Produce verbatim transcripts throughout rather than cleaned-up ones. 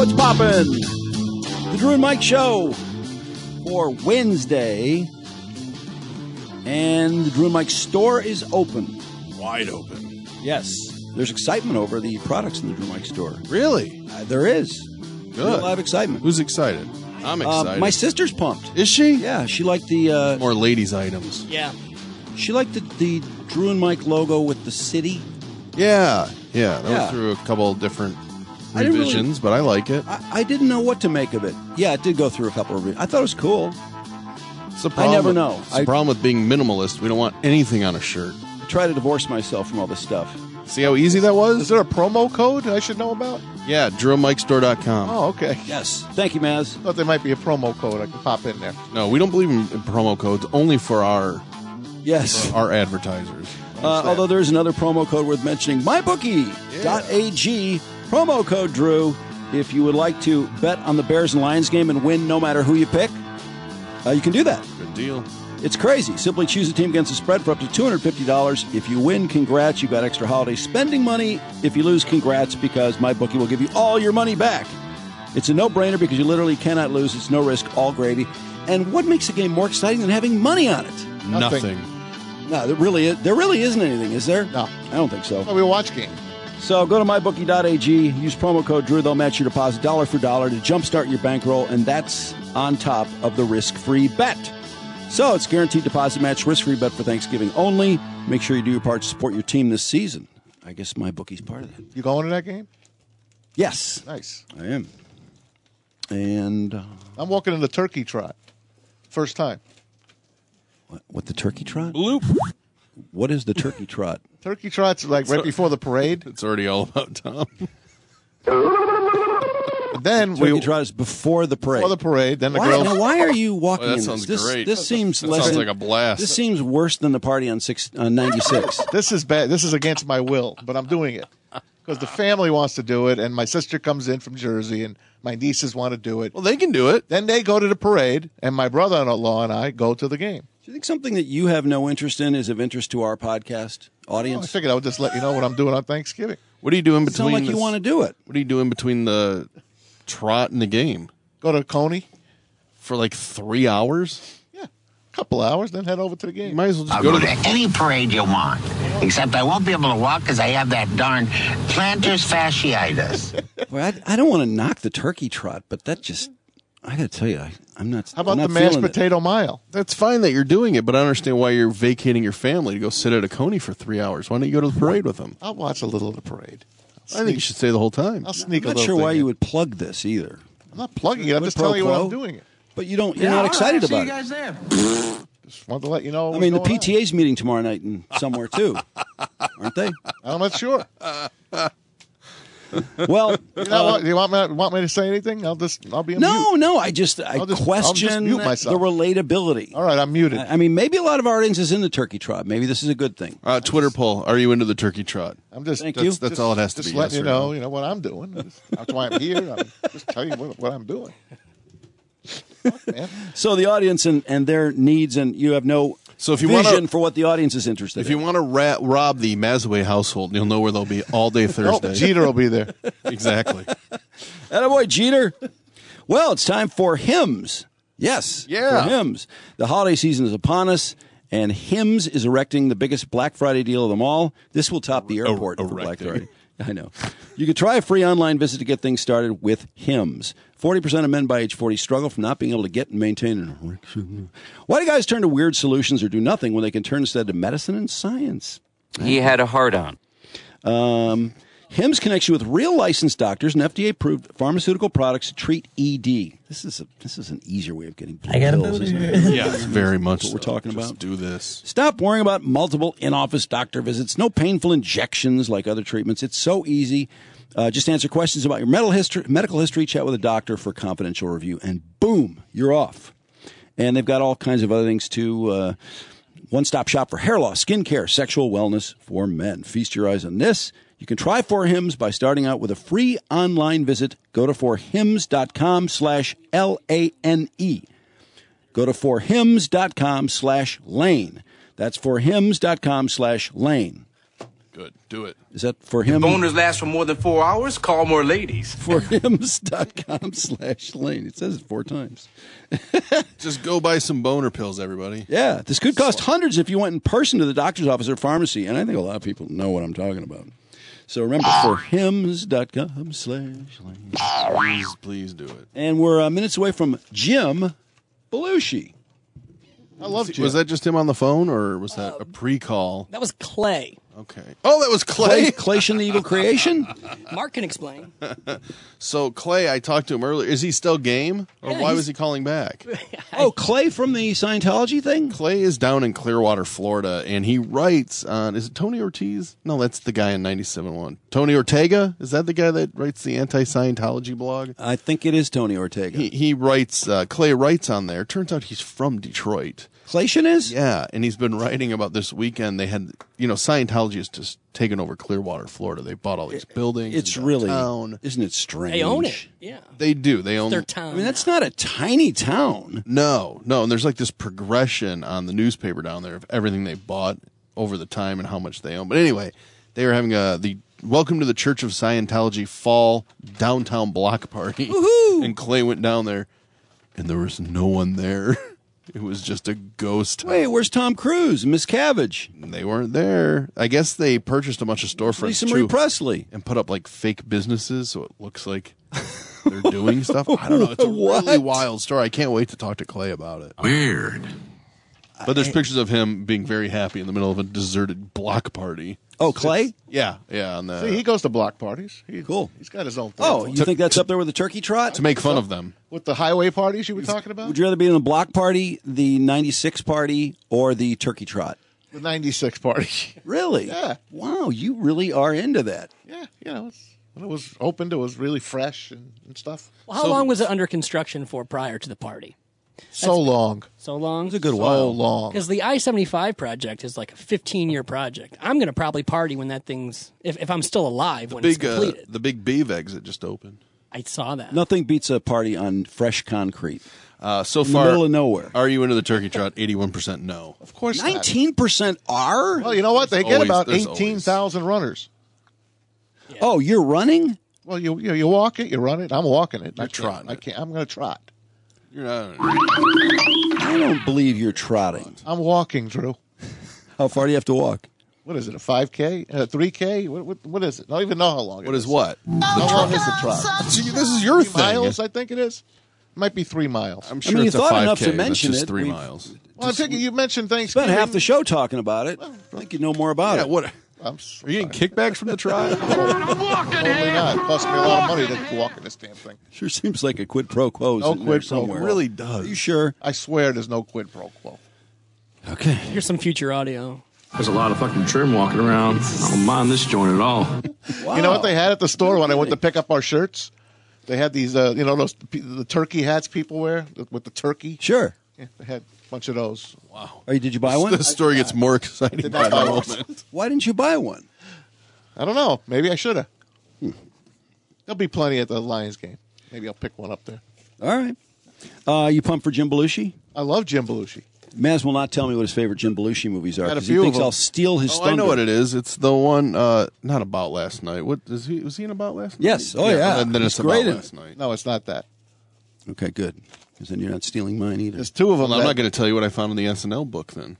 what's poppin'? The Drew and Mike Show for Wednesday. And the Drew and Mike store is open. Wide open. Yes. There's excitement over the products in the Drew and Mike store. Really? Uh, there is. Good. Real live excitement. Who's excited? I'm excited. Uh, my sister's pumped. Is she? Yeah, she liked the... Uh, More ladies' items. Yeah. She liked the, the Drew and Mike logo with the city. Yeah. Yeah. That Yeah. went through a couple of different I didn't revisions, really- but I like it. I, I didn't know what to make of it. Yeah, it did go through a couple of revisions. I thought it was cool. It's the problem never with- know. It's the I- problem with being minimalist. We don't want anything on a shirt. I try to divorce myself from all this stuff. See how easy that was? Is there a promo code I should know about? Yeah, drew and mike store dot com. Oh, okay. Yes. Thank you, Maz. Thought there might be a promo code I can pop in there. No, we don't believe in promo codes, only for our Yes. our advertisers. Uh, although there's another promo code worth mentioning, my bookie dot a g, promo code Drew. If you would like to bet on the Bears and Lions game and win no matter who you pick, uh, you can do that. Good deal. It's crazy. Simply choose a team against the spread for up to two hundred fifty dollars. If you win, congrats. You've got extra holiday spending money. If you lose, congrats, because my bookie will give you all your money back. It's a no-brainer because you literally cannot lose. It's no risk, all gravy. And what makes a game more exciting than having money on it? Nothing. No, there really is, there really isn't anything, is there? No. I don't think so. Oh, we watch game. So go to my bookie dot a g, use promo code Drew. They'll match your deposit dollar for dollar to jumpstart your bankroll, and that's on top of the risk-free bet. So it's guaranteed deposit match, risk-free bet for Thanksgiving only. Make sure you do your part to support your team this season. I guess my bookie's part of that. You going to that game? Yes, Nice. I am. And uh, I'm walking in the turkey trot. First time. what, what the turkey trot? Bloop. What is the turkey trot? Turkey trot's like right before the parade. It's already all about Tom. But then Turkey we trot is before the parade. before the parade. Then the Why, girls. now, why are you walking Well, that in sounds this? This, great. this seems That less sounds than- like a blast. This seems worse than the party on six, uh, ninety-six. This is bad. This is against my will, but I'm doing it because the family wants to do it, and my sister comes in from Jersey, and my nieces want to do it. Well, they can do it. Then they go to the parade, and my brother-in-law and I go to the game. Do you think something that you have no interest in is of interest to our podcast Well, I audience? figured I would just let you know what I'm doing on Thanksgiving. What do you do in It sounds between? like you this- want to do it. What do you do in between the trot and the game Go to Coney, for like three hours? yeah, a couple hours, then head over to the You game. might as well just I'll go go to to the. any parade you want, except I won't be able to walk because I have that darn plantar's fasciitis. Well, I, I don't want to knock the turkey trot, but that just, I got to tell you, I, I'm not. How about I'm not the mashed feeling it. potato mile? That's fine that you're doing it, but I don't understand why you're vacating your family to go sit at a Coney for three hours. Why don't you go to the parade with them? I'll watch a little of the parade. I'll I think you should stay the whole time. I'll sneak I'm a not little sure why thing you in. would plug this either. I'm not plugging it. I'm Quid just pro telling you what quo? I'm doing. It. But you don't. You're not excited See about you it. guys there. Just wanted to let you know. I what's mean, the going P T A's meeting tomorrow night and somewhere too, aren't they? on. I'm not sure. Well, You, know what? you want me? Want me to say anything? I'll just. I'll be. A no, mute. no. I just I I'll just- I'll question just mute the myself. relatability. All right, I'm muted. I I mean, maybe a lot of our audience is in the turkey trot. Maybe this is a good thing. Uh, Twitter poll: are you into the turkey trot? I'm just. Thank just, you. That's just- all it has to just be, letting yes you or know, no. you know what I'm doing. That's- That's why I'm here. I'm just telling you what, what I'm doing. Fuck, man. So the audience and, and their needs, and you have no So if you vision wanna- for what the audience is interested If in. you want to ra- rob the Mazaway household, you'll know where they'll be all day Nope, Thursday. Jeter will be there. Exactly. Attaboy, Jeter. Well, it's time for hymns. Yes, Yeah. for hymns. The holiday season is upon us, and Hymns is erecting the biggest Black Friday deal of them all. This will top the airport for Black erecting. Friday. I know. You could try a free online visit to get things started with Hymns. forty percent of men by age forty struggle from not being able to get and maintain an erection. Why do guys turn to weird solutions or do nothing when they can turn instead to medicine and science? He had a hard-on. Um, Hims connects you with real licensed doctors and F D A-approved pharmaceutical products to treat E D. This is a, this is an easier way of getting I got a pills, booty. isn't it? Yes, very much. That's what so. we're talking Just about. do this. Stop worrying about multiple in-office doctor visits. No painful injections like other treatments. It's so easy. Uh, just answer questions about your medical history, medical history, chat with a doctor for confidential review, and boom, you're off. And they've got all kinds of other things too. Uh, one-stop shop for hair loss, skin care, sexual wellness for men. Feast your eyes on this. You can try For Hims by starting out with a free online visit. Go to forhims.com slash L-A-N-E. Go to forhims.com slash lane. That's forhims.com slash lane. Good. Do it. Is that for him? Boners last for more than four hours? Call more ladies. For hims dot com slash Lane. It says it four times. Just go buy some boner pills, everybody. Yeah, this could cost hundreds if you went in person to the doctor's office or pharmacy, and I think a lot of people know what I'm talking about. So remember, for hims dot com slash Lane. Please, please do it. And we're uh, minutes away from Jim Belushi. I love Jim. Was that just him on the phone, or was that a pre-call? That was Clay. Okay. Oh, that was Clay. Clay, Clation the Evil Creation? Mark can explain. So, Clay, I talked to him earlier. Is he still game? Or Yeah, why he's- was he calling back? Oh, Clay from the Scientology thing? Clay is down in Clearwater, Florida, and he writes on, is it Tony Ortiz? No, that's the guy in ninety-seven point one. Tony Ortega? Is that the guy that writes the anti-Scientology blog? I think it is Tony Ortega. He, he writes, uh, Clay writes on there. Turns out he's from Detroit. Clation is? Yeah, and he's been writing about this weekend. They had, you know, Scientology has just taken over Clearwater, Florida. They bought all these buildings. It's in really, downtown. isn't it strange? They own it. Yeah. They do. They own Their town. I mean, that's not a tiny town. No, no, and there's like this progression on the newspaper down there of everything they bought over the time and how much they own. But anyway, they were having a the Welcome to the Church of Scientology fall downtown block party. Woohoo! And Clay went down there, and there was no one there. It was just a ghost town. Wait, where's Tom Cruise and Miss Cabbage? They weren't there. I guess they purchased a bunch of storefronts Lisa Marie too, Presley. and put up like fake businesses, so it looks like they're doing stuff. I don't know. It's a What? really wild story. I can't wait to talk to Clay about it. Weird. But there's pictures of him being very happy in the middle of a deserted block party. Oh, Clay? Yeah, yeah. On the, See, he goes to block parties. He, Cool. He's got his own thing. Oh, you think that's up there with the turkey trot? to make fun of them. With the highway parties you were talking about? Would you rather be in the block party, the ninety-six party, or the turkey trot? The ninety-six party. Really? Yeah. Wow, you really are into that. Yeah, you know, it's, when it was opened, it was really fresh and, and stuff. Well, how long was it under construction for prior to the party? So long. So long? It's a good So while. long. Because the I seventy-five project is like a fifteen-year project. I'm going to probably party when that thing's, if, if I'm still alive when Big, it's uh, completed. the big Beeve exit just opened. I saw that. Nothing beats a party on fresh concrete. Uh, so In the far, middle of nowhere. Are you into the turkey trot? eighty-one percent no. Of course not. nineteen percent are? Well, you know what? They There's get always- about there's eighteen thousand runners. Oh, you're running? Well, you, you you walk it, you run it. I'm walking it. You're I can't- trotting I it. can't. I'm going to trot. You're not. I don't believe you're trotting. I'm walking, Drew. How far do you have to walk? What is it? A five K? A three K? What, what what is it? I don't even know how long. it What is what? How long is the trot? See, this is your Three thing. miles, I think it is. Might be three miles. I'm sure mean, you it's a thought five enough K. to That's mention just it. three We've- miles. Well, I figure you mentioned Spent Thanksgiving. half the show talking about it. I think you know more about Yeah, it. what? I'm so Are you getting kickbacks from the trot? Totally not. It cost me a lot of money to walk in this damn thing. Sure seems like a quid pro quo. No sitting there quid pro somewhere. quo. It really Are does. you sure? I swear there's no quid pro quo. Okay. Here's some future audio. There's a lot of fucking trim walking around. I don't mind this joint at all. Wow. You know what they had at the store when I went to pick up our shirts? They had these, uh, you know, those the turkey hats people wear with the turkey. Sure. Yeah, they had a bunch of those. Oh, did you buy one? The story gets more exciting Did by not the buy one. moment. Why didn't you buy one? I don't know. Maybe I should have. There'll be plenty at the Lions game. Maybe I'll pick one up there. All right. Uh, you pumped for Jim Belushi? I love Jim Belushi. Maz will not tell me what his favorite Jim Belushi movies are Got a because he few of thinks them. I'll steal his Oh, thunder. I know what it is. It's the one, uh, not About Last Night. What is he? Was he in About Last Night? Yes. Oh, yeah. And then He's it's great About in Last Night. No, it's not that. Okay, good. Because then you're not stealing mine either. There's two of them. Well, I'm that- not going to tell you what I found in the S N L book then.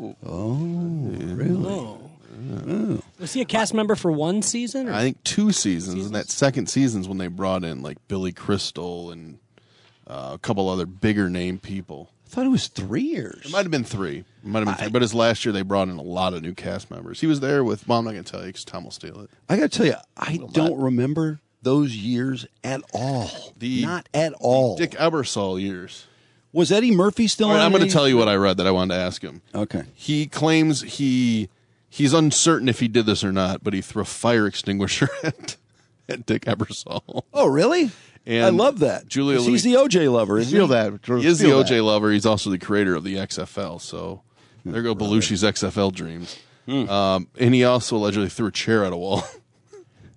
Really? Oh. Was he a cast member for one season? Or? I think two seasons, and that second season's when they brought in like Billy Crystal and uh, a couple other bigger name people. I thought it was three years. It might have been three. It might have been three. But his last year, they brought in a lot of new cast members. He was there with, well, I'm not going to tell you because Tom will steal it. I got to tell you, I don't remember those years at all. The- not at all. Dick Ebersol years. Was Eddie Murphy still All right, on? I'm going to any- tell you what I read that I wanted to ask him. Okay. He claims he he's uncertain if he did this or not, but he threw a fire extinguisher at, at Dick Ebersol. Oh, really? And I love that. Julia 'Cause he's Louis- the O J lover, isn't Steal he? that. Drew. He is the Steal O J that. lover. He's also the creator of the X F L. So there go Belushi's X F L dreams. Um, and he also allegedly threw a chair at a wall.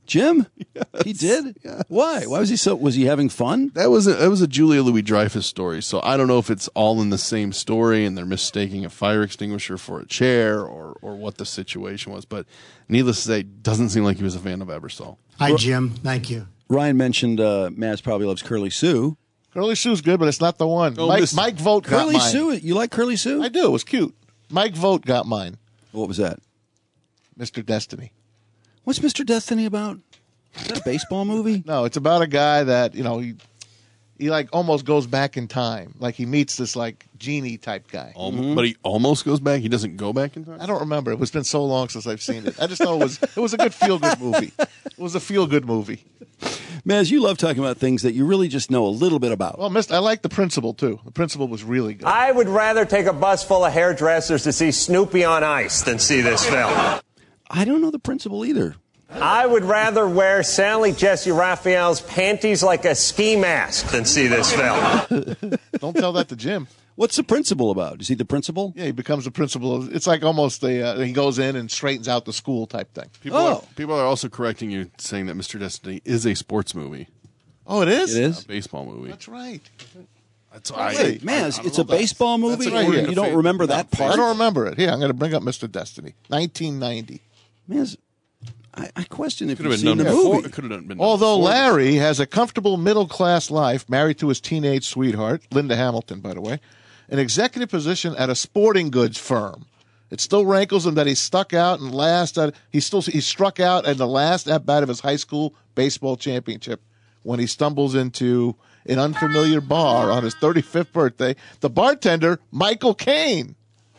Jim? Yes. He did? Yes. Why? Why was he so, was he having fun? That was a, that was a Julia Louis-Dreyfus story, so I don't know if it's all in the same story and they're mistaking a fire extinguisher for a chair or, or what the situation was, but needless to say, doesn't seem like he was a fan of Ebersol. Hi, Jim. Thank you. Ryan mentioned uh, Maz probably loves Curly Sue. Curly Sue's good, but it's not the one. Oh, Mike, this- Mike Vogt got Curly mine. Sue? You like Curly Sue? I do. It was cute. Mike Vogt got mine. What was that? Mister Destiny. What's Mister Destiny about? Is that a baseball movie? No, it's about a guy that, you know, he he like almost goes back in time. Like he meets this like genie type guy. Al- But he almost goes back. He doesn't go back in time. I don't remember. It's been so long since I've seen it. I just know it was it was a good feel good movie. It was a feel good movie. Maz, you love talking about things that you really just know a little bit about. Well, Mister I like The Principal too. The Principal was really good. I would rather take a bus full of hairdressers to see Snoopy on Ice than see this film. I don't know The Principal either. I would rather wear Sally Jesse Raphael's panties like a ski mask than see this film. Don't tell that to Jim. What's The Principal about? Is he the principal? Yeah, he becomes the principal. It's like almost the uh, he goes in and straightens out the school type thing. People, Oh. are, people are also correcting you, saying that Mister Destiny is a sports movie, Oh, it is. It is? a baseball movie. That's right. That's Wait, Maz, I don't it's know a that. baseball movie That's right and here. you don't remember that part? I don't remember it. Here, I'm going to bring up Mister Destiny, nineteen ninety. Maz, I, I question if Could have you've been seen done the before. movie. It could have been done Although before. Larry has a comfortable middle class life, married to his teenage sweetheart, Linda Hamilton, by the way, an executive position at a sporting goods firm. It still rankles him that he stuck out and last. At, he still he struck out in the last at bat of his high school baseball championship when he stumbles into an unfamiliar bar on his thirty-fifth birthday. The bartender, Michael Caine,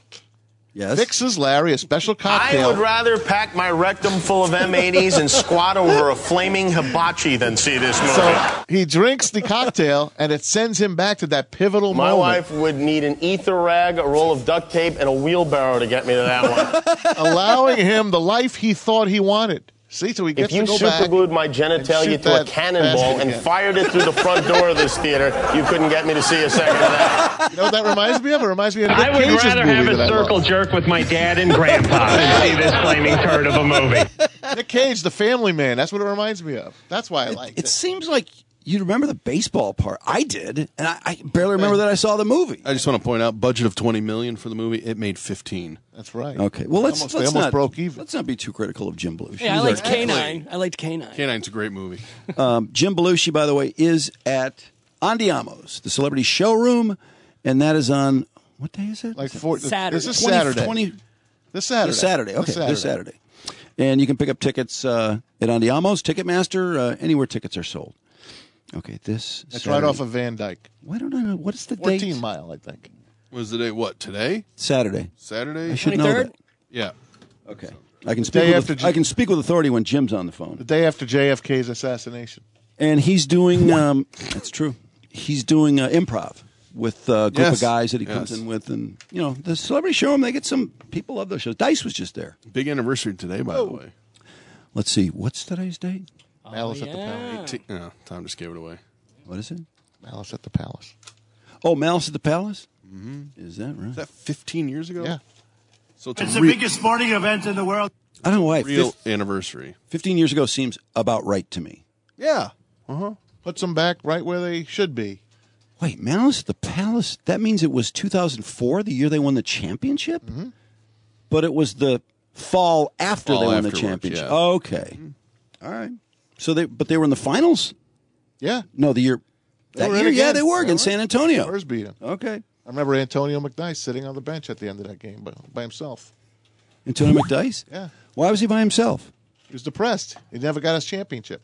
Yes. fixes Larry a special cocktail. I would rather pack my rectum full of M eighties and squat over a flaming hibachi than see this movie. So he drinks the cocktail, and it sends him back to that pivotal My moment. wife would need an ether rag, a roll of duct tape, and a wheelbarrow to get me to that one. allowing him the life he thought he wanted. See, so he gets If you to go back. superglued my and genitalia shoot to a that cannonball basket and again. fired it through the front door of this theater, you couldn't get me to see a second of that. You know what that reminds me of? It reminds me of a Nick I would Cage's rather movie have a that I circle love. jerk with my dad and grandpa than see this flaming turd of a movie. Nick Cage, The Family Man. That's what it reminds me of. That's why I like It it. seems like you remember the baseball part. I did, and I, I barely remember that I saw the movie. I just want to point out, budget of twenty million dollars for the movie. It made fifteen. That's right. Okay, well let's almost, let's they almost not broke even. let's not be too critical of Jim Belushi. Yeah, I He's liked our- K nine. I liked K nine. Canine's a great movie. Um, Jim Belushi, by the way, is at Andiamo's, the celebrity showroom, and that is on what day is it? Like four, Saturday. This is twenty, Saturday. twenty this Saturday. This Saturday. Okay, This this Saturday. And you can pick up tickets uh, at Andiamo's, Ticketmaster, uh, anywhere tickets are sold. Okay, this That's Saturday. right off of Van Dyke. Why don't I know? What is the fourteen date? mile, I think. Was the day what today? Saturday. Saturday? I should know twenty-third? that. Yeah. Okay. I can speak day with after J- I can speak with authority when Jim's on the phone. The day after J F K's assassination. And he's doing um, that's true. He's doing uh, improv with a group Yes. of guys that he comes Yes. in with, and you know the celebrity showroom. They get some people love those shows. Dice was just there. Big anniversary today, by the way. Let's see, what's today's date? Malice at the yeah. Palace. Eighteen- no, Tom just gave it away. What is it? Malice at the Palace. Oh, Malice at the Palace. Mm-hmm. Is that right? Is that fifteen years ago? Yeah. So it's, It's a the re- biggest sporting event in the world. I don't know why. real Fif- anniversary. Fifteen years ago seems about right to me. Yeah. Uh-huh. Puts them back right where they should be. Wait, Malice at the Palace? That means it was two thousand four, the year they won the championship? Mm-hmm. But it was the fall after Fall they won the afterwards, championship. yeah. Okay. All right. So they, but they were in the finals? Yeah. No, the year. They That were in year, yeah, again. they were They against were. San Antonio. Spurs beat him. Okay. I remember Antonio McNice sitting on the bench at the end of that game by, by himself. Antonio McDice? Yeah. Why was he by himself? He was depressed. He never got his championship.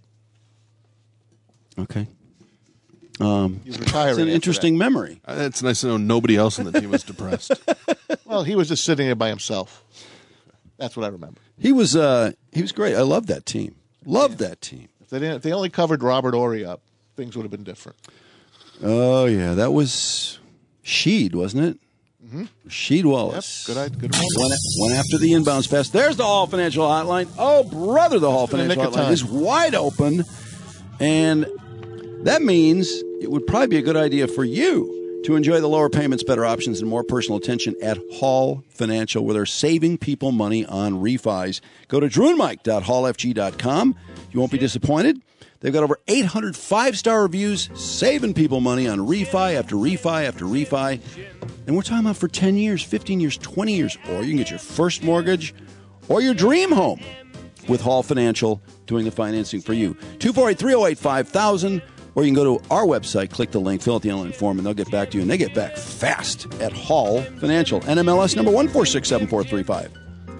Okay. Um, He was retiring. it's an after interesting memory. Uh, It's nice to know nobody else on the team was depressed. that. Well, he was just sitting there by himself. That's what I remember. He was uh, he was great. I loved that team. Loved that team. If they didn't, if they only covered Robert Horry up, things would have been different. Oh yeah, that was Sheed, wasn't it? Mm-hmm. Sheed Yep. Wallace. Good. Good. Remember. One, one after the inbounds pass. There's the Hall Financial Hotline. Oh, brother, the Hall Just in the Financial nick of Hotline time. is wide open. And that means it would probably be a good idea for you to enjoy the lower payments, better options, and more personal attention at Hall Financial, where they're saving people money on refis. Go to drew and mike dot hall f g dot com. You won't be disappointed. They've got over eight hundred five-star reviews, saving people money on refi after refi after refi. And we're talking about for ten years, fifteen years, twenty years. Or you can get your first mortgage or your dream home with Hall Financial doing the financing for you. two four eight, three oh eight, five thousand. Or you can go to our website, click the link, fill out the online form, and they'll get back to you. And they get back fast at Hall Financial. N M L S number one four six seven four three five.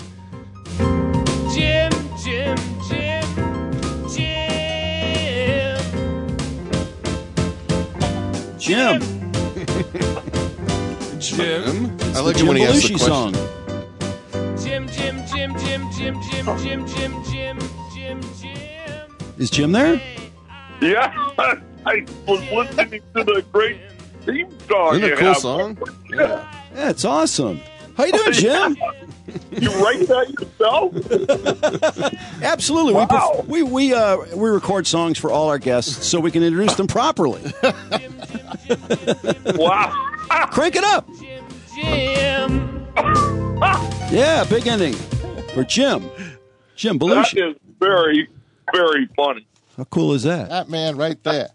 Jim, Jim, Jim, Jim. Jim. Jim. I It's like the it when he Jim asks the Belushi question. song. Jim, Jim, Jim, Jim, Jim, Jim, Jim, Jim, Jim, Jim, Jim. Is Jim there? Yeah, I was listening to the great theme song. Isn't it a you cool have. song? Yeah. Yeah, it's awesome. How you doing, Jim? You write that yourself? Absolutely. Wow. We, we we uh we record songs for all our guests so we can introduce them properly. Wow. Crank it up. Jim. Yeah, big ending for Jim. Jim That Belushi. is very, very funny. How cool is that? That man right there.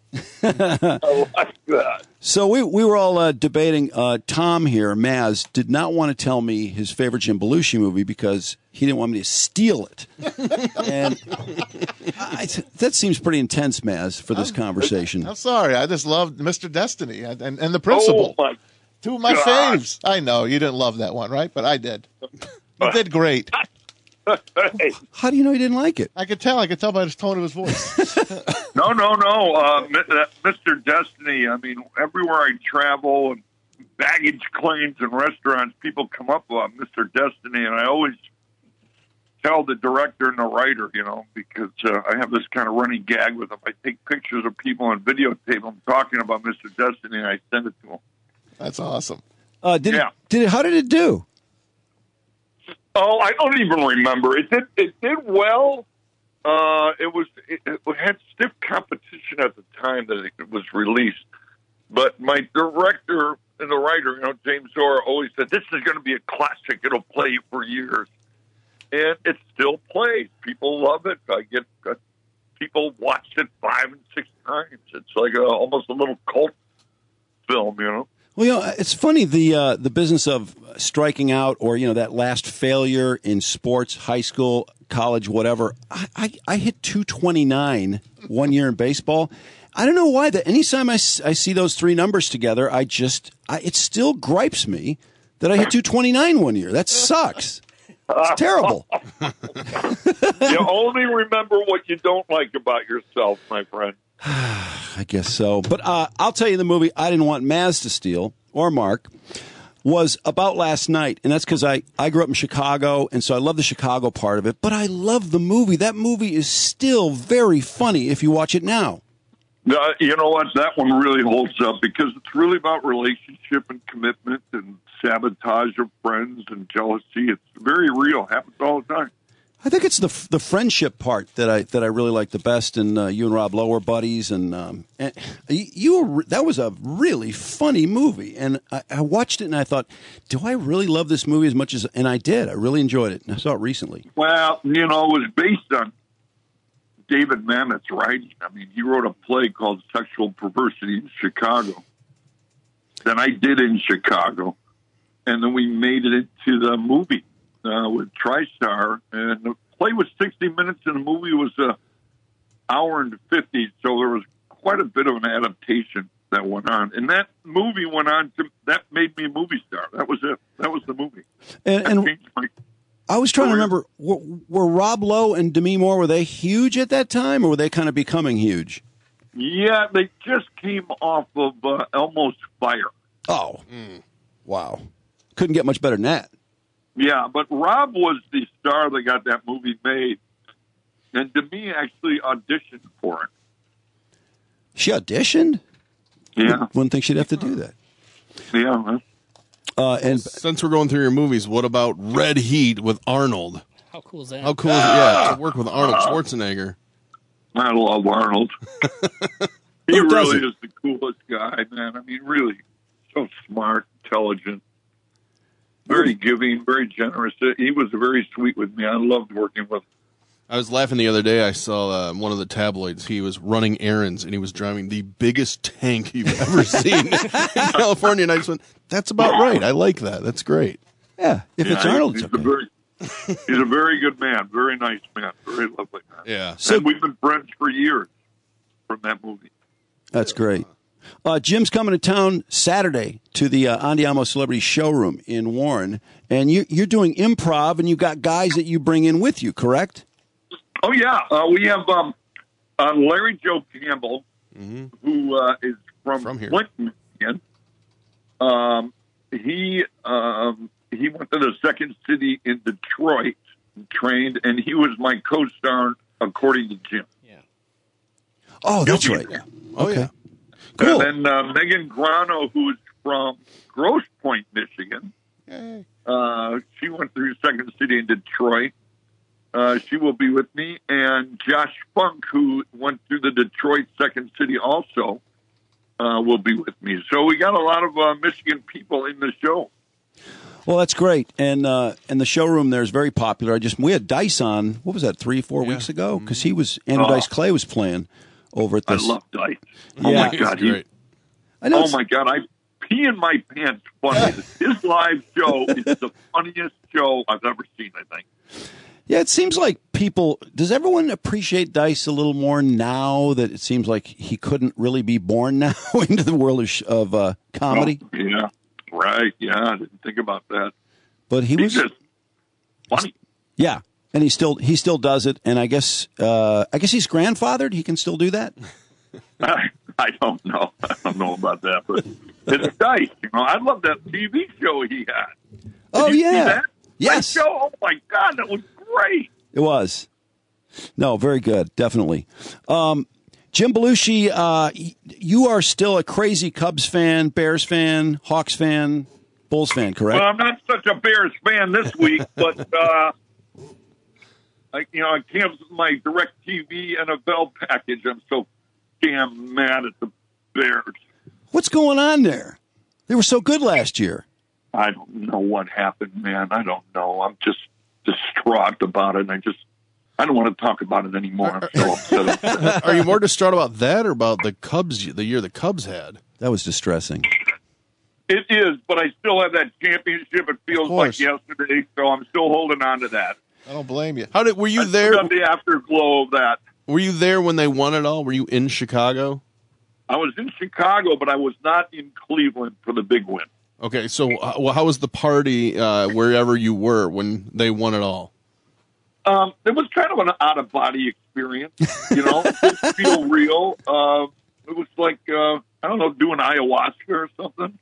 I like that. So we we were all uh, debating. Uh, Tom here, Maz, did not want to tell me his favorite Jim Belushi movie because he didn't want me to steal it. And I, that seems pretty intense, Maz, for this conversation. I'm sorry. I just loved Mister Destiny and, and, and The Principal. Oh, my Two of my God. faves. I know you didn't love that one, right? But I did. You did great. Hey. How do you know he didn't like it? I could tell. I could tell by the tone of his voice. No, no, no. Uh, Mi- uh, Mister Destiny, I mean, everywhere I travel and baggage claims and restaurants, people come up about Mister Destiny, and I always tell the director and the writer, you know, because uh, I have this kind of running gag with them. I take pictures of people and videotape them talking about Mister Destiny, and I send it to them. That's awesome. Uh, did Yeah. it? Did it? How did it do? Oh, I don't even remember. It did. It did well. Uh, it was. It, it had stiff competition at the time that it was released. But my director and the writer, you know, James Zora, always said this is going to be a classic. It'll play for years, and it still plays. People love it. I get uh, people watch it five and six times. It's like a, almost a little cult film, you know. Well, you know, it's funny the uh, the business of striking out, or you know, that last failure in sports, high school, college, whatever. I I, I hit two twenty-nine one year in baseball. I don't know why. That anytime I, s- I see those three numbers together, I just I, it still gripes me that I hit two twenty-nine one year. That sucks. It's terrible. You only remember what you don't like about yourself, my friend. I guess so. But uh, I'll tell you the movie I didn't want Maz to steal, or Mark, was About Last Night. And that's because I, I grew up in Chicago, and so I love the Chicago part of it. But I love the movie. That movie is still very funny if you watch it now. Uh, you know what? That one really holds up because it's really about relationship and commitment and sabotage of friends and jealousy. It's very real. Happens all the time. I think it's the the friendship part that I that I really like the best. And uh, you and Rob Lowe were buddies, and, um, and you were, that was a really funny movie. And I, I watched it, and I thought, do I really love this movie as much as? And I did. I really enjoyed it. And I saw it recently. Well, you know, it was based on David Mamet's writing. I mean, he wrote a play called Sexual Perversity in Chicago that I did in Chicago, and then we made it into the movie. Uh, with TriStar, and the play was sixty minutes, and the movie was an hour and fifty. So there was quite a bit of an adaptation that went on, and that movie went on to that made me a movie star. That was it. That was the movie. And, and my, I was trying to remember: were, were Rob Lowe and Demi Moore, were they huge at that time, or were they kind of becoming huge? Yeah, they just came off of uh, Elmo's Fire. Oh, mm. Wow! Couldn't get much better than that. Yeah, but Rob was the star that got that movie made. And Demi actually auditioned for it. She auditioned? Yeah. Wouldn't think she'd have to do that. Yeah. Uh, and since we're going through your movies, what about Red Heat with Arnold? How cool is that? How cool is it? Yeah, to work with Arnold Schwarzenegger. I love Arnold. He Who really doesn't? is the coolest guy, man. I mean, really so smart, intelligent, very giving, very generous. He was very sweet with me. I loved working with him. I was laughing the other day. I saw uh, one of the tabloids. He was running errands, and he was driving the biggest tank you've ever seen in California. And I just went, that's about right. I like that. That's great. Yeah, if yeah, it's Arnold, he's, it's a okay. very, he's a very good man, very nice man, very lovely man. Yeah. So, and we've been friends for years from that movie. That's great. Uh, Jim's coming to town Saturday to the uh, Andiamo Celebrity Showroom in Warren, and you, you're doing improv, and you've got guys that you bring in with you, correct? Oh, yeah. Uh, we have um, uh, Larry Joe Campbell, mm-hmm. who uh, is from, from here. Clinton, Michigan. Um, he, um, he went to the Second City in Detroit, trained, and he was my co-star, according to Jim. Yeah. Oh, that's right. There. Oh, okay. yeah. Cool. And then uh, Megan Grano, who is from Grosse Pointe, Michigan. Yay. Uh, she went through Second City in Detroit. Uh, she will be with me. And Josh Funk, who went through the Detroit Second City also, uh, will be with me. So we got a lot of uh, Michigan people in the show. Well, that's great, and uh, and the showroom there is very popular. I just we had Dice on. What was that? Three, four yeah. weeks ago, because he was Andrew oh. Dice Clay was playing over at this. I love Dice. Oh yeah. my God, he, I know oh my God, I pee in my pants. Funny, his live show is the funniest show I've ever seen. I think. Yeah, it seems like people. Does everyone appreciate Dice a little more now that it seems like he couldn't really be born now into the world of, of uh, comedy? Oh, yeah. Right, yeah, I didn't think about that. But he He's was just funny. Yeah, and he still he still does it, and I guess uh, I guess he's grandfathered. He can still do that. I, I don't know. I don't know about that, but it's Dice. You know, I love that T V show he had. Did oh you yeah, see that? yes. That show? Oh my God, that was great. It was. No, very good, definitely. Um, Jim Belushi, uh, you are still a crazy Cubs fan, Bears fan, Hawks fan, Bulls fan, correct? Well, I'm not such a Bears fan this week, but uh, I, you know, I canceled my DirecTV N F L package. I'm so damn mad at the Bears. What's going on there? They were so good last year. I don't know what happened, man. I don't know. I'm just distraught about it. And I just, I don't want to talk about it anymore. I'm so upset. Are you more distraught about that or about the Cubs, the year the Cubs had? That was distressing. It is, but I still have that championship. It feels like yesterday, so I'm still holding on to that. I don't blame you. How did? Were you I there? got the afterglow of that. Were you there when they won it all? Were you in Chicago? I was in Chicago, but I was not in Cleveland for the big win. Okay, so uh, well, how was the party uh, wherever you were when they won it all? Um, it was kind of an out-of-body experience, you know. It didn't feel real. Uh, it was like, uh, I don't know, doing ayahuasca or something.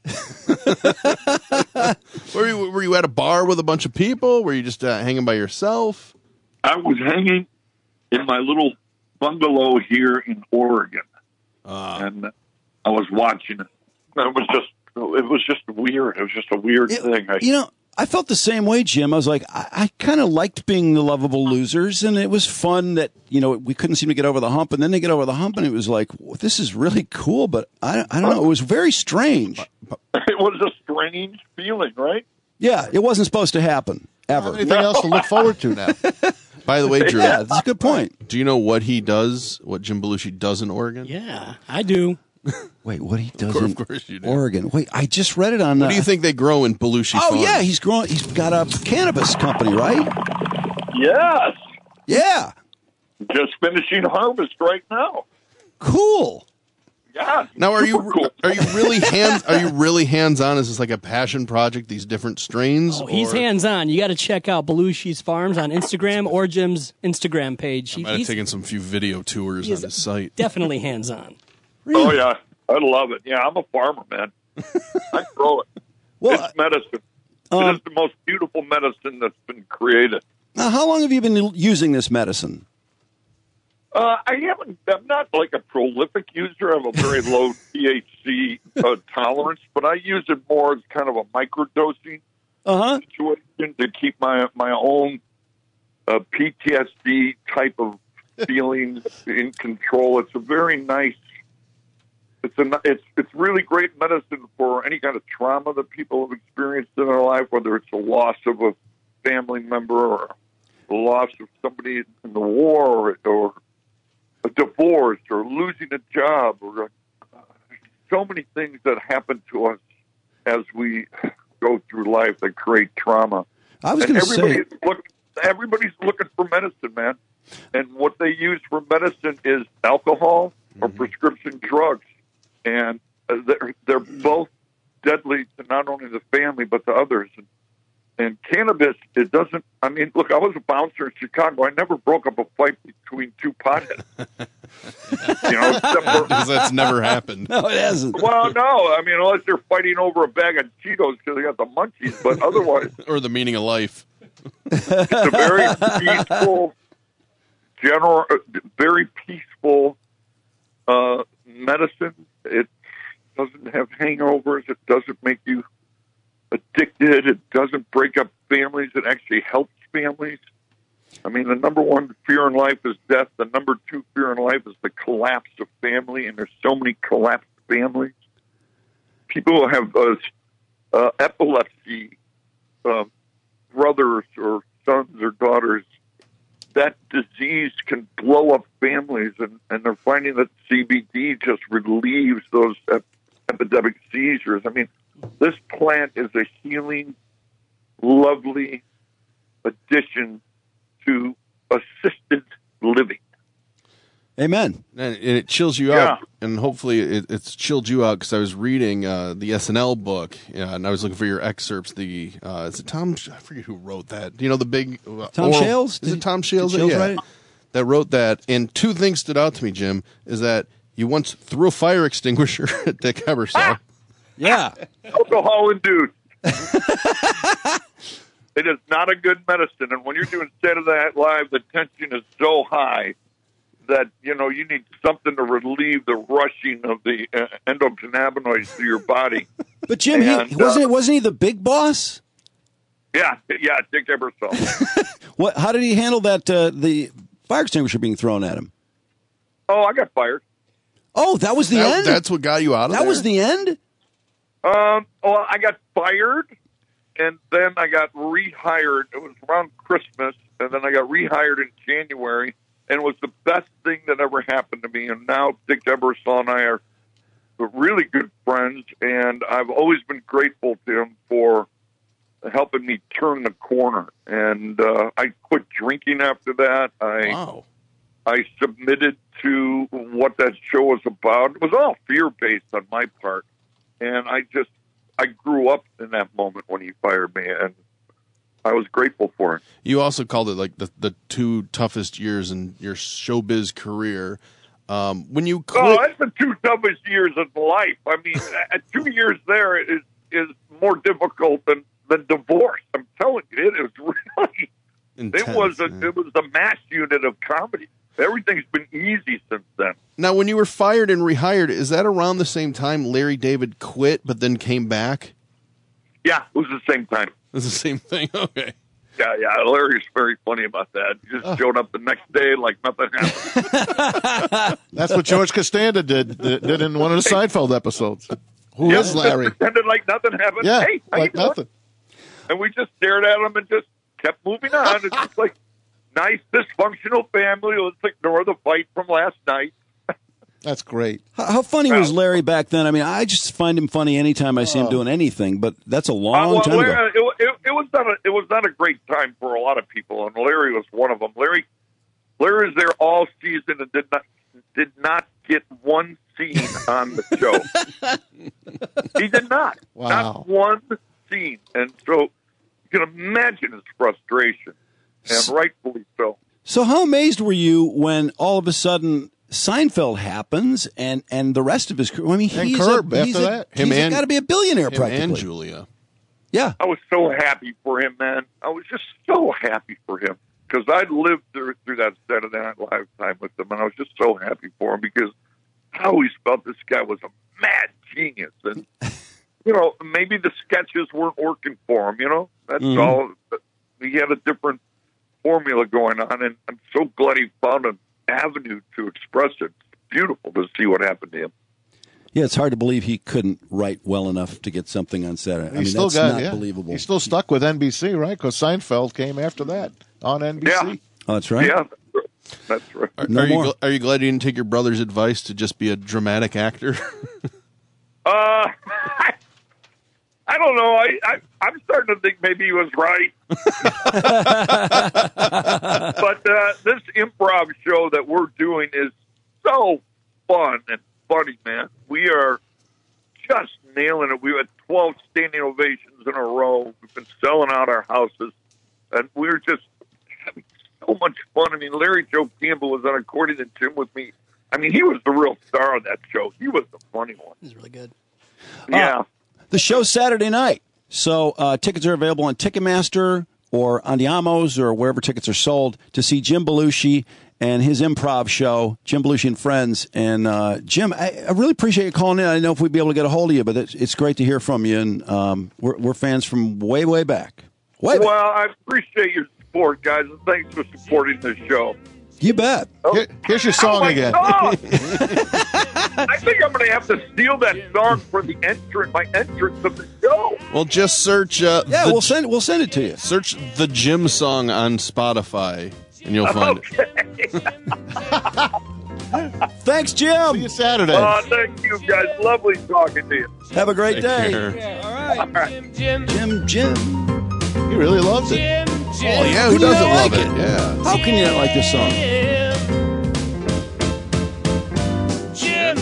were, you, were you at a bar with a bunch of people? Were you just uh, hanging by yourself? I was hanging in my little bungalow here in Oregon, uh, and I was watching it. It was just, it was just weird. It was just a weird it, thing. I, you know, I felt the same way, Jim. I was like, I, I kind of liked being the lovable losers, and it was fun that, you know, we couldn't seem to get over the hump, and then they get over the hump, and it was like, well, this is really cool, but I, I don't know. It was very strange. It was a strange feeling, right? Yeah, it wasn't supposed to happen, ever. Anything else to look forward to now? By the way, Drew, yeah, that's a good point. Do you know what he does, what Jim Belushi does in Oregon? Yeah, I do. Wait, what he does of in course you do. Oregon? Wait, I just read it on. What uh, do you think they grow in Belushi Oh Farms? yeah, he's growing. He's got a cannabis company, right? Yes. Yeah. Just finishing harvest right now. Cool. Yeah. Now, are you cool. are you really hands are you really hands on? Is this like a passion project? These different strains? Oh, he's or? hands on. You got to check out Belushi's Farms on Instagram or Jim's Instagram page. I might have he's taken some few video tours on his site. Definitely hands on. Really? Oh yeah, I love it. Yeah, I'm a farmer, man. I grow it. Well, it's medicine. um, it is the most beautiful medicine that's been created. Now, how long have you been using this medicine? Uh, I haven't. I'm not like a prolific user. I have a very low T H C uh, tolerance, but I use it more as kind of a microdosing uh-huh. situation to keep my my own uh, P T S D type of feelings in control. It's a very nice. it's a it's it's really great medicine for any kind of trauma that people have experienced in their life, whether it's the loss of a family member or the loss of somebody in the war, or, or a divorce, or losing a job, or uh, so many things that happen to us as we go through life that create trauma. I was and going to say, everybody's look, everybody's looking for medicine, man, and what they use for medicine is alcohol or Mm-hmm. prescription drugs, and uh, they're they're both deadly to not only the family but to others. And, And cannabis, it doesn't, I mean, look, I was a bouncer in Chicago. I never broke up a fight between two potheads. you know, except for, Because that's never happened. no, it hasn't. well, no, I mean, unless they're fighting over a bag of Cheetos because they got the munchies, but otherwise, Or the meaning of life. it's a very peaceful, general, uh, very peaceful uh, medicine. It doesn't have hangovers. It doesn't make you addicted. It doesn't break up families. It actually helps families. I mean, the number one fear in life is death. The number two fear in life is the collapse of family, and there's so many collapsed families. People have uh, uh, epilepsy, uh, brothers or sons or daughters. That disease can blow up families, and, and they're finding that C B D just relieves those ep- epidemic seizures. I mean, this plant is a healing, lovely addition to assisted living. Amen. And it chills you Yeah. out, and hopefully it, it's chilled you out, because I was reading uh, the S N L book, yeah, and I was looking for your excerpts. The uh, is it Tom? I forget who wrote that. You know, the big uh, Tom oral- Shales? Is Did- it Tom did Shales? Shales yeah, write it? that wrote that. And two things stood out to me, Jim, is that you once threw a fire extinguisher at Dick Ebersol. Yeah. Alcohol induced. It is not a good medicine, and when you're doing Saturday Night Live, the tension is so high that, you know, you need something to relieve the rushing of the uh, endocannabinoids through your body. But Jim, And, he, wasn't uh, it? Wasn't he the big boss? Yeah, yeah, Dick Ebersol. What? How did he handle that? Uh, the fire extinguisher being thrown at him. Oh, I got fired. Oh, that was the That- end. That's what got you out of that there? was the end. Um, well, I got fired, and then I got rehired. It was around Christmas, and then I got rehired in January, and it was the best thing that ever happened to me. And now Dick Ebersol and I are really good friends, and I've always been grateful to him for helping me turn the corner. And uh, I quit drinking after that. I Wow. I submitted to what that show was about. It was all fear-based on my part. And I just, I grew up in that moment when he fired me, and I was grateful for it. You also called it like the, the two toughest years in your showbiz career. Um, when you quit, Oh, that's the two toughest years of life. I mean, uh, two years there is is more difficult than, than divorce. I'm telling you, it is really, intense, it was a, yeah. it was the mass unit of comedy. Everything's been easy since then. Now, when you were fired and rehired, is that around the same time Larry David quit but then came back? Yeah, it was the same time. It's the same thing. Okay. Yeah, yeah. Larry's very funny about that. He just showed up the next day like nothing happened. That's what George Costanza did did in one of the Seinfeld episodes. Who is Yeah, Larry? Just pretended like nothing happened. Yeah, Hey, how like you doing? nothing. And we just stared at him and just kept moving on. It's just like, nice dysfunctional family. Let's ignore the fight from last night. That's great. How, how funny was Larry back then? I mean, I just find him funny anytime I see him doing anything. But that's a long Uh, well, time ago. Larry, it, it, it was not a it was not a great time for a lot of people, and Larry was one of them. Larry, Larry was there all season and did not did not get one scene on the show. He did not. Wow. Not one scene, and so you can imagine his frustration, and rightfully so. So how amazed were you when all of a sudden Seinfeld happens and, and the rest of his career? I mean, And he's Curb a, after he's a, that. Him he's and- got to be a billionaire Him practically. and Julia. Yeah. I was so happy for him, man. I was just so happy for him because I'd lived through, through that Saturday Night Live time with him, and I was just so happy for him because I always felt this guy was a mad genius. And, you know, maybe the sketches weren't working for him, you know? That's Mhm. all. He had a different formula going on, and I'm so glad he found an avenue to express it. It's beautiful to see what happened to him. Yeah, it's hard to believe he couldn't write well enough to get something on Saturday. I He's mean, still that's got, not yeah. believable. He's still stuck with N B C, right? Because Seinfeld came after that on N B C. Yeah. Oh, that's right. Yeah, that's right. Are, No are you more. gl- are you glad you didn't take your brother's advice to just be a dramatic actor? Uh, I don't know. I, I I'm starting to think maybe he was right. But uh, this improv show that we're doing is so fun and funny, man. We are just nailing it. We had twelve standing ovations in a row. We've been selling out our houses, and we're just having so much fun. I mean, Larry Joe Campbell was on According to Jim with me. I mean, he was the real star of that show. He was the funny one. He's really good. Yeah. Uh, the show's Saturday night, so uh, tickets are available on Ticketmaster or Andiamo's or wherever tickets are sold to see Jim Belushi and his improv show, Jim Belushi and Friends. And uh, Jim, I, I really appreciate you calling in. I don't know if we'd be able to get a hold of you, but it's, it's great to hear from you. And um, we're, we're fans from way, way back. Way back. Well, I appreciate your support, guys, and thanks for supporting this show. You bet. Here, here's your song Oh, my again. God. I think I'm going to have to steal that song for the entrance, my entrance of the show. Well, just search. Uh, Yeah, the, we'll send we'll send it to you. Search the Jim song on Spotify, and you'll find it. Okay. Thanks, Jim. See you Saturday. Uh, thank you, guys. Lovely talking to you. Have a great Take day. care. All right. All right. Jim, Jim, Jim, Jim. He really loves it. Jim, Jim. Oh yeah, Who who doesn't doesn't love like it? it? Yeah. How can you not like this song? Jim.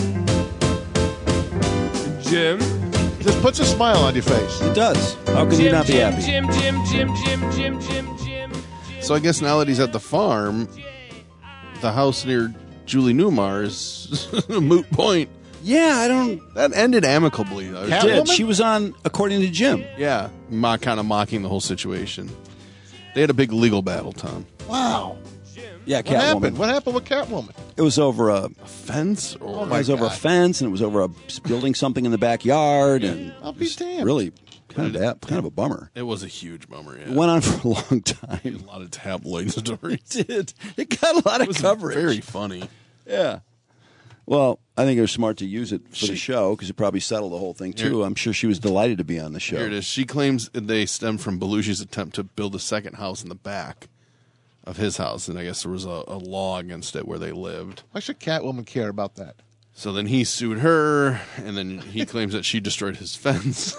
Jim. Just puts a smile on your face. It does. How can you not be happy? Jim, Jim, Jim, Jim, Jim, Jim, Jim. So I guess now that he's at the farm, the house near Julie Newmar is a moot point. Yeah, I don't. That ended amicably, though. Cat- Did. woman? She was on According to Jim. Yeah, mock, kind of mocking the whole situation. They had a big legal battle, Tom. Wow. Yeah, What happened? Catwoman. What happened with Catwoman? It was over a. A fence? Or Oh, It my was over a God. fence, and it was over a building something in the backyard, and I'll be it was damned. really kind of that, kind of a bummer. It was a huge bummer. Yeah. It went on for a long a time. lot of tabloid stories. It did. It got a lot It of was coverage. very funny. Yeah. Well, I think it was smart to use it for She- the show because it probably settled the whole thing too. Here- I'm sure she was delighted to be on the show. Here it is. She claims they stem from Belushi's attempt to build a second house in the back of his house, and I guess there was a, a law against it where they lived. Why should Catwoman care about that? So then he sued her, and then he claims that she destroyed his fence.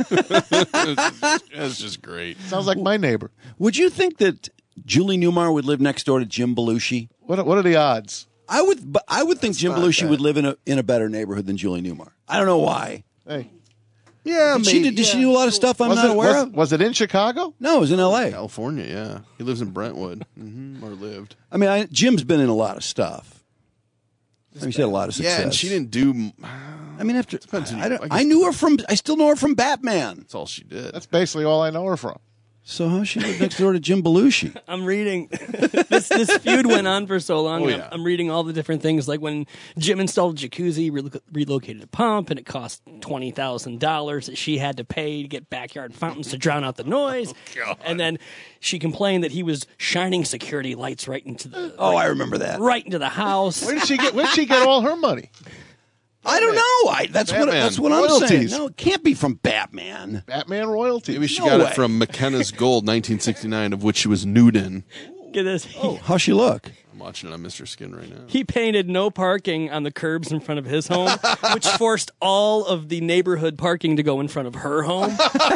That's just great. Sounds like my neighbor. Would you think that Julie Newmar would live next door to Jim Belushi? What are, what are the odds? I would, but I would think Jim not Belushi bad. would live in a in a better neighborhood than Julie Newmar. I don't know why. Hey, Yeah, Did she, did, did she do a lot of stuff I'm was not it, aware was, of? was it in Chicago? No, it was in L A. California, yeah. He lives in Brentwood, hmm or lived. I mean, I, Jim's been in a lot of stuff. I mean, she's had a lot of success. Yeah, and she didn't do. I mean, after Depends who I, you- I, don't, I guess- I knew her from. I still know her from Batman. That's all she did. That's basically all I know her from. So how she live next door to Jim Belushi? I'm reading this. This feud went on for so long. Oh, I'm- yeah. I'm reading all the different things, like when Jim installed a jacuzzi, re- relocated a pump, and it cost twenty thousand dollars that she had to pay to get backyard fountains to drown out the noise. Oh, and then she complained that he was shining security lights right into the Oh, I remember that. right into the house. Where did she get? Where did she get all her money? I don't know. I, that's what Batman. that's what I'm Royalties. saying. No, it can't be from Batman. Batman royalty. Maybe she No got way. it from McKenna's Gold, nineteen sixty-nine, of which she was nude in. Get this. He, How's she look? I'm watching it on Mister Skin right now. he painted no parking on the curbs in front of his home, which forced all of the neighborhood parking to go in front of her home.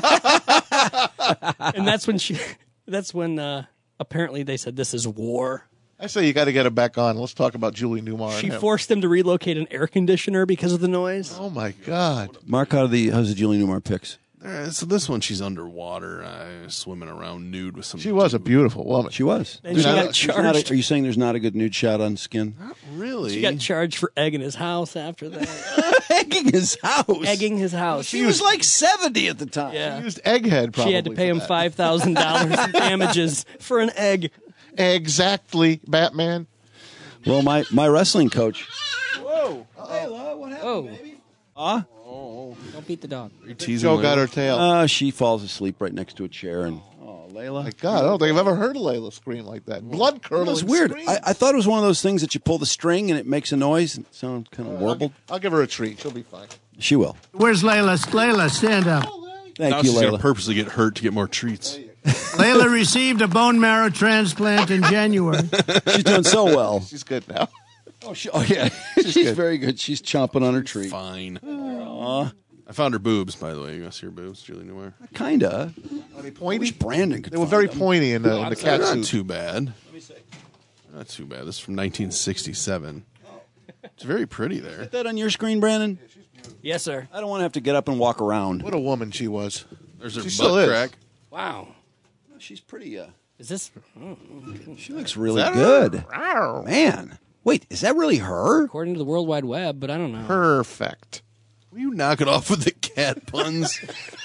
And that's when she. That's when uh, apparently they said this is war. I say you got to get her back on. Let's talk about Julie Newmar. and She him. forced them to relocate an air conditioner because of the noise. Oh my God! Mark, how are the how's the Julie Newmar pics? Uh, so this one, she's underwater, uh, swimming around nude with some. She was a dude. beautiful woman. She was. And she There's got not- there's not a- charged. are you saying there's not a good nude shot on Skin? Not really. She got charged for egging his house after that. Egging his house. Egging his house. She was like seventy at the time. Yeah. She used egghead. Probably She had to pay for him that. five thousand dollars in damages for an egg. Exactly, Batman. Well, my, my wrestling coach. Whoa. Hey, Lo, what happened, Oh, baby? Huh? don't beat the dog. Are you teasing Joe Larry? got her tail. Uh, she falls asleep right next to a chair, and oh, Layla. My God, I don't think I've ever heard Layla scream like that. Blood curdling. It was weird. Scream. I, I thought it was one of those things that you pull the string and it makes a noise and it sounds kind of Uh, warbled. I'll, I'll give her a treat. She'll be fine. She will. Where's Layla? Layla, stand up. Thank now you, she's gonna Layla. purposely get hurt to get more treats. Layla received a bone marrow transplant in January. She's doing so well. She's good now. Oh, she, oh yeah. She's, good. very good. She's chomping on her treat. Fine. Aw. I found her boobs, by the way. You guys see her boobs, Julie Newmar? Kinda. Are they I pointy? wish Brandon could They were find very them. pointy in the, in the cat Not suit. too bad. Let me see. Not too bad. This is from nineteen sixty-seven. It's very pretty there. Get that on your screen, Brandon? Yes, sir. I don't want to have to get up and walk around. What a woman she was. There's her She butt still is. crack. Wow. She's pretty, uh, Is this? Oh, she looks really that good. Man. Wait, is that really her? according to the World Wide Web, but I don't know. Perfect. Will you knock it off with the cat puns?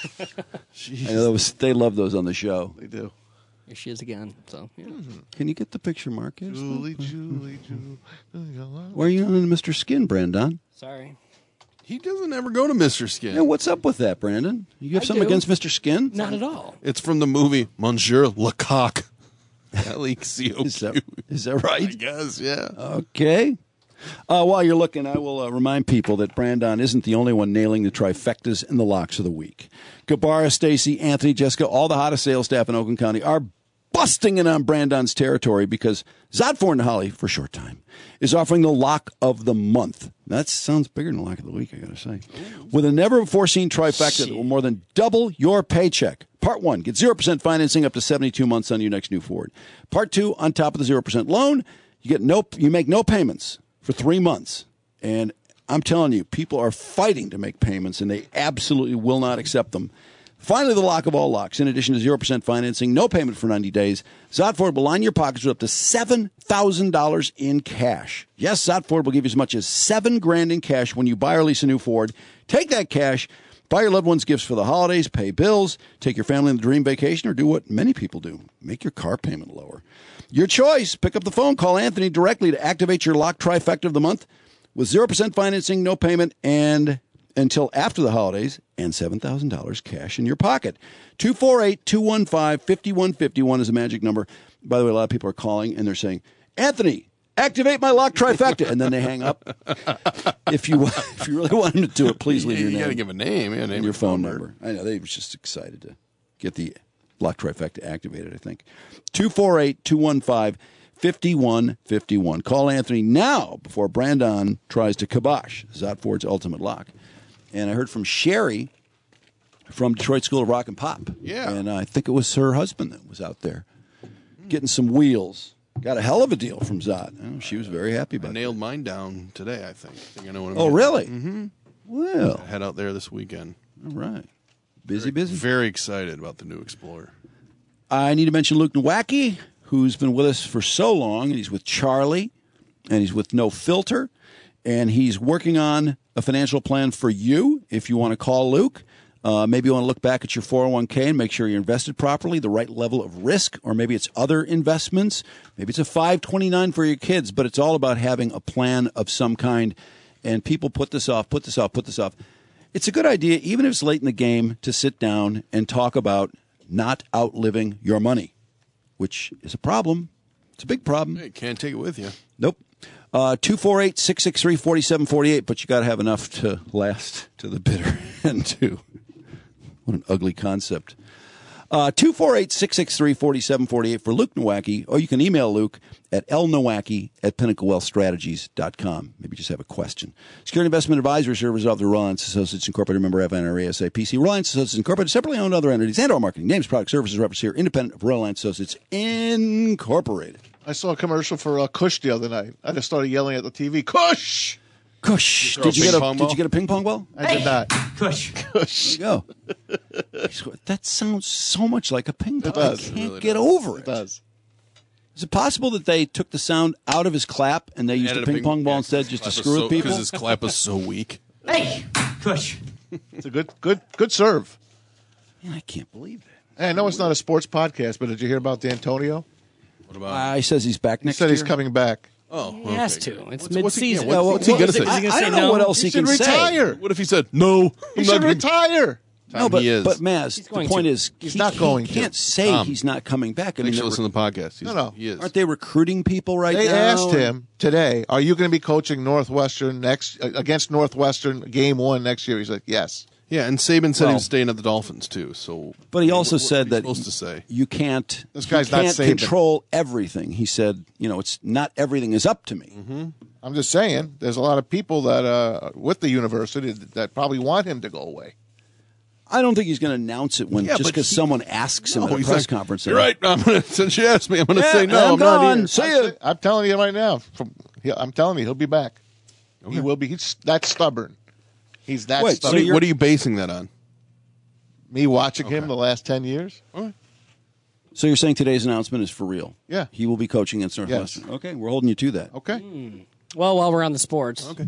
I know that was, they love those on the show. They do. Here she is again. So, yeah. Can you get the picture, Marcus? Julie, Julie, Julie. Why are you on Mister Skin, Brandon? Sorry. He doesn't ever go to Mister Skin. Yeah, what's up with that, Brandon? You have I something do. against Mister Skin? Not at all. It's from the movie Monsieur Lecoq. L E C O Is that, Q. is that I right? guess, yeah. Okay. Uh, while you're looking, I will uh, remind people that Brandon isn't the only one nailing the trifectas and the locks of the week. Gabara, Stacy, Anthony, Jessica, all the hottest sales staff in Oakland County are busting in on Brandon's territory because Zodford and Holly, for a short time, is offering the lock of the month. That sounds bigger than the lock of the week, I got to say. With a never-before-seen trifecta that will more than double your paycheck. Part one, get zero percent financing up to seventy-two months on your next new Ford. Part two, on top of the zero percent loan, you get no, you make no payments for three months. And I'm telling you, people are fighting to make payments, and they absolutely will not accept them. Finally, the lock of all locks. In addition to zero percent financing, no payment for ninety days, Zodford will line your pockets with up to seven thousand dollars in cash. Yes, Zodford will give you as much as seven grand in cash when you buy or lease a new Ford. Take that cash, buy your loved ones gifts for the holidays, pay bills, take your family on the dream vacation, or do what many people do, make your car payment lower. Your choice. Pick up the phone, call Anthony directly to activate your lock trifecta of the month with zero percent financing, no payment, and until after the holidays, and seven thousand dollars cash in your pocket. two four eight, two one five, five one five one is a magic number. By the way, a lot of people are calling, and they're saying, Anthony, activate my lock trifecta, and then they hang up. If you if you really want them to do it, please leave you your you name. got to give a name. Yeah, name and your phone number. I know, they were just excited to get the lock trifecta activated, I think. two four eight, two one five, five one five one. Call Anthony now before Brandon tries to kibosh Zodford's ultimate lock. And I heard from Sherry from Detroit School of Rock and Pop. Yeah. And I think it was her husband that was out there getting some wheels. Got a hell of a deal from Zod. Oh, she was very happy about I it. nailed mine down today, I think. I think I know what I'm Oh, getting. really? Mm-hmm. Well, Head out there this weekend. all right. Busy, very, busy. Very excited about the new Explorer. I need to mention Luke Nowacki, who's been with us for so long. And he's with Charlie, and he's with No Filter, and he's working on a financial plan for you. If you want to call Luke, uh, maybe you want to look back at your four oh one k and make sure you're invested properly, the right level of risk, or maybe it's other investments. Maybe it's a five twenty-nine for your kids, but it's all about having a plan of some kind. And people put this off, put this off, put this off. It's a good idea, even if it's late in the game, to sit down and talk about not outliving your money, which is a problem. It's a big problem. Hey, can't take it with you. Nope. Uh, two four eight, six six three, four seven four eight, but you got to have enough to last to the bitter end, too. What an ugly concept. Uh, two four eight, six six three, four seven four eight for Luke Nowacki, or you can email Luke at l nowacki at pinnacle wealth strategies dot com. Maybe just have a question. Security Investment Advisory Services of the Reliance Associates Incorporated, member F N R A S A P C. Reliance Associates Incorporated, separately owned other entities and or marketing names, product services, reps here, independent of Reliance Associates Incorporated. I saw a commercial for uh, Kush the other night. I just started yelling at the T V, Kush! Kush. Throw Did you a get a ping pong Did ball? you get a ping pong ball? I did not. Kush. Kush. There you go. That sounds so much like a ping pong. It does. I It can't really get does. over it. It does. Is it possible that they took the sound out of his clap and they used Added a ping pong ball yeah, instead just to clap is screw so, with people? Because his clap is so weak. Hey, Kush. It's a good, good, good serve. Man, I can't believe it. Hey, I know it's not a sports podcast, but did you hear about D'Antonio? What about? Uh, he says he's back He next said year. he's coming back. oh, He has okay. to. It's What's- what's he- mid-season. yeah, what- Well, what's he what- gonna is say? it- is he gonna I, say I don't know no? what else He he, should can say. retire. What if he said no? He I'm should not gonna- retire. No, but he is. but Maz, He's the going point to. is He's he, not going he to. can't say Tom, he's not coming back. I I mean, think they're- listen to the podcast. He's, No, no. He is. aren't they recruiting people right They now? asked him today, "Are you going to be coaching Northwestern next uh, against Northwestern game one next year?" He's like, "Yes." Yeah, and Saban said he Well- was staying at the Dolphins too. So, But he I mean, also what- said what are that you supposed to say. you can't. This guy's you not can't Saban. control everything. He said, you know, it's not everything is up to me. Mm-hmm. I'm just saying, there's a lot of people that uh, with the university that probably want him to go away. I don't think he's going to announce it when Yeah, just but because he- someone asks him No, at a he's press like, conference. You're right. I'm gonna, since you asked me, I'm going to Yeah, say no. I'm I'm, not gone. here. See I'm, ya. say- I'm telling you right now. From, he- I'm telling you, he'll be back. He will be. He's that stubborn. He's that Wait, so What are, stubborn. you, what are you basing that on? Me watching him the last ten years. So you're saying today's announcement is for real? Yeah. He will be coaching against Northwestern. Okay, we're holding you to that. Okay. Well, while we're on the sports. Okay.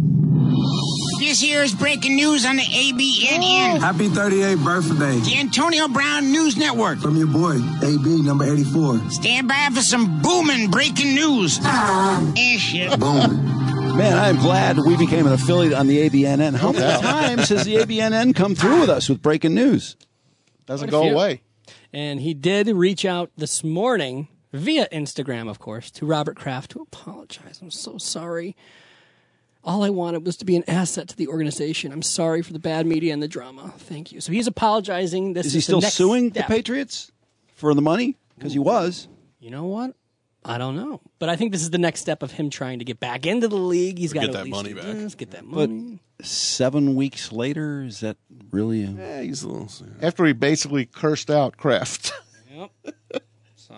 This here is breaking news on the A B N N. Happy thirty-eighth birthday. The Antonio Brown News Network. From your boy, A B, number eighty-four. Stand by for some booming breaking news. Eh, shit. Boom. Man, I'm glad we became an affiliate on the A B N N. How many times has the A B N N come through with us with breaking news? Doesn't Quite a go few. away. And he did reach out this morning via Instagram, of course, to Robert Kraft to apologize. I'm so sorry. All I wanted was to be an asset to the organization. I'm sorry for the bad media and the drama. Thank you. So he's apologizing. This Is is, he the still next suing step. the Patriots for the money? Because he was. You know what? I don't know. But I think this is the next step of him trying to get back into the league. He's got Get to that at least money do back. this, get that But money. seven weeks later, is that really? A... Yeah, he's a little. After he basically cursed out Kraft. Yep. So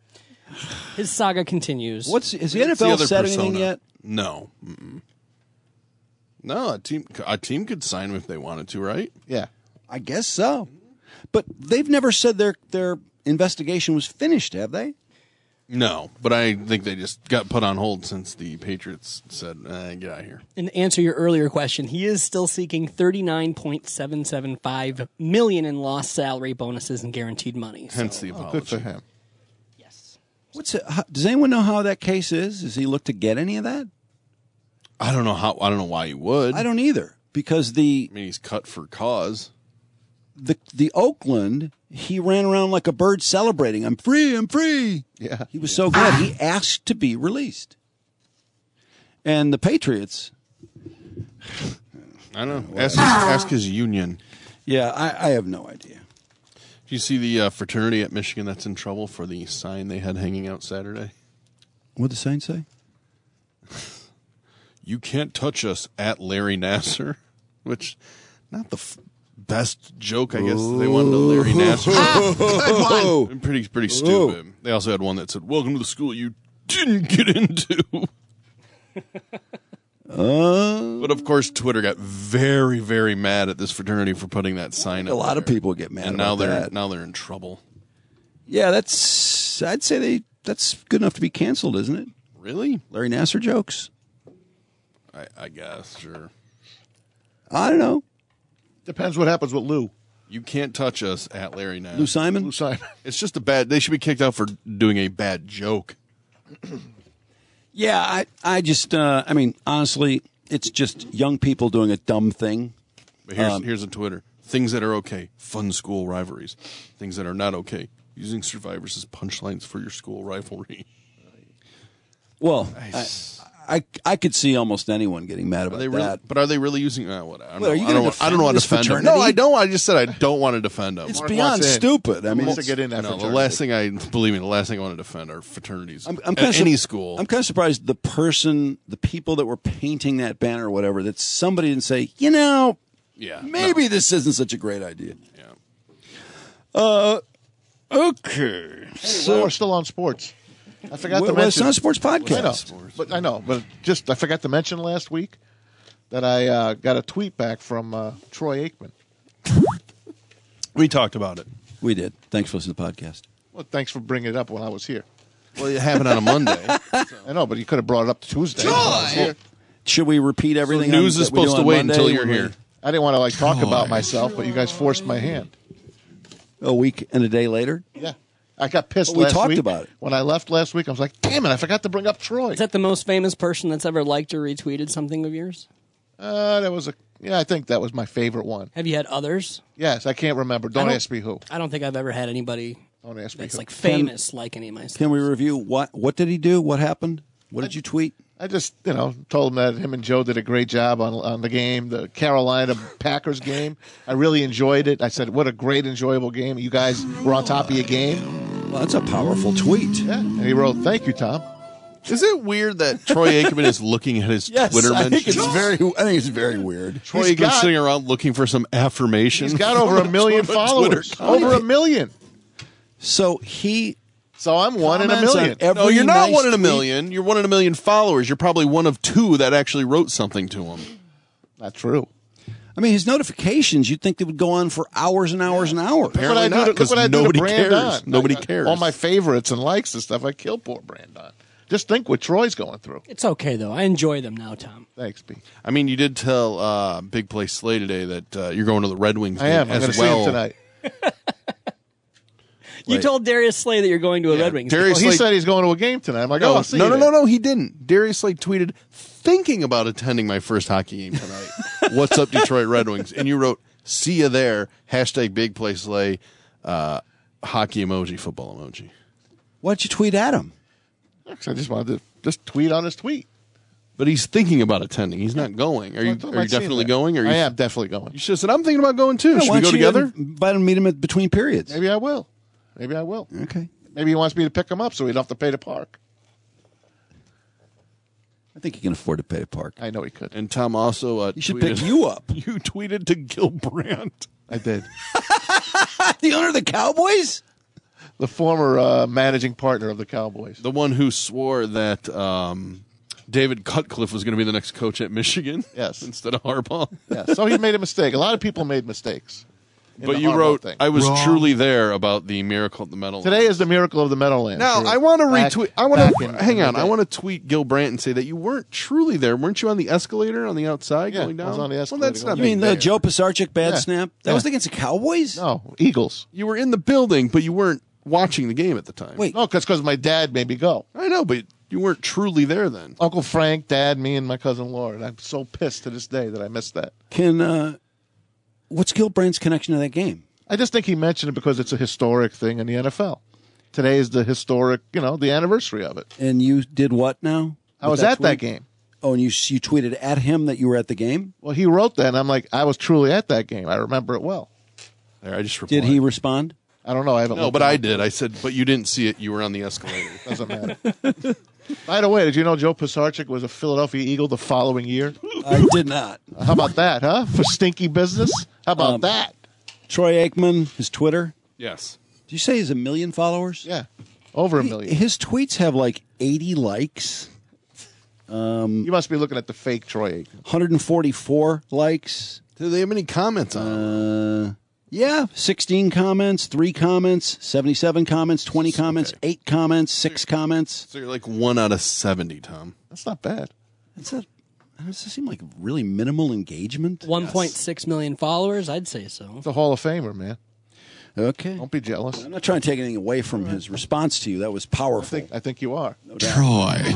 his saga continues. What's is the What's the N F L other said persona? anything yet? No. Mm-mm. No, a team a team could sign him if they wanted to, right? Yeah. I guess so. But they've never said their their investigation was finished, have they? No, but I think they just got put on hold since the Patriots said, eh, "Get out of here." And to answer your earlier question, he is still seeking thirty-nine point seven seven five million dollars in lost salary bonuses and guaranteed money. So. Hence the Oh, apology. good for him. Yes. What's it, how, does anyone know how that case is? Does he look to get any of that? I don't know how. I don't know why he would. I don't either. Because the I mean, he's cut for cause. the the Oakland, he ran around like a bird celebrating. I'm free. I'm free. Yeah. He was so good. He asked to be released. And the Patriots, I don't know. Ask, ask his union. yeah, I, I have no idea. Do you see the uh, fraternity at Michigan that's in trouble for the sign they had hanging out Saturday? What'd the sign say? You can't touch us at Larry Nasser, which not the f- best joke, I guess. They wanted a Larry Nasser. Oh, pretty pretty stupid. They also had one that said, "Welcome to the school you didn't get into." Uh, But of course, Twitter got very, very mad at this fraternity for putting that sign up. a lot of there. people get mad and about now they're that. now they're in trouble. Yeah, that's. I'd say they. That's good enough to be canceled, isn't it? Really? Larry Nasser jokes. I, I guess sure. I don't know. Depends what happens with Lou. You can't touch us at Larry Nasser. Lou Simon. Lou Simon. It's just a bad. They should be kicked out for doing a bad joke. Yeah, I. I just. Uh, I mean, honestly, it's just young people doing a dumb thing. But here's Um, here's a Twitter. Things that are okay, fun school rivalries. Things that are not okay, using survivors as punchlines for your school rivalry. Well, I, I, I could see almost anyone getting mad Are about they really, that. but are they really using? Uh, what, I don't Well, know. are you I gonna don't, want- I don't know how to defend defend this them. No, I fraternity? don't. I just said I don't want to defend them. It's Mark beyond wants in. stupid. I He mean, wants to get in that No, the fraternity. last thing I believe me, the last thing I want to defend are fraternities. I'm, I'm at kind of any school. I'm kind of surprised the person, the people that were painting that banner or whatever, that somebody didn't say, you know, yeah, maybe no. this isn't such a great idea. Yeah. Uh, okay. So well, we're still on sports. I forgot Well, to mention. it's not a sports podcast. I know, but I know, but just I forgot to mention last week that I uh, got a tweet back from uh, Troy Aikman. We talked about it. We did. Thanks for listening to the podcast. Well, thanks for bringing it up when I was here. Well, it happened on a Monday. I know, but you could have brought it up Tuesday. when I was here. Should we repeat everything? news on, is that we do supposed to on wait Monday until you're when we- here. I didn't want to like talk about myself, but you guys forced my hand. A week and a day later? Yeah. I got pissed But we last talked week. about it. When I left last week, I was like, damn it, I forgot to bring up Troy. Is that the most famous person that's ever liked or retweeted something of yours? Uh, there was a Yeah, I think that was my favorite one. Have you had others? Yes, I can't remember. Don't, don't ask me who. I don't think I've ever had anybody Don't ask me that's who. like famous like any of my Can we review what what did he do? What happened? What did you tweet? I just, you know, told him that him and Joe did a great job on on the game, the Carolina Packers game. I really enjoyed it. I said, what a great, enjoyable game. You guys were on top of your game. Well, that's a powerful tweet. Yeah. And he wrote, thank you, Tom. Is it weird that Troy Aikman is looking at his Yes, Twitter I think mentions? it's very. I think it's very weird. Troy He's Aikman got- sitting around looking for some affirmation. He's got over a million From a followers. Twitter Over a million. So he. So I'm one in a Comments on million. every No, you're not nice one in a tweet. million. You're one in a million followers. You're probably one of two that actually wrote something to him. Not true. I mean, his notifications. You'd think they would go on for hours and hours and hours. Look what Apparently I do not, to- look 'cause what I do to nobody Brandon. cares. Nobody I- cares. All my favorites and likes and stuff, I kill poor Brandon. Just think what Troy's going through. It's okay though. I enjoy them now, Tom. Thanks, B. I mean, you did tell uh, Big Play Slay today that uh, you're going to the Red Wings I game am. I'm as going to well. see him tonight. You Wait. told Darius Slay that you're going to a Yeah, Red Wings. Darius Well, he Slay- said he's going to a game tonight. I'm like, oh, No, I'll see no, you no, there. no, no, he didn't. Darius Slade tweeted, thinking about attending my first hockey game tonight. What's up, Detroit Red Wings? And you wrote, see you there, hashtag Big Play Slay, uh, hockey emoji, football emoji. Why'd you tweet at him? I just wanted to just tweet on his tweet. But he's thinking about attending. He's not going. Are you, I thought are I'd you seen definitely that. going? Or you, I am definitely going. You should have said, I'm thinking about going too. Yeah, Should why we go don't you together? Invite him, meet him at between periods. Maybe I will. Maybe I will. Okay. Maybe he wants me to pick him up so he don't have to pay to park. I think he can afford to pay a park. I know he could. And Tom also uh, He should tweeted, pick you up. You tweeted to Gil Brandt. I did. The owner of the Cowboys? The former uh, managing partner of the Cowboys. The one who swore that um, David Cutcliffe was going to be the next coach at Michigan. Yes. Instead of Harbaugh. Yeah, so he made a mistake. A lot of people made mistakes. in But the you Harbaugh wrote, thing. I was truly there about the miracle at the Meadowlands. Today is the miracle of the Meadowlands. Now, True. I want to Back- retweet. I want back to in- hang in on. the I day. want to tweet Gil Brandt and say that you weren't truly there. Weren't you on the escalator on the outside Yeah, going down? I was on the Well, escalator that's going not You mean being the there. Joe Pisarcik bad Yeah. snap? That Yeah. was against the Cowboys? No, Eagles. You were in the building, but you weren't watching the game at the time. Wait. No, because my dad made me go. I know, but you weren't truly there then. Uncle Frank, Dad, me, and my cousin Laura. And I'm so pissed to this day that I missed that. Can, uh, what's Gil Brandt's connection to that game? I just think he mentioned it because it's a historic thing in the N F L. Today is the historic, you know, the anniversary of it. And you did what now? I With was at that tweet? game. Oh, and you you tweeted at him that you were at the game? Well, he wrote that, and I'm like, I was truly at that game. I remember it well. There, I just replied. Did he respond? I don't know. I haven't. No, looked but at I it. did. I said, but you didn't see it. You were on the escalator. Doesn't matter. By the way, did you know Joe Pisarcik was a Philadelphia Eagle the following year? I did not. How about that, huh? For stinky business? How about Um, that? Troy Aikman, his Twitter. Yes. Did you say he has a million followers? Yeah, over a million. His tweets have like eighty likes. Um, You must be looking at the fake Troy Aikman. one hundred forty-four likes. Do they have any comments on it? Uh, yeah, sixteen comments, three comments, seventy-seven comments, twenty comments, eight comments, six comments. So you're like one out of seventy, Tom. That's not bad. That's a, does that seem like really minimal engagement? one point six million followers, I'd say so. It's a Hall of Famer, man. Okay. Don't be jealous. I'm not trying to take anything away from his response to you. That was I powerful. think, I think you are. No doubt. Troy.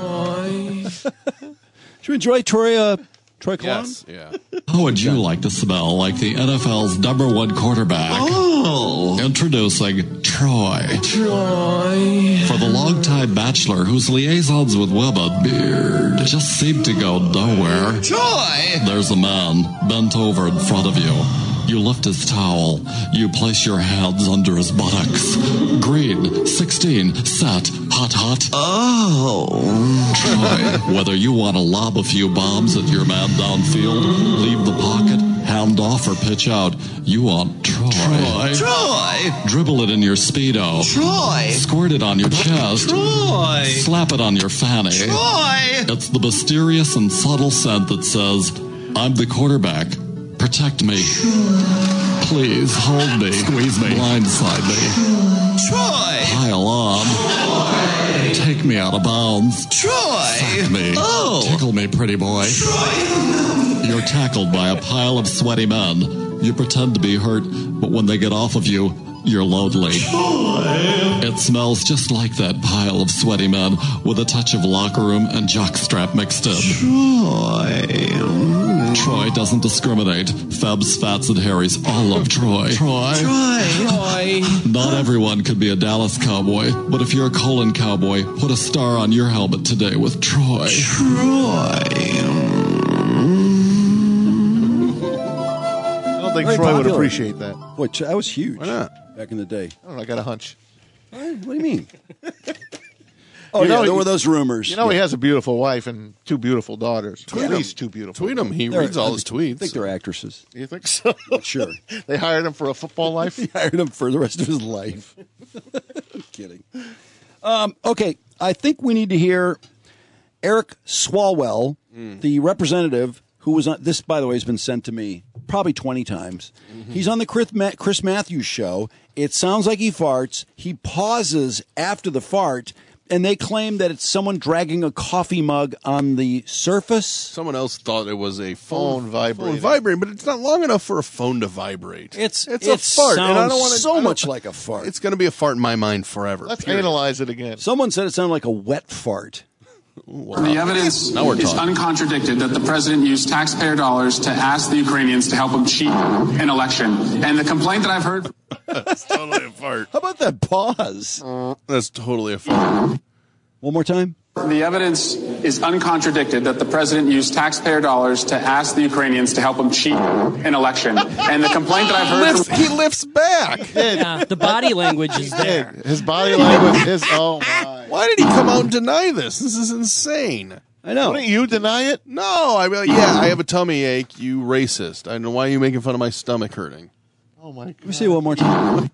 Did you enjoy Troy, uh, Troy Kalon? Yes. Yeah. How would you like to smell like the N F L's number one quarterback? Oh! Introducing Troy. Troy. For the longtime bachelor whose liaisons with women beard just seem to go nowhere. Troy! There's a man bent over in front of you. You lift his towel. You place your hands under his buttocks. Green, sixteen, set, hot, hot. Oh. Troy, whether you want to lob a few bombs at your man downfield, leave the pocket, hand off, or pitch out, you want Troy. Troy. Troy. Dribble it in your Speedo. Troy. Squirt it on your chest. Troy. Slap it on your fanny. Troy. It's the mysterious and subtle scent that says, I'm the quarterback. Protect me. Please hold me. Squeeze me. Blindside me. Troy. Pile on. Troy. Take me out of bounds. Troy. Sack me. Oh. Tickle me, pretty boy. Troy. You're tackled by a pile of sweaty men. You pretend to be hurt, but when they get off of you, you're lonely. Troy. It smells just like that pile of sweaty men with a touch of locker room and jockstrap mixed in. Troy. Troy doesn't discriminate. Febs, Fats, and Harrys all love Troy. Troy. Troy. Troy. Not everyone could be a Dallas Cowboy, but if you're a Colon Cowboy, put a star on your helmet today with Troy. Troy. I don't think Very Troy would popular. appreciate that. Boy, that was huge. Why not? Back in the day. I don't know. I got a hunch. What, what do you mean? Oh, You yeah, know, there he- were those rumors. You know, he Yeah. has a beautiful wife and two beautiful daughters. At least two beautiful. Tweet him. He They're- reads all I his think- tweets. I think they're actresses. You think so? Sure. They hired him for a football life? He hired him for the rest of his life. I'm kidding. Um, okay, I think we need to hear Eric Swalwell, Mm. the representative who was on this, by the way, has been sent to me probably twenty times. Mm-hmm. He's on the Chris, Ma- Chris Matthews show. It sounds like he farts. He pauses after the fart, and they claim that it's someone dragging a coffee mug on the surface. Someone else thought it was a phone, Phone vibrating. phone vibrating, but it's not long enough for a phone to vibrate. It's it's it a fart, and I sounds don't want to so much like a fart. It's going to be a fart in my mind forever. Let's period. analyze it again. Someone said it sounded like a wet fart. The evidence Now we're is talking. uncontradicted that the president used taxpayer dollars to ask the Ukrainians to help him cheat an election. And the complaint that I've heard... That's totally a fart. How about that pause? That's totally a fart. One more time. The evidence is uncontradicted that the president used taxpayer dollars to ask the Ukrainians to help him cheat an election. And the complaint that I've heard... Lifts, he lifts back. Yeah, the body language is there. His body language is, oh my. Why did he come out and deny this? This is insane. I know. Wouldn't you deny it? No, I mean, yeah, I have a tummy ache. You racist. I don't know why are you making fun of my stomach hurting. Oh my Let me see it one more time.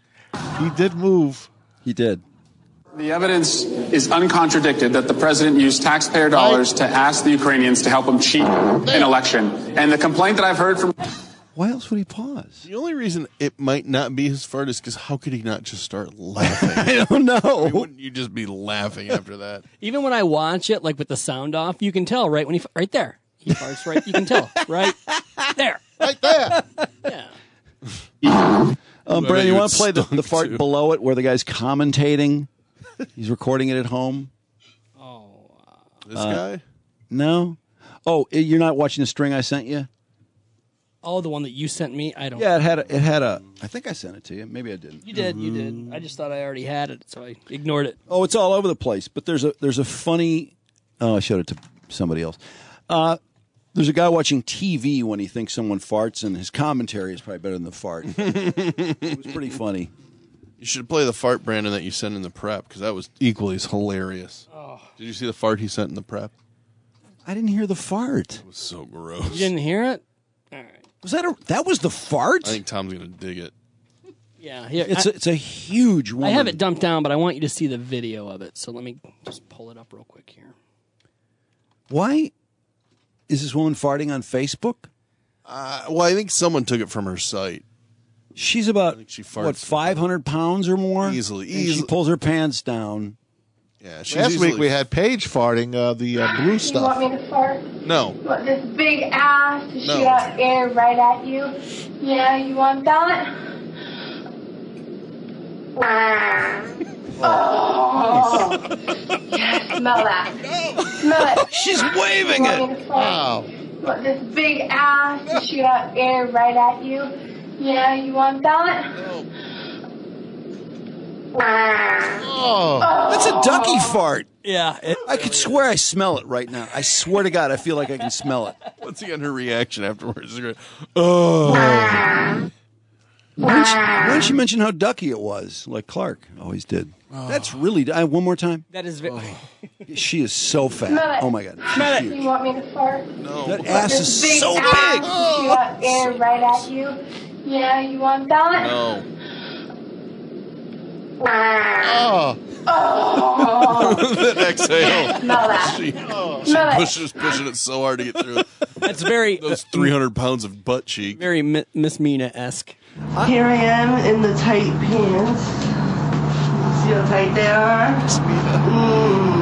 He did move. He did. The evidence is uncontradicted that the president used taxpayer dollars to ask the Ukrainians to help him cheat an election. And the complaint that I've heard from... Why else would he pause? The only reason it might not be his fart is because how could he not just start laughing? I don't know. I mean, wouldn't you just be laughing after that? Even when I watch it, like with the sound off, you can tell right when he right there. He farts right. You can tell right there. Right there. Yeah. Um, Well, Brandon, you you would want to play the, the stunk, fart too. below it where the guy's commentating? He's recording it at home. This guy? No? Oh, eh, you're not watching the string I sent you? Oh, the one that you sent me. I don't. Yeah, it had a, it had a. I think I sent it to you. Maybe I didn't. You did. You did. I just thought I already had it, so I ignored it. Oh, it's all over the place. But there's a there's a funny. Oh, I showed it to somebody else. Uh, there's a guy watching T V when he thinks someone farts, and his commentary is probably better than the fart. It was pretty funny. You should play the fart, Brandon, that you sent in the prep because that was equally as hilarious. Oh. Did you see the fart he sent in the prep? I didn't hear the fart. It was so gross. You didn't hear it? All right. Was that a? That was the fart? I think Tom's gonna dig it. Yeah. Here, It's I, a, it's a huge one. I have it dumped down, but I want you to see the video of it. So let me just pull it up real quick here. Why is this woman farting on Facebook? Uh, well, I think someone took it from her site. She's about she farts what five hundred pounds or more. Easily, And she easily. pulls her pants down. Yeah, she's Last easily- week we had Paige farting uh, the uh, blue You want stuff. me to fart? No. You want this big ass to No. shoot out air right at you? Yeah, you want that? Oh. Yeah, smell that. Smell it. She's waving You want me it. to fart? You want this big ass to shoot out air right at you? Yeah, you want that? Oh. That's a ducky fart. Yeah. It, I could swear I smell it right now. I swear to God, I feel like I can smell it. What's again her reaction afterwards? She's going, oh. Why didn't, she, why didn't she mention how ducky it was, like Clark always did? That's really. I, one more time. that is very. She is so fat. Smell it. Oh my God. Smell it. She's You huge. want me to fart? No. That ass This is big so ass big. to shoot out air right at you? Yeah, you want that? No. Oh. Oh. That exhale. Smell that. She, Smell she it. pushes, pushing it so hard to get through That's very those three hundred pounds of butt cheek. very Mi- Miss Mina esque. Here I am in the tight pants. See how tight they are? Mm.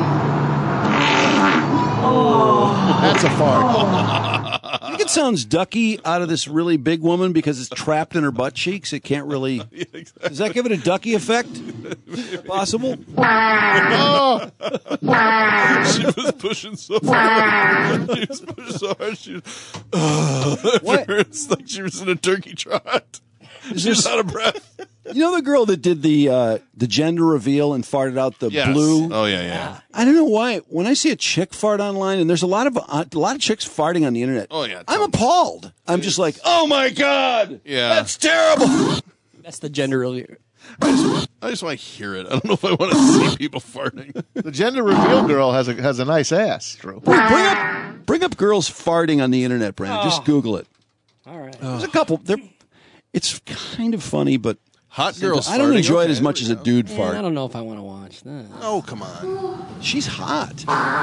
Oh. That's a fart. I think it sounds ducky out of this really big woman because it's trapped in her butt cheeks. It can't really. Yeah, exactly. Does that give it a ducky effect? Possible? Oh! She was pushing so hard. She was pushing so hard. She was, uh, What? It's like she was in a turkey trot. Is She was this- out of breath. You know the girl that did the uh, the gender reveal and farted out the Yes. blue? Oh, yeah, yeah. I don't know why. When I see a chick fart online, and there's a lot of uh, a lot of chicks farting on the internet. Oh, yeah. I'm appalled. I'm just like, oh my god, Yeah. that's terrible. That's the gender reveal. I just, I just want to hear it. I don't know if I want to see people farting. The gender reveal girl has a has a nice ass, Drew. Bring up, bring up girls farting on the internet, Brandon. Just Oh. Google it. All right. There's a couple. They're, it's kind of funny, but Hot girls I don't farting, enjoy it okay, as much as there a we dude Man, fart. I don't know if I want to watch that. Oh, come on. She's hot.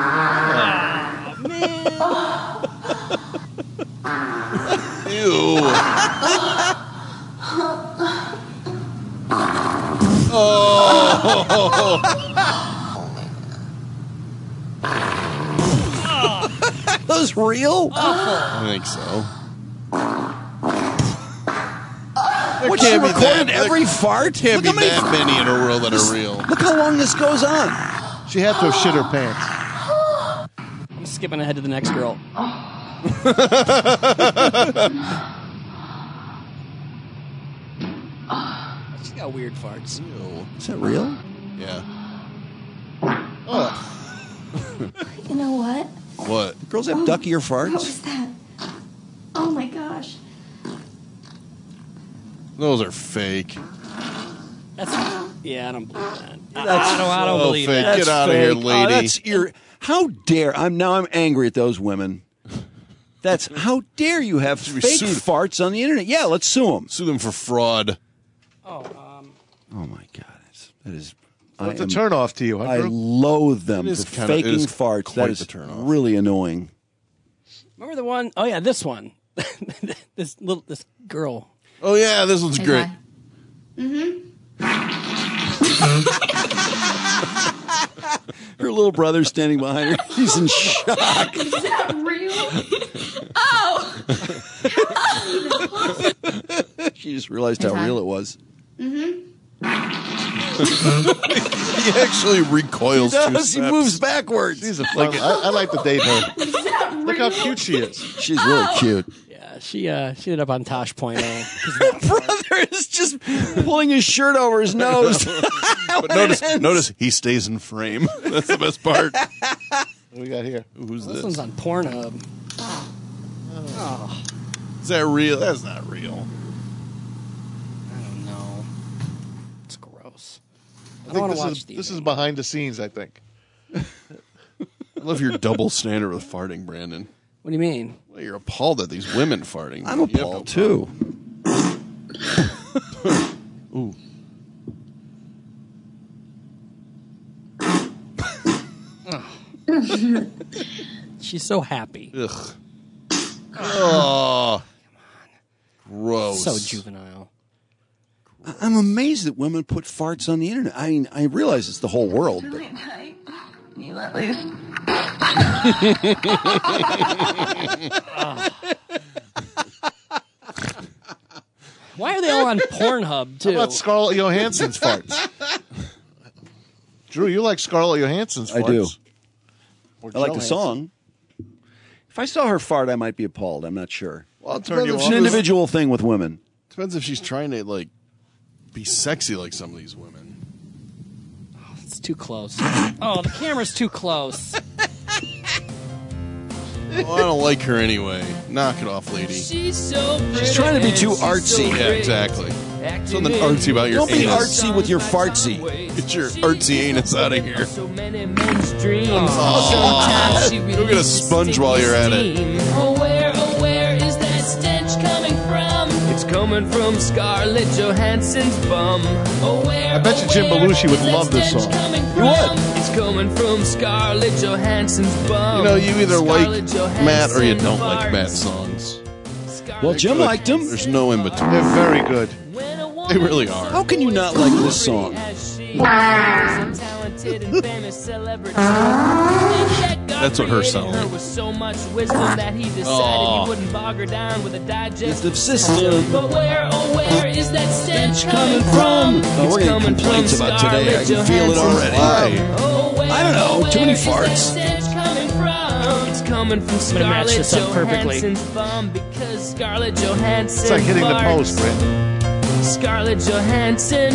Ew. Oh. Those real? I think so. What, she can't be recorded that- every fart? Can't Look be how many that many in a row that are real. Look how long this goes on. She had to have shit her pants. I'm skipping ahead to the next girl. She's got weird farts. Is that real? Yeah. You know what? What? Girls have duckier farts? What was that? Oh my gosh. Those are fake. That's yeah, I don't believe that. I, That's I don't, I don't so believe fake. that. Get out of here, lady. Oh, that's ir- how dare I'm now I'm angry at those women. That's how dare you have Should we fake sue- farts on the internet? Yeah, let's sue them. Sue them for fraud. Oh, um, Oh my god, it's, that is. What's I a am- turn off to you, huh, I Drew? loathe them It is for kinda- it faking is farts. quite That is the turn-off. really annoying. remember the one? Oh yeah, this one. this little this girl. Oh, yeah, this one's great. Mm-hmm. Her little brother's standing behind her. He's in shock. Is that real? Oh! She just realized how real it was. Mm-hmm. He actually recoils He two does. He steps. moves backwards. She's a fun. I, I like to date her. Is that real? Look how cute she is. She's really cute. Yeah, she uh she ended up on Tosh Point A. Her brother is just pulling his shirt over his nose. But notice, notice he stays in frame. That's the best part. What do we got here? Who's This this? one's on Pornhub. Oh, Is that real? That's not real. I don't know. It's gross. I, I don't want think to watch this is these. this is behind the scenes. I think. I love your double standard with farting, Brandon. What do you mean? Well, you're appalled at these women farting. I'm You have no appalled too. Ooh. She's so happy. Ugh. Oh. Gross. So juvenile. I- I'm amazed that women put farts on the internet. I mean, I realize it's the whole world, but You at least. Why are they all on Pornhub too? How about Scarlett Johansson's farts? Drew, you like Scarlett Johansson's farts? I do. Or I like the Johansson. song. If I saw her fart, I might be appalled. I'm not sure. Well, it Turn you depends, It's if an she was- individual thing with women. depends if she's trying to like be sexy like some of these women. It's too close. Oh, the camera's too close. Well, I don't like her anyway. Knock it off, lady. She's so She's trying to be too artsy. Yeah, exactly. Something artsy about your Don't be anus. artsy with your fartsy. Get your artsy anus out of here. so many men's dreams. Aw. Sometimes she Go get a releases sponge while you're at it. steam. Oh, where, oh, where is that stench coming from? It's coming from Scarlett Johansson's bum. Oh, where, I bet you oh, Jim where Belushi would is that love this stench song. coming He would. from? It's coming from Scarlett Johansson's bum. You know, you either like Scarlett Matt or you don't Johansson like farts. Matt's songs. Well, Jim Like, liked him. There's no in between. They're very good. They really are. How can you not like this song? talented and famous celebrity. That's what her sound her like. with so much wisdom that he decided Oh. he wouldn't bog her down with a digestive system. But where, oh where is that stench coming from? Oh, we're getting complaints about today. I can feel it already. Why? Oh, where, I don't know. oh, Too many where is that farts. stench coming from? It's coming from I'm gonna match Scarlett this up perfectly. Johansson's bum because Scarlett Johansson It's like hitting the farts. post, Brent. Scarlett Johansson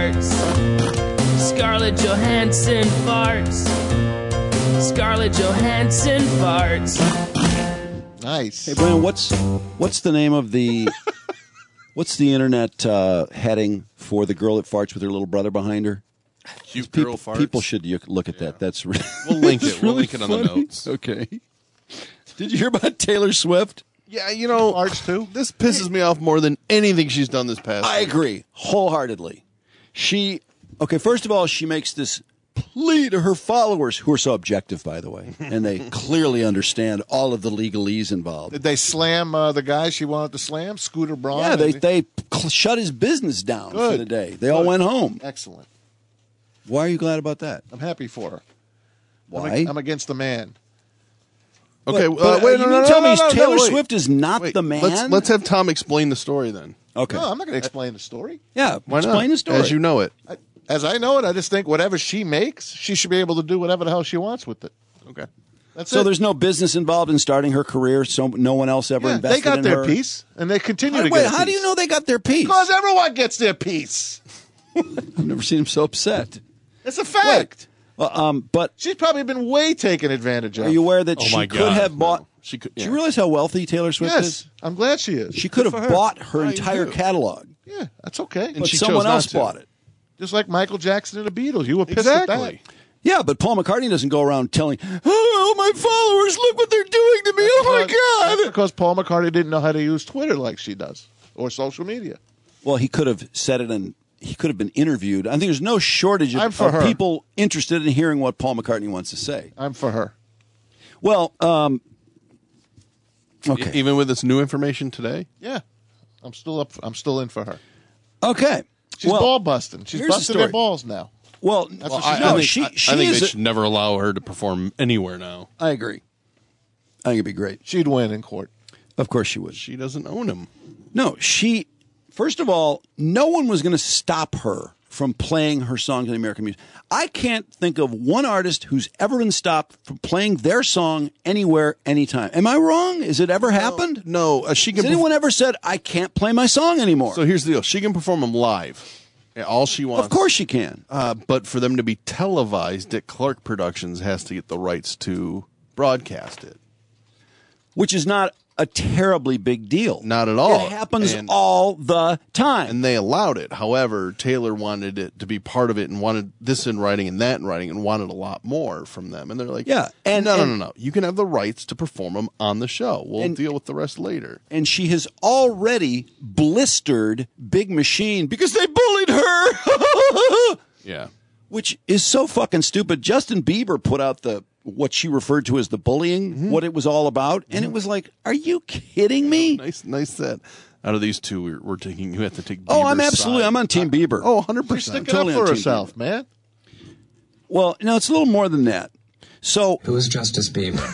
farts. Scarlett Johansson farts. Scarlett Johansson farts. Nice. Hey, Brian, what's what's the name of the what's the internet uh, heading for the girl that farts with her little brother behind her? Cute People, girl farts. people should you look at that. That's re- We'll link that's it. We'll really link it on the funny. notes. Okay. Did you hear about Taylor Swift? Yeah, you know, Arch too. this pisses me off more than anything she's done this past I week. agree wholeheartedly. She okay. First of all, she makes this plea to her followers, who are so objective, by the way, and they clearly understand all of the legalese involved. Did they slam uh, the guy she wanted to slam, Scooter Braun? Yeah, they And- they cl- shut his business down for Good. the day. They all Good. went home. Excellent. Why are you glad about that? I'm happy for her. Why? I'm, I'm against the man. Okay, But- uh, but, wait, uh, no, you no, mean no, tell no, me no, no, Taylor wait. Swift is not Wait, the man? Let's, let's have Tom explain the story then. Okay. No, I'm not going to explain the story. Yeah, Why explain not? the story. As you know it. I, as I know it, I just think whatever she makes, she should be able to do whatever the hell she wants with it. Okay. That's So it. there's no business involved in starting her career. So no one else ever Yeah, invested they got in their her. piece, and they continue Wait, to wait, get a how do piece. you know they got their piece? Because everyone gets their piece. I've never seen him so upset. It's a fact. Well, um, but She's probably been way taken advantage of. are you aware that Oh she my could God, have bought? no. She could. Do Yeah. you realize how wealthy Taylor Swift Yes, is? I'm glad she is. She could Good have for her. bought her I entire do. catalog, Yeah, that's okay. And but she someone chose not else to. bought it. Just like Michael Jackson and the Beatles. You were pissed at that. Exactly. Yeah, but Paul McCartney doesn't go around telling, "Oh, my followers, look what they're doing to me! Oh Because- my that's God!" because Paul McCartney didn't know how to use Twitter like she does, or social media. Well, he could have said it, and he could have been interviewed. I think there's no shortage I'm of, for of her. people interested in hearing what Paul McCartney wants to say. I'm for her. Well, um, okay, E- Even with this new information today? Yeah, I'm still up. I'm still in for her. okay. She's well, ball busting. She's here's the busting their story. balls now. Well, That's Well, what I, she's I no, think, she- I, she I think is they a- should never allow her to perform anywhere now. I agree. I think it'd be great. She'd win in court. Of course she would. She doesn't own him. No, she. First of all, no one was going to stop her from playing her songs in American music. I can't think of one artist who's ever been stopped from playing their song anywhere, anytime. Am I wrong? Has it ever happened? No, uh, she Has can. anyone ever said, I can't play my song anymore? So here's the deal: she can perform them live. Yeah, all she wants. Of course she can. Uh, but for them to be televised, Dick Clark Productions has to get the rights to broadcast it. Which is not a terribly big deal. Not at all. It happens And- all the time. And they allowed it. However, Taylor wanted it to be part of it and wanted this in writing and that in writing and wanted a lot more from them. And they're like, Yeah, and- no, no, and- no, no. You can have the rights to perform them on the show. We'll And- deal with the rest later. and she has already blistered Big Machine because they bullied her. Yeah. Which is so fucking stupid. Justin Bieber put out the what she referred to as the bullying, Mm-hmm. what it was all about, and it was like, are you kidding me? Nice, nice set. Out of these two, we're, we're taking. You have to take. Oh, I'm Bieber's absolutely. side. I'm on Team Bieber. Oh, one hundred She's percent. sticking totally up on for Team herself, Bieber. man. Well, no, it's a little more than that. So Who is Justice Bieber?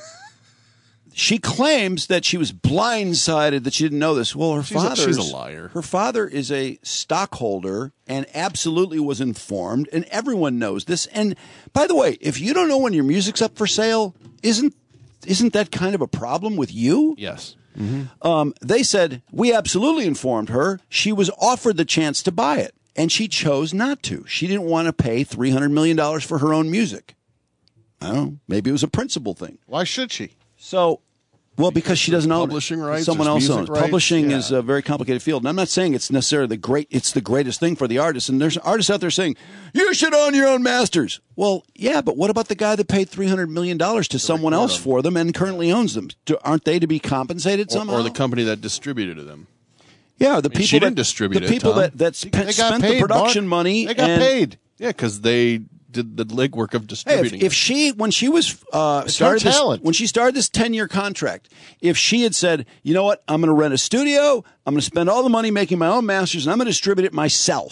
she claims that she was blindsided that she didn't know this. Well, her She's a- father she's a liar. Her father is a stockholder and absolutely was informed, and everyone knows this. And by the way, if you don't know when your music's up for sale, isn't isn't that kind of a problem with you? Yes. Um, they said we absolutely informed her. She was offered the chance to buy it, and she chose not to. She didn't want to pay three hundred million dollars for her own music. I don't know. Maybe it was a principle thing. Why should she? So, well, because she doesn't own Publishing it. rights, Someone there's else music owns it. rights, Publishing yeah. is a very complicated field. And I'm not saying it's necessarily the great, it's the greatest thing for the artist. And there's artists out there saying, you should own your own masters. Well, yeah, but what about the guy that paid three hundred million dollars to someone else for them and currently owns them? Do, aren't they to be compensated Or, somehow? or the company that distributed them. yeah, the mean, people she that didn't distribute the it, people Tom. that, that They spent, got spent paid, the production Mark. money. They got and, paid. Yeah, because they did the legwork of Hey, distributing. if, if she when she was uh, It's started her this, talent. when she started this ten year contract, if she had said, you know what, I'm going to rent a studio, I'm going to spend all the money making my own masters, and I'm going to distribute it myself.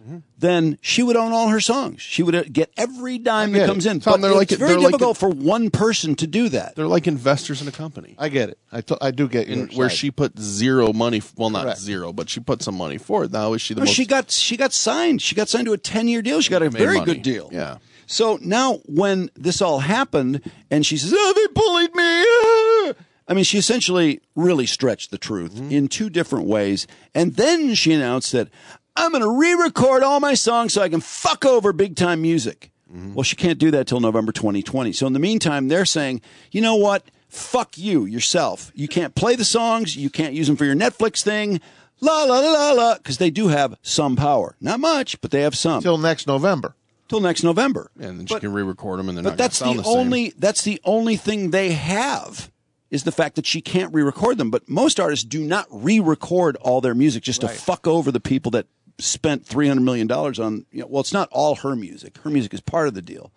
then she would own all her songs. She would get every dime that comes in. Tom, but they're it's like- very they're like difficult for one person to do that. They're like investors in a company. I get it. I, to, I do get And your where side. she put zero money, well, not Correct. zero, but she put some money for it. Now is she the No, most? she got she got signed. She got signed to a ten-year deal. She got a Made very money. good deal. Yeah. So now when this all happened and she says, "Oh, they bullied me." ah," I mean, she essentially really stretched the truth Mm-hmm. in two different ways. And then she announced that I'm going to re-record all my songs so I can fuck over big-time music. Mm-hmm. Well, she can't do that till November twenty twenty. So in the meantime, they're saying, "You know what? Fuck you yourself. You can't play the songs. You can't use them for your Netflix thing." La la la la la, because they do have some power. Not much, but they have some. Till next November. Till next November. And then she But- can re-record them, and they're But not that's gonna the sound the only same. that's the only thing they have is the fact that she can't re-record them. But most artists do not re-record all their music just Right. to fuck over the people that spent three hundred million dollars on. You know, well, it's not all her music. Her music is part of the deal.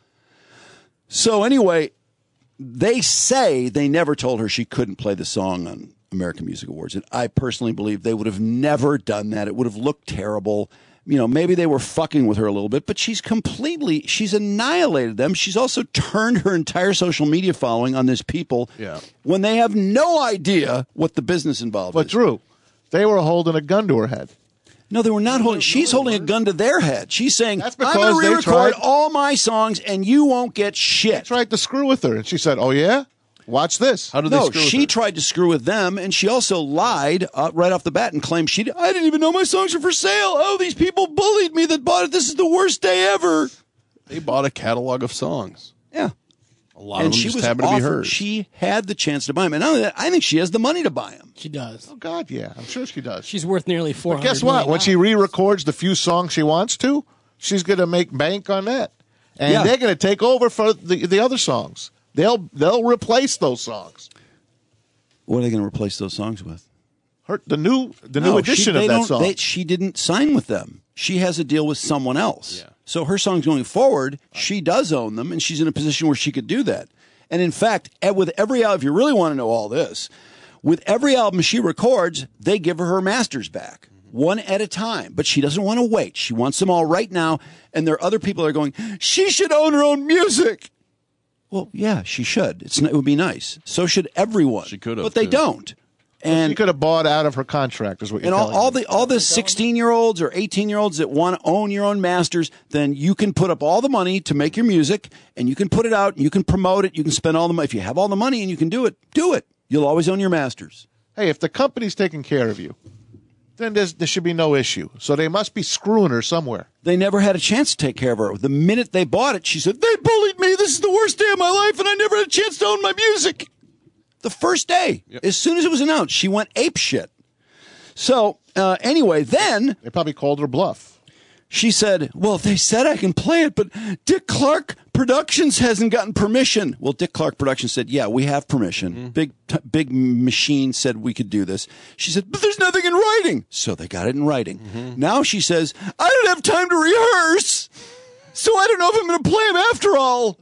So anyway, they say they never told her she couldn't play the song on American Music Awards. And I personally believe they would have never done that. It would have looked terrible. You know, maybe they were fucking with her a little bit, but she's completely, she's annihilated them. She's also turned her entire social media following on these people Yeah. when they have no idea what the business involved But is. Drew, they were holding a gun to her head. No, they were not holding. She's holding a gun to their head. She's saying, That's I'm because going to they re-record tried- all my songs and you won't get shit. Tried to screw with her, and she said, "Oh yeah, watch this." How did No, they screw with she her? tried to screw with them, and she also lied uh, right off the bat and claimed she. I didn't even know my songs were for sale. Oh, these people bullied me that bought it. This is the worst day ever. They bought a catalog of songs. Yeah, A lot and of them she just was happened to be offered. hers. She had the chance to buy them, and not only that, I think she has the money to buy them. She does. Oh God, yeah, I'm sure she does. She's worth nearly four But hundred. guess what? When she re-records the few songs she wants to, she's going to make bank on that, and Yeah. they're going to take over for the the other songs. They'll they'll replace those songs. What are they going to replace those songs with? Her, the new the new No, edition she, they of that don't- song. they- she didn't sign with them. She has a deal with someone else. Yeah. So her songs going forward, she does own them, and she's in a position where she could do that. And in fact, eh, with every album, if you really want to know all this, with every album she records, they give her her masters back. One at a time, but she doesn't want to wait. She wants them all right now. And there are other people that are going, she should own her own music. Well, yeah, she should. It's it would be nice. So should everyone. She could have, but they too. don't. And she could have bought out of her contract, is what you're and all, telling all me. the all the sixteen year olds or eighteen year olds that want to own your own masters, then you can put up all the money to make your music, and you can put it out, and you can promote it, you can spend all the money. If you have all the money and you can do it, do it. You'll always own your masters. Hey, if the company's taking care of you, then there's, there should be no issue. So they must be screwing her somewhere. They never had a chance to take care of her. The minute they bought it, she said, "They bullied me. This is the worst day of my life, and I never had a chance to own my music." The first day, Yep. as soon as it was announced, she went ape shit. So uh, anyway, then They probably called her bluff. she said, "Well, they said I can play it, but Dick Clark Productions hasn't gotten permission." Well, Dick Clark Productions said, "Yeah, we have permission." Mm-hmm. Big, t- big machine said we could do this. She said, "But there's nothing in writing." So they got it in writing. Mm-hmm. Now she says, "I don't have time to rehearse, so I don't know if I'm going to play them after all."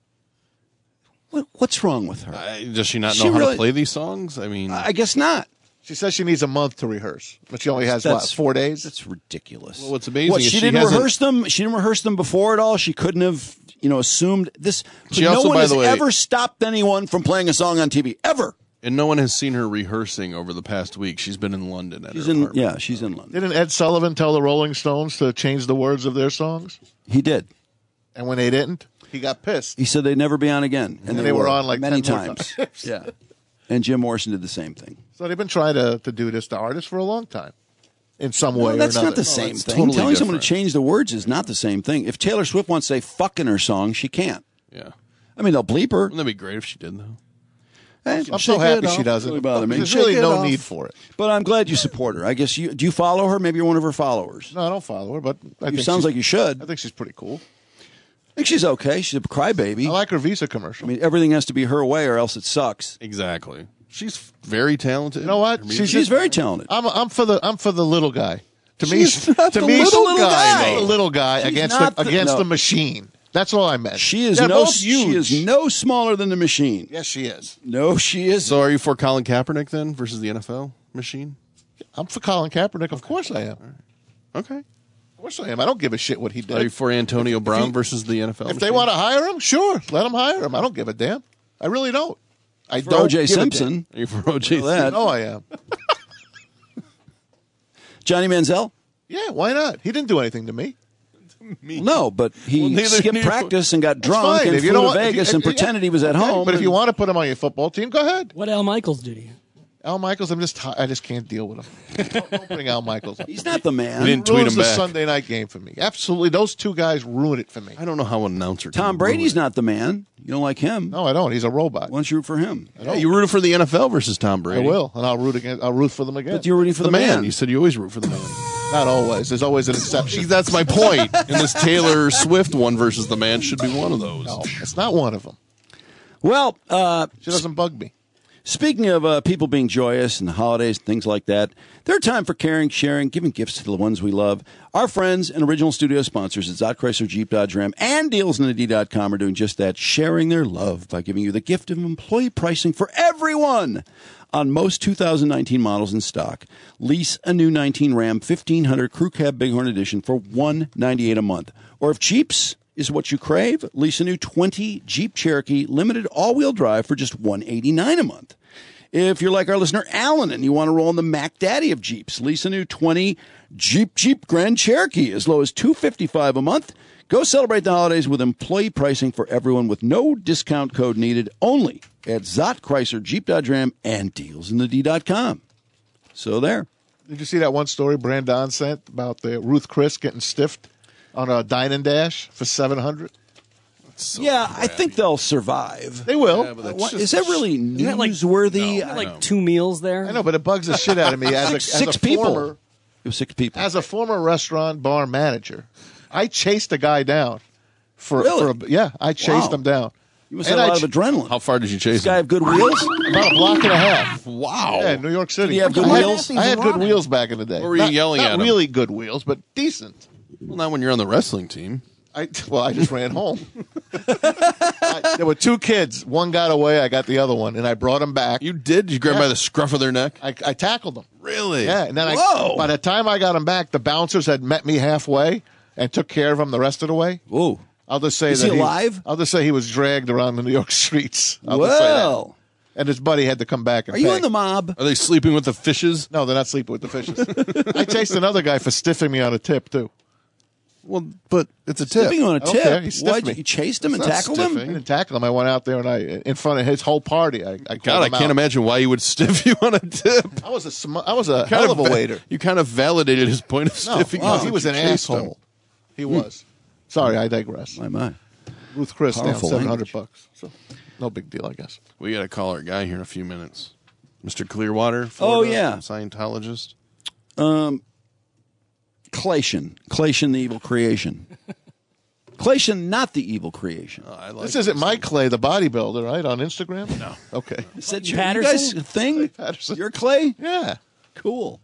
What, what's wrong with her? Uh, does she not She know how really- to play these songs? I mean, I guess not. She says she needs a month to rehearse, but she only has, what, That's- four days? That's ridiculous. well, what's amazing What, is she, she, didn't hasn't. rehearse them. She didn't rehearse them before at all. She couldn't have, you know, assumed this. She no also, one by has the way- ever stopped anyone from playing a song on T V ever. And no one has seen her rehearsing over the past week. She's been in London at She's her in, apartment. yeah, she's in London. Didn't Ed Sullivan tell the Rolling Stones to change the words of their songs? He did. And when they didn't, he got pissed. He said they'd never be on again, and, And they were on like many ten more times. times. Yeah, and Jim Morrison did the same thing. So they've been trying to, to do this to artists for a long time, in some way No, or that's another. not the same it's thing. totally Telling someone to different. change the words is not the same thing. If Taylor Swift wants to say "fuck" in her song, she can't. Yeah. I mean, they'll bleep her. Wouldn't that be great if she did, though? Hey, I'm shake so it happy off. she doesn't. Doesn't bother me. There's Shake really it no off. need for it. But I'm glad you support her. I guess you do. You follow her? Maybe you're one of her followers. No, I don't follow her, but I You think sounds she's- like you should. I think she's pretty cool. I think she's okay. She's a crybaby. I like her Visa commercial. I mean, everything has to be her way, or else it sucks. Exactly. She's very talented. You know what? Her music- She's She's very talented. I'm I'm for the I'm for the little guy. To She's me, not to the me, little, she's little guy. the little guy She's against not the, the- against no. the machine. That's all I meant. She is They're no. both She huge. is no smaller than the machine. Yes, she is. No, she is. So are you for Colin Kaepernick then versus the N F L machine? I'm for Colin Kaepernick. Of course I am. Okay. course I am. I don't give a shit what he did. Are you for Antonio If- if Brown he- versus the N F L? If they machine? want to hire him, sure, let them hire him. I don't give a damn. I really don't. I For don't O J give a Simpson. Are you for O J Know that. damn. No, I am. Johnny Manziel? Yeah, why not? He didn't do anything to me. No, but he Well, neither- skipped neither- practice and got That's drunk fine. and If you flew don't to want- if you- Vegas if- and yeah, pretended he was at okay, home. But if and- you want to put him on your football team, go ahead. What Al Michaels do to you? Al Michaels, I'm just I just can't deal with him. don't, don't bring Al Michaels up. He's not the man. We didn't He tweet ruins him the back. Sunday night game for me. Absolutely, those two guys ruin it for me. I don't know how an announcer. Tom can Brady's ruin not the man. You don't like him. No, I don't. He's a robot. Why don't you root for him? it. Yeah, you rooted for the N F L versus Tom I Brady. will, and I'll root against. I'll root for them again. But you're rooting for The, the, man. You said you always root for the man. Not always. There's always an exception. That's my point. And this Taylor Swift one versus the man should be one of those. No, it's not one of them. Well, uh, She doesn't bug me. speaking of uh, people being joyous and the holidays and things like that, they're a time for caring, sharing, giving gifts to the ones we love. Our friends and original studio sponsors at Zott Chrysler Jeep Dodge Ram and Deals in the D dot com are doing just that, sharing their love by giving you the gift of employee pricing for everyone on most two thousand nineteen models in stock. Lease a new nineteen Ram fifteen hundred Crew Cab Bighorn Edition for one hundred ninety-eight dollars a month. Or if Jeeps is what you crave, lease a new twenty Jeep Cherokee Limited all-wheel drive for just one hundred eighty-nine dollars a month. If you're like our listener Alan and you want to roll in the Mac Daddy of Jeeps, lease a new twenty Jeep Jeep Grand Cherokee as low as two hundred fifty-five dollars a month. Go celebrate the holidays with employee pricing for everyone with no discount code needed, only at Zott Chrysler Jeep Dodge Ram and Deals in the D dot com. So there. Did you see that one story Brandon sent about the Ruth Chris getting stiffed on a dine and dash for seven hundred? So yeah, crappy. I think they'll survive. They will. Yeah, but that's What, just- is that really that like- newsworthy? You had like two meals there. I know, but it bugs the shit out of me as a, Like as six a people. former It was six people. as a former restaurant bar manager. I chased a guy down for, Really? for a, yeah, I chased Wow. him down. You must And have a I lot of ch- adrenaline. How far did you chase This guy him? have good wheels? About a block and a half. Wow. Yeah, in New York City. Did he have good I had- wheels? I had good wheels back in the day. What were you Not- yelling not at him? really good wheels, but decent. Well, not when you're on the wrestling team. I well, I just ran home. I, there were two kids. One got away. I got the other one, and I brought them back. You did? You grabbed Yeah. by the scruff of their neck? I, I tackled them. Really? Yeah, and then I. Whoa. By the time I got them back, the bouncers had met me halfway and took care of them the rest of the way. Whoa. I'll just say Is that he alive? I'll just say he was dragged around the New York streets. I'll just say that. Well, And his buddy had to come back and are you pay. in the mob? Are they sleeping with the fishes? No, they're not sleeping with the fishes. I chased another guy for stiffing me on a tip too. Well, but it's a tip. Tipping on a Okay, tip. he stiffed What? me. You chased him That's and not tackled stiffing. I him? didn't tackle him. I went out there and I, in front of his whole party, I, I God, called I him can't out. imagine why he would stiff you on a tip. I was a sm- I was a hell of a va- waiter. You kind of validated his point of No, stiffing. no, you. he was an You chased him. asshole. He was. Sorry, I digress. My, my. Ruth Chris down Powerful seven hundred language. bucks. So no big deal, I guess. We got to call our guy here in a few minutes. Mister Clearwater, Oh, Florida, yeah. Scientologist. Um, Clation. Clation, the evil creation. Clation, not the evil creation. Oh, I like This isn't Mike Clay, the bodybuilder, right? On Instagram? No. Okay. Is that your, you Patterson? guys a thing? Patterson. You're Clay? Yeah. Cool.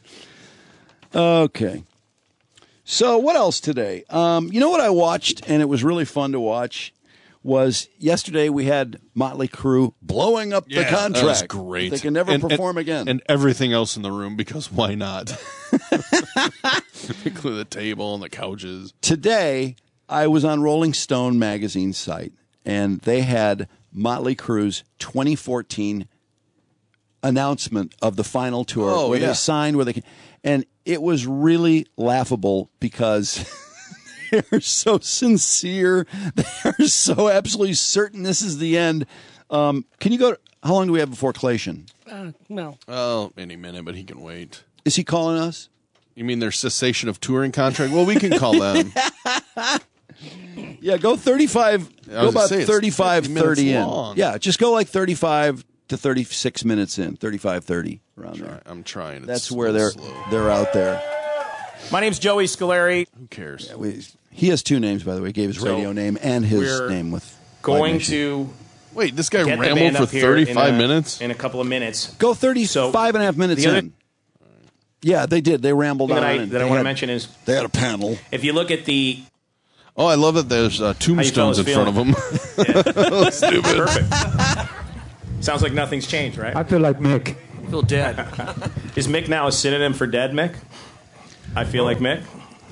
Okay. So what else today? Um, you know what I watched, and it was really fun to watch, was yesterday we had Motley Crue blowing up the contract. That was great. They can never And- perform and- again. And everything else in the room, because why not? Include the table and the couches. Today, I was on Rolling Stone magazine site, and they had Motley Crue's twenty fourteen announcement of the final tour, Oh, where yeah. they signed, where they can, and it was really laughable because they're so sincere, they're so absolutely certain this is the end. Um, can you go? How long do we have before Clation? Uh, no. Oh, any minute, but he can wait. Is he calling us? You mean their cessation of touring contract? Well, we can call them. Yeah, go thirty-five. I was Go gonna about say, it's thirty-five, fifty minutes thirty in. long. Yeah, just go like thirty-five to thirty-six minutes in. thirty-five, thirty around there. I'm trying. It's That's a where little they're slow. they're out there. My name's Joey Scolari. Who cares? Yeah, we, he has two names, by the way. He gave his So, radio name and his we're name with Going Live Nation. to Wait, this guy get the rambled band for up here in thirty-five a- minutes? in a couple of minutes. Go thirty-five and a half minutes the other in. Yeah, they did. They rambled thing on. that I, and that I they want to had- mention is They had a panel. if you look at the Oh, I love that there's uh, tombstones in fellas front of them. Stupid. perfect. Sounds like nothing's changed, right? I feel like Mick. I feel dead. Is Mick now a synonym for dead, Mick? I feel like Mick.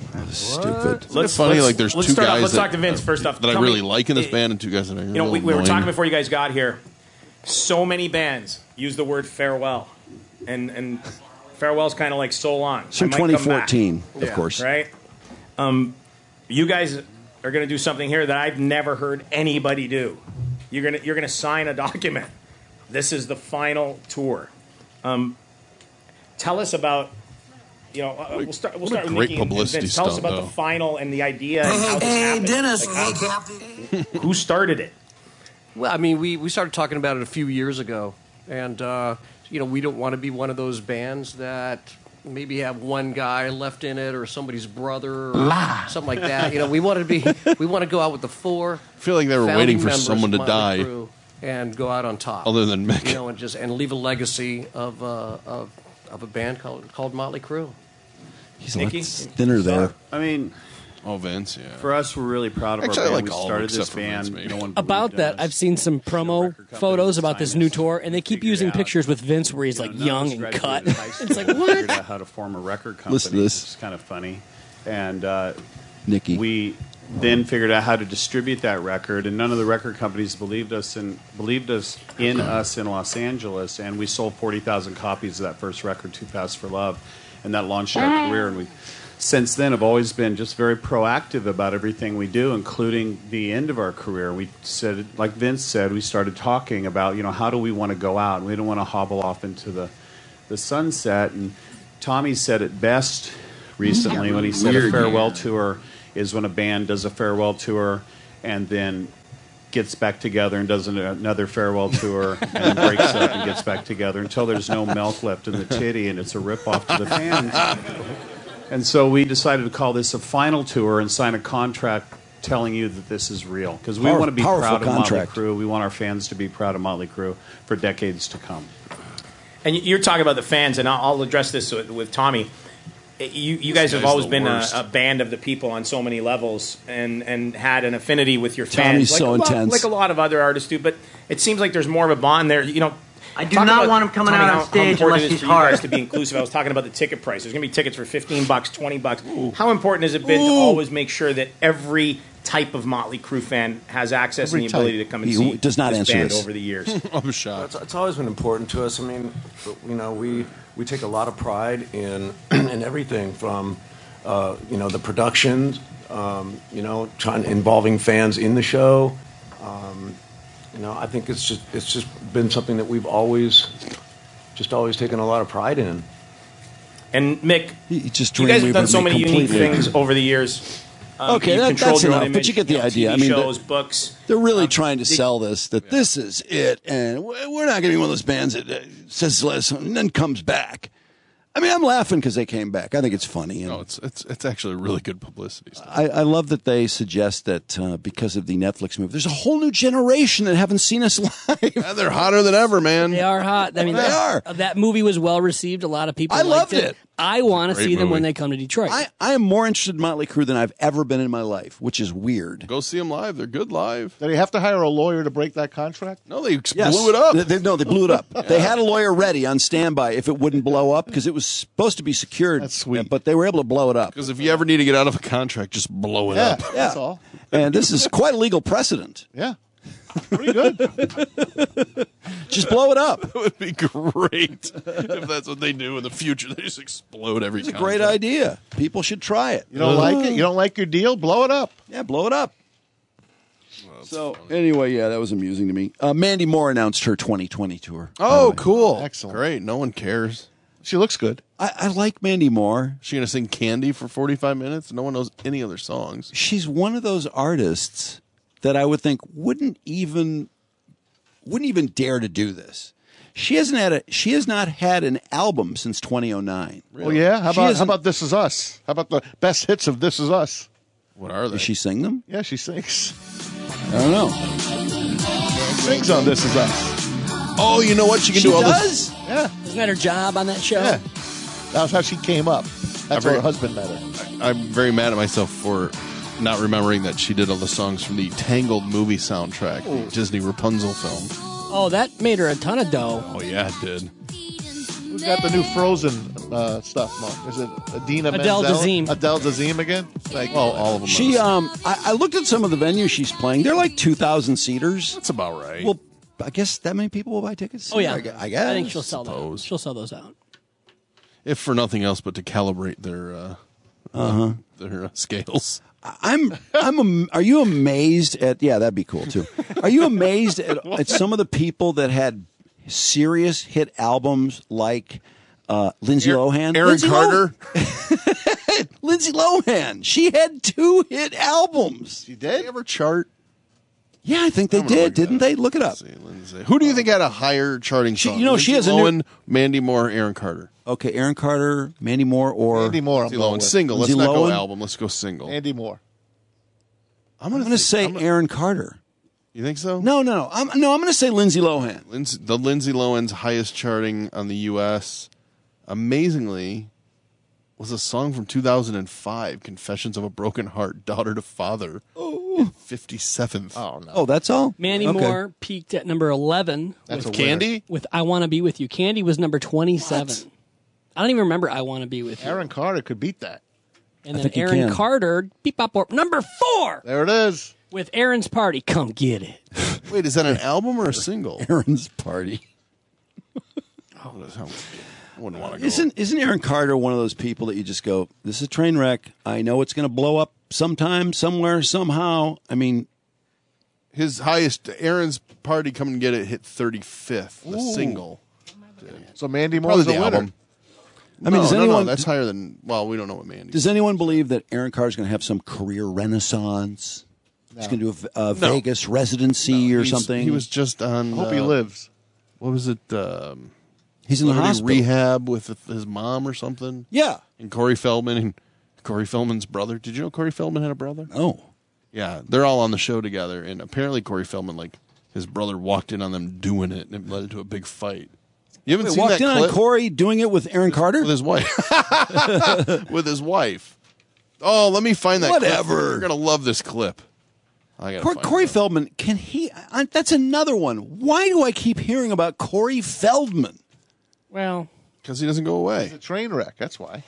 Stupid. Isn't it funny? let's- Like there's let's two start off- guys let's that, talk to Vince first off. that I Tell really me- like in this it- band, and two guys that are You know, we, we were talking before you guys got here. So many bands use the word farewell, and and farewell's kind of like so long. It's from I might come twenty fourteen, back. of course. Right? Um, you guys are going to do something here that I've never heard anybody do. You're gonna you're gonna sign a document. This is the final tour. Um, tell us about. You know, uh, we'll start. We'll what a start with great Nikki and publicity Vince. Tell us stunt, about though. the final and the idea. And how this Hey, happened. Dennis. Like, how- Hey, Captain. who started it? Well, I mean, we, we started talking about it a few years ago, and uh, you know, we don't want to be one of those bands that maybe have one guy left in it or somebody's brother or Lie. something like that. You know, we want to be we want to go out with the four. I feel like they were founding waiting for members someone to of Motley die. Crue and go out on top. Other than Mick. you know, and just and leave a legacy of uh, of of a band called called Motley Crue. He's a lot thinner there. I mean, oh Vince, yeah. For us, we're really proud of Actually, I our like band. all We of started them this except for Vince, band. maybe. No one About believed that, us. I've seen some promo photos about this new tour, and they keep using out. pictures with Vince where he's like You know, none young of us and cut. graduated high school. It's like, We what? Figured out how to form a record company. Listen to this. It's kind of funny, and uh, Nikki. we then figured out how to distribute that record, and none of the record companies believed us in believed us in us in Los Angeles, and we sold forty thousand copies of that first record, Too Fast for Love, and that launched our career. And we, since then, have always been just very proactive about everything we do, including the end of our career. We said, like Vince said, we started talking about, you know, how do we want to go out, and we don't want to hobble off into the the sunset. And Tommy said it best recently when he said a Weird, farewell yeah. tour is when a band does a farewell tour and then gets back together and does an- another farewell tour and then breaks up and gets back together until there's no milk left in the titty and it's a rip-off to the fans. And so we decided to call this a final tour and sign a contract telling you that this is real. Because we Power- want to be powerful proud of contract. Motley Crue. We want our fans to be proud of Motley Crue for decades to come. And you're talking about the fans, and I'll I'll address this with, with Tommy. You, you guys have guy's always the been a, worst. a band of the people on so many levels, and, and had an affinity with your fans, Tommy's like so a lot, intense. like a lot of other artists do. But it seems like there's more of a bond there. You know, I do talk not about, want him coming Tommy, out on how- stage how important unless it is he's for you guys hard. to be inclusive. I was talking about the ticket price. There's going to be tickets for fifteen bucks, twenty bucks. How important has it been to always make sure that every type of Motley Crue fan has access Every and the ability type. to come and He see does not this answer band this. over the years? I'm shocked. It's, it's always been important to us. I mean, you know, we we take a lot of pride in in everything from, uh, you know, the production, um, you know, trying involving fans in the show. Um, you know, I think it's just it's just been something that we've always just always taken a lot of pride in. And Mick, He just you guys have dreamweavered done so me many unique completely. things over the years. Um, Okay, you've that- controlled that's your own enough, but image, you get the know, idea. T V I mean, the- shows, books. They're really Um, trying to did- sell this, that this is it, and we- we're not going to be one of those bands that uh, says less and then comes back. I mean, I'm laughing because they came back. I think it's funny. And No, it's it's it's actually really good publicity stuff. I, I love that they suggest that uh, because of the Netflix movie, there's a whole new generation that haven't seen us live. Yeah, they're hotter than ever, man. They are hot. I mean, They that, are. That movie was well received. A lot of people I liked loved it. I want to Great see them when movie. they come to Detroit. I, I am more interested in Motley Crue than I've ever been in my life, which is weird. Go see them live. They're good live. Did he have to hire a lawyer to break that contract? No, they ex- Yes. blew it up. They, they- no, they blew it up. They had a lawyer ready on standby if it wouldn't blow up because it was supposed to be secured. That's sweet. But they were able to blow it up. Because if you ever need to get out of a contract, just blow it Yeah, up. that's all. And this is quite a legal precedent. Yeah. Pretty good. Just blow it up. It would be great if that's what they do in the future. They just explode every It's a contract. great idea. People should try it. You don't like it? You don't like your deal? Blow it up. Yeah, blow it up. So anyway, yeah, that was amusing to me. Uh, Mandy Moore announced her twenty twenty tour. Oh, cool. Excellent. Great. No one cares. She looks good. I, I like Mandy Moore. Is she going to sing Candy for forty-five minutes? No one knows any other songs. She's one of those artists that I would think wouldn't even wouldn't even dare to do this. She hasn't had a she has not had an album since twenty oh nine. Oh, yeah? How She about, how hasn't- about This Is Us? How about the best hits of This Is Us? What are they? Does she sing them? Yeah, she sings. I don't know. She sings on This Is Us. Oh, you know what? She can She do all does? this. Yeah. Isn't that her job on that show? Yeah. That was how she came up. That's I've how her heard- husband met her. I'm very mad at myself for not remembering that she did all the songs from the Tangled movie soundtrack, the Disney Rapunzel film. Oh, that made her a ton of dough. Oh, yeah, it did. It was Who's got the new Frozen uh, stuff, Mark? Is it Adina Adele Menzel? Dazeem. Adele Dazeem again? Like, well, all of them. She, um, I, I looked at some of the venues she's playing. They're like two thousand seaters. That's about right. Well, I guess that many people will buy tickets. Oh yeah, I, gu- I guess. I think she'll sell those. She'll sell those out. If for nothing else but to calibrate their uh, Uh-huh. their uh, scales. I'm I'm am, are you amazed at yeah that'd be cool too. Are you amazed at, at some of the people that had serious hit albums like uh, Lindsay Lohan, Aaron Lindsay Carter, Lo- Lindsay Lohan? She had two hit albums. She did ever chart? Yeah, I think they I'm gonna did, look didn't they? Look it up. See, Lindsay. Who do you think had a higher charting She- song? you know, she Lindsay has a new- Lohan, Mandy Moore, Aaron Carter. Okay, Aaron Carter, Mandy Moore, or Andy Moore. I'm Lindsay going Lohan with. single. Let's Lindsay not go Lohan? album. Let's go single. Andy Moore. I'm I'm gonna, going to think- say I'm gonna- Aaron Carter. You think so? No, no, no. I'm, no, I'm going to say Lindsay Lohan. Lindsay, the Lindsay Lohan's highest charting on the U S, amazingly, was a song from two thousand five, "Confessions of a Broken Heart, Daughter to Father." Oh, fifty-seventh. Oh no. Oh, that's all. Mandy Okay. Moore peaked at number eleven That's with a winner. Candy? with "I Want to Be With You." Candy was number twenty-seven. I don't even remember "I Want to Be With You." Aaron Carter could beat that. and I then think he Aaron can. Carter, beep bop bop, number four There it is. with Aaron's Party. Come get it. Wait, is that an album or a single? Aaron's Party. I wouldn't want to go. Isn't isn't Aaron Carter one of those people that you just go, this is a train wreck. I know it's going to blow up sometime, somewhere, somehow. I mean, His highest, Aaron's Party, Come and Get It, hit thirty-fifth, the Ooh. single. So Mandy Probably Moore's the the winner. album. I mean, no, does no, anyone no, that's higher than, well, we don't know what Mandy. does anyone believe that Aaron Carter's going to have some career renaissance? He's going to do a, a No. Vegas residency or He's- something. He was just on. I hope he uh, lives. What was it? Um, He's in the Liberty hospital. rehab with his mom or something. Yeah. And Corey Feldman and Corey Feldman's brother. Did you know Corey Feldman had a brother? Oh. Yeah, they're all on the show together, and apparently Corey Feldman, like his brother, walked in on them doing it, and it led to a big fight. You haven't Wait, seen walked that in clip? on Corey doing it with Aaron Carter? With his wife. With his wife. Oh, let me find that. Whatever. Clip. You're gonna love this clip. I gotta Cor- find Corey it. Feldman, can he? I, that's another one. Why do I keep hearing about Corey Feldman? Well, because he doesn't go away. It's a train wreck. That's why.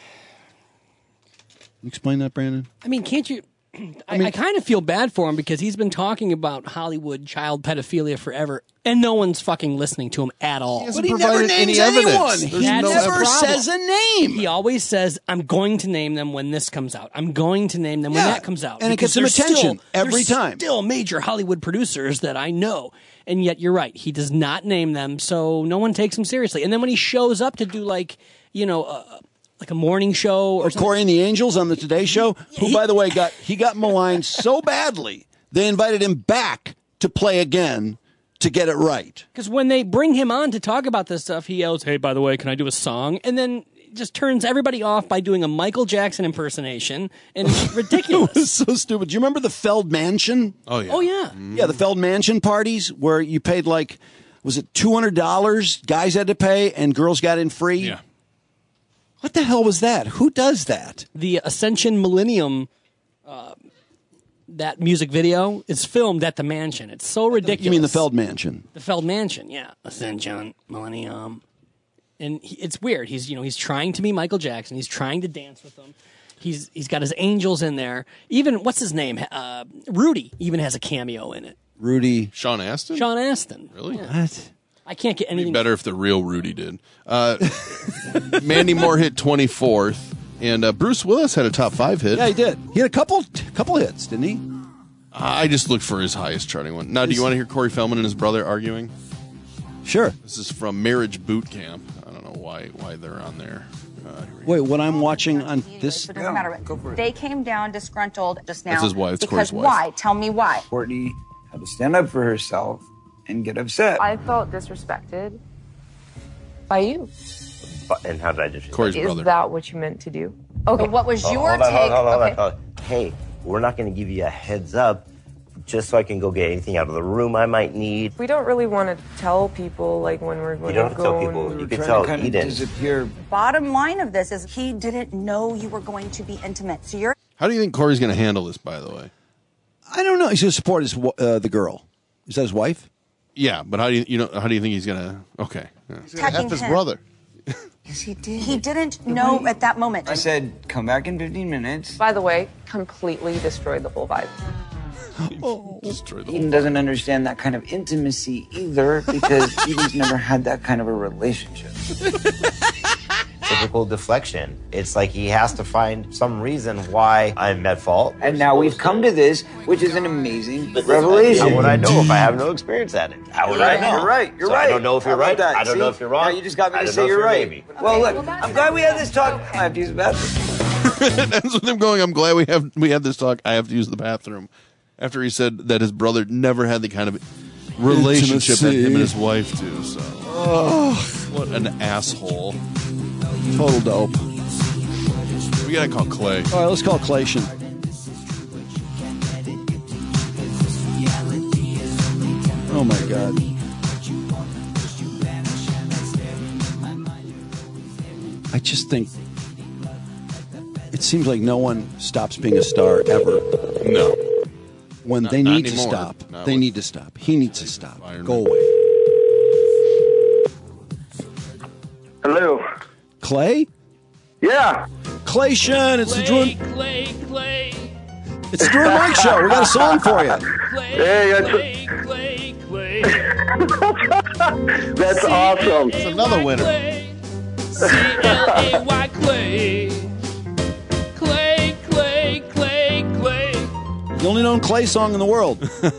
Explain that, Brandon. I mean, can't you? I, I kind of feel bad for him because he's been talking about Hollywood child pedophilia forever, and no one's fucking listening to him at all. hasn't But he provided never names any evidence. anyone. There's He no never problem. says a name. He always says, "I'm going to name them when this comes out. I'm going to name them when Yeah, that comes out." and it Because gets some there's attention still- every there's time. Still major Hollywood producers that I know, and yet you're right. He does not name them, so no one takes him seriously. And then when he shows up to do like you know. Uh, like a morning show or Or Corey and the Angels on the Today Show, who, by the way, got he got maligned so badly they invited him back to play again to get it right. Because when they bring him on to talk about this stuff, he yells, "Hey, by the way, can I do a song?" And then just turns everybody off by doing a Michael Jackson impersonation, and it's ridiculous. It was so stupid. Do you remember the Feld Mansion? Oh yeah. Oh yeah, Yeah, the Feld Mansion parties where you paid like, was it two hundred dollars guys had to pay and girls got in free? Yeah. What the hell was that? Who does that? the Ascension Millennium, uh, that music video is filmed at the mansion. It's so ridiculous. You mean the Feld Mansion? The Feld Mansion, yeah. Ascension Millennium, and he, it's weird. He's you know he's trying to be Michael Jackson. He's trying to dance with them. He's he's got his angels in there. Even what's his name? Uh, Rudy even has a cameo in it. Rudy. Sean Astin? Sean Astin. Really? What? I can't get It'd be anything better if the real Rudy did. Uh, Mandy Moore hit twenty-fourth, and uh, Bruce Willis had a top five hit. Yeah, he did. He had a couple couple hits, didn't he? I just looked for his highest charting one. Now, do you want to hear Corey Feldman and his brother arguing? Sure. This is from Marriage Boot Camp. I don't know why why they're on there. Uh, here we Wait, what I'm watching on this? It doesn't matter. They came down disgruntled just now. That's his wife. It's because Corey's wife. why? Tell me why. Courtney had to stand up for herself and get upset. I felt disrespected by you. And how did I disrespect? Corey's Is brother. that what you meant to do? Okay. What was Oh, your hold on, take? hold on, hold on, okay. hold on. Hey, we're not going to give you a heads up just so I can go get anything out of the room I might need. We don't really want to tell people like when we're going You don't to have to tell go. people. and- You can Trying tell to kind of Eden. disappear. Bottom line of this is he didn't know you were going to be intimate. So you're How do you think Corey's going to handle this, by the way? I don't know. He's going to support his wa- uh, the girl. Is that his wife? Yeah, but how do you you know how do you think he's going to? Okay. Yeah. He's gonna F his brother. Yes, he did. He didn't know at that moment. I said, come back in fifteen minutes. By the way, completely destroyed the whole vibe. Oh. Eden doesn't understand that kind of intimacy either because Eden's never had that kind of a relationship. Typical deflection. It's like he has to find some reason why I'm at fault. And now we've come to this, which is an amazing revelation. How would I know if I have no experience at it? How would You're I right, know? You're right. You're So right. I don't know if you're How about right. that? I don't See? know if you're wrong. Now you just got me I to don't say know if you're you're right. maybe. Well, look, I'm glad we had this talk. I have to use the bathroom. It ends with him going, I'm glad we have we had this talk. I have to use the bathroom. After he said that his brother never had the kind of relationship that him and his wife do. So, oh, what an asshole. Total dope. We gotta call Clay. All right, let's call Clation. Oh my God. I just think it seems like no one stops being a star ever. No. When Not- they not need to anymore. stop, Not they with- need to stop. He needs to stop. Environment. Go away. Hello. Clay? Yeah. Clation, it's the Drew and, Clay, Clay, it's the Drew and Mike show. We got a song for you. Hey, that's, Clay, Clay, Clay. that's awesome. It's another winner. C L A Y Clay. Clay, Clay, Clay, Clay. The only known Clay song in the world.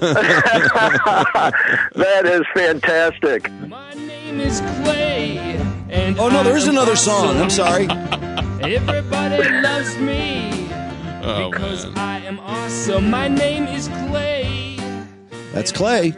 That is fantastic. My name is Clay. And Oh, no, there I is am another song. I'm sorry. Everybody loves me Oh, because man. I am awesome. My name is Clay. That's Clay.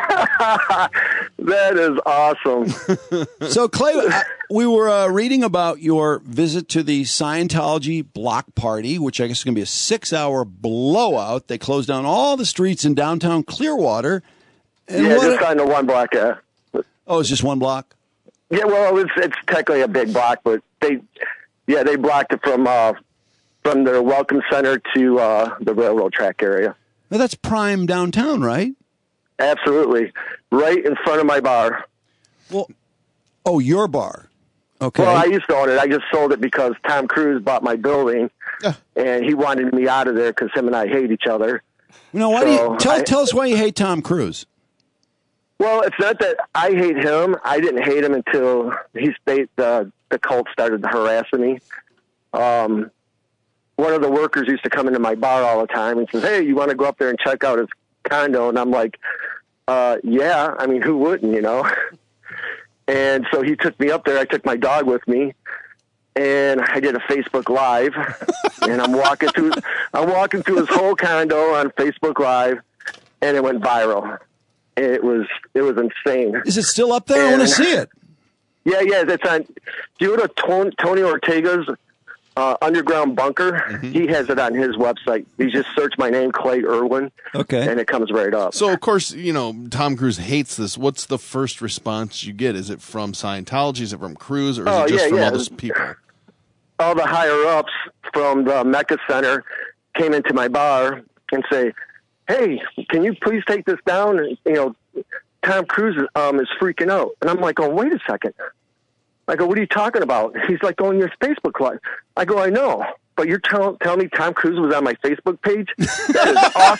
That is awesome. So, Clay, I- we were uh, reading about your visit to the Scientology block party, which I guess is going to be a six-hour blowout. They closed down all the streets in downtown Clearwater. And yeah, what just on the one block. Uh, oh, it's just one block? yeah, well, it's it's technically a big block, but they, yeah, they blocked it from uh, from their welcome center to uh, the railroad track area. Well, that's prime downtown, right? Absolutely, right in front of my bar. Well, oh, your bar. Okay. Well, I used to own it. I just sold it because Tom Cruise bought my building, and he wanted me out of there because him and I hate each other. Now, why do So you tell I- tell us why you hate Tom Cruise? Well, it's not that I hate him. I didn't hate him until he they, the the cult started harassing me. Um, one of the workers used to come into my bar all the time and says, "Hey, you want to go up there and check out his condo?" And I'm like, uh, "Yeah." I mean, who wouldn't, you know? And so he took me up there. I took my dog with me, and I did a Facebook Live. And I'm walking through, I'm walking through his whole condo on Facebook Live, and it went viral. It was it was insane. Is it still up there? I want to see it. Yeah, yeah, it's on. Do you know Tony, Tony Ortega's uh, underground bunker? Mm-hmm. He has it on his website. You just search my name, Clay Irwin, Okay. and it comes right up. So, of course, you know, Tom Cruise hates this. What's the first response you get? Is it from Scientology? Is it from Cruise? Or is Oh, it just yeah, from yeah. all those people? All the higher ups from the Mecca Center came into my bar and say, "Hey, can you please take this down?" And, you know, Tom Cruise um, is freaking out, and I'm like, "Oh, wait a second." I go, "What are you talking about?" He's like, "Going your Facebook Live." I go, "I know, but you're tell- telling me Tom Cruise was on my Facebook page? That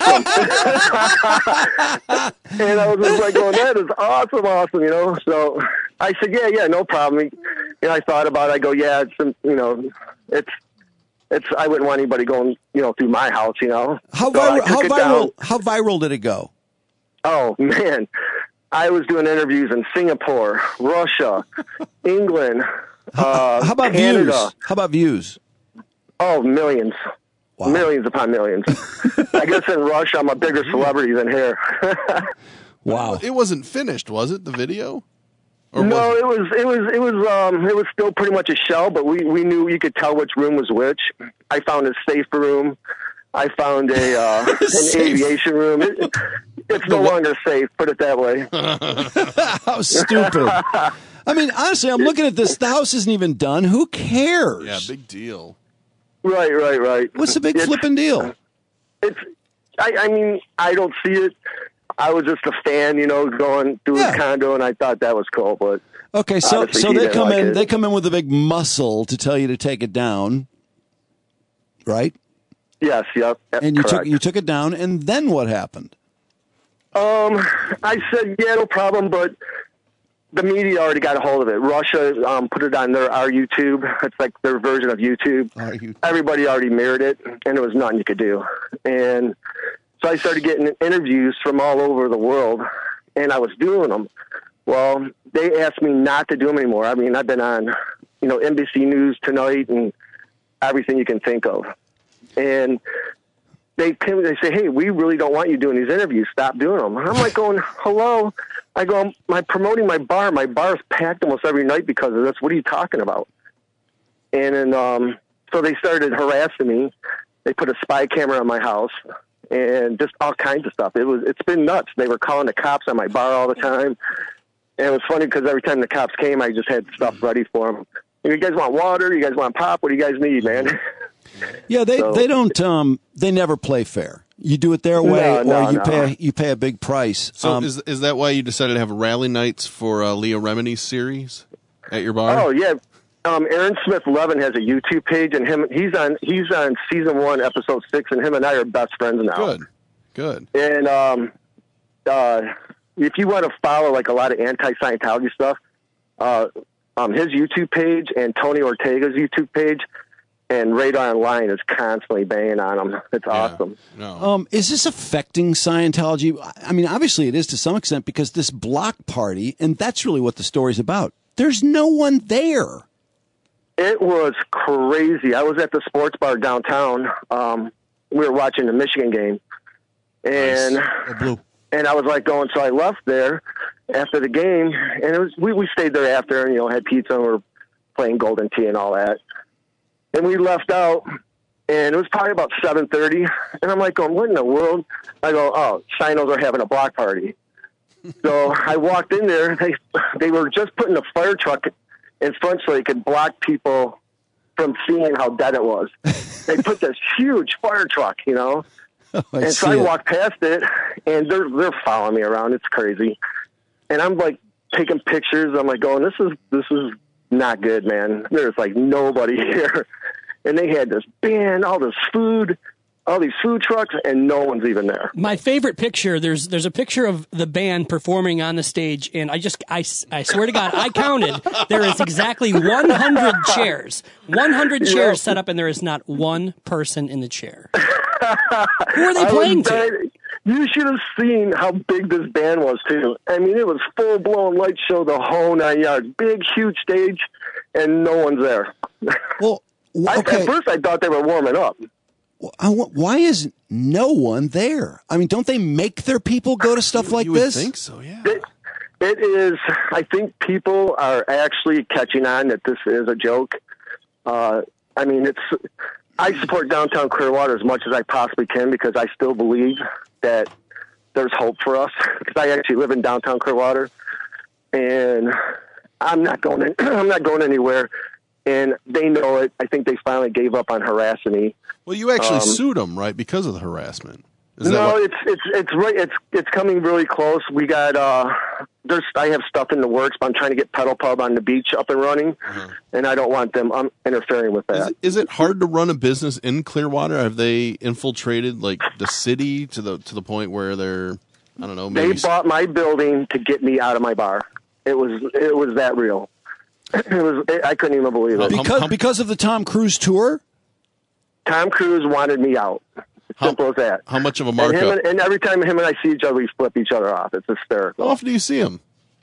is awesome." And I was just like, "Going, that is awesome, awesome," you know. So I said, "Yeah, yeah, no problem." You know, I thought about it. I go, "Yeah, it's you know, it's it's. I wouldn't want anybody going, you know, through my house, you know." How So I viral? took How it viral? down. How viral did it go? Oh man, I was doing interviews in Singapore, Russia, England, uh, How about Canada. views? How about views? Oh, millions. Millions upon millions. I guess in Russia, I'm a bigger celebrity than here. Wow. It wasn't finished, was it, the video? No, it was it was it was um it was still pretty much a shell, but we, we knew you could tell which room was which. I found a safe room. I found a uh, an aviation room. It, it's no longer safe, put it that way. How stupid. I mean, honestly, I'm looking at this. The house isn't even done. Who cares? Yeah, big deal. Right, right, right. What's the big It's- flipping deal? It's I, I mean, I don't see it. I was just a fan, you know, going through his condo, and I thought that was cool. But Okay, so Obviously, so he they didn't come like in it. they come in with a big muscle to tell you to take it down, right? Yes, yep. yep, And you correct. took you took it down, and then what happened? Um, I said, yeah, no problem, but the media already got a hold of it. Russia um, put it on their our YouTube. It's like their version of YouTube. Everybody already mirrored it, and there was nothing you could do. And so I started getting interviews from all over the world, and I was doing them. Well, they asked me not to do them anymore. I mean, I've been on, you know, N B C News Tonight and everything you can think of. And they came, they say, hey, we really don't want you doing these interviews. Stop doing them. I'm like going, hello? I go, I'm, I'm promoting my bar. My bar's packed almost every night because of this. What are you talking about? And then, um, so they started harassing me. They put a spy camera on my house and just all kinds of stuff. It was, it's been nuts. They were calling the cops on my bar all the time. And it was funny because every time the cops came, I just had stuff ready for them. You guys want water? You guys want pop? What do you guys need, man? Yeah, they So- they don't um they never play fair. You do it their way, No, no, or you no. pay you pay a big price. So Um, is is that why you decided to have rally nights for uh, Leah Remini's series at your bar? Oh yeah, um, Aaron Smith Levin has a YouTube page, and him he's on he's on season one, episode six, and him and I are best friends now. Good, good. And um, uh, if you want to follow like a lot of anti-Scientology stuff, uh, um, his YouTube page and Tony Ortega's YouTube page and Radar Online is constantly banging on him. It's awesome. Um, is this affecting Scientology? I mean, obviously it is to some extent because this block party, and that's really what the story's about. There's no one there. It was crazy. I was at the sports bar downtown. Um, we were watching the Michigan game, and and I was like going. So I left there after the game, and it was we, we stayed there after, and you know had pizza and we were playing Golden Tee and all that. And we left out, and it was probably about seven thirty. And I'm like going, what in the world? I go, oh, Sinos are having a block party. So I walked in there. They they were just putting a fire truck in front so they could block people from seeing how dead it was. They put this huge fire truck, you know. I and so see I it. walked past it, and they're they're following me around. It's crazy. And I'm like taking pictures. I'm like going, this is this is not good, man. There's like nobody here. And they had this band, all this food, all these food trucks, and no one's even there. My favorite picture, there's there's a picture of the band performing on the stage, and I just, I, I swear to God, I counted, there is exactly one hundred chairs. one hundred Yeah. chairs set up, and there is not one person in the chair. Who are they I playing was to? dying. You should have seen how big this band was, too. I mean, it was full-blown light show, the whole nine yards. Big, huge stage, and no one's there. Well, I, okay. at first I thought they were warming up. I wa- Why is no one there? I mean, don't they make their people go to stuff like you would this? think so, yeah. It, it is. I think people are actually catching on that this is a joke. Uh, I mean, it's. I support downtown Clearwater as much as I possibly can because I still believe that there's hope for us. Because I actually live in downtown Clearwater, and I'm not going. In, I'm not going anywhere. And they know it. I think they finally gave up on harassing me. Well, you actually Um, sued them, right, because of the harassment. Is that no, what- it's it's it's right. It's it's coming really close. We got uh, there's I have stuff in the works, but I'm trying to get Pedal Pub on the beach up and running, and I don't want them um, interfering with that. Is, is it hard to run a business in Clearwater? Have they infiltrated like the city to the to the point where they're, I don't know, They maybe bought my building to get me out of my bar. It was it was that real. It was. I couldn't even believe it. Because because of the Tom Cruise tour. Tom Cruise wanted me out. Simple as that. How much of a And, him markup? and, and every time him and I see each other, we flip each other off. It's hysterical. How often do you see him?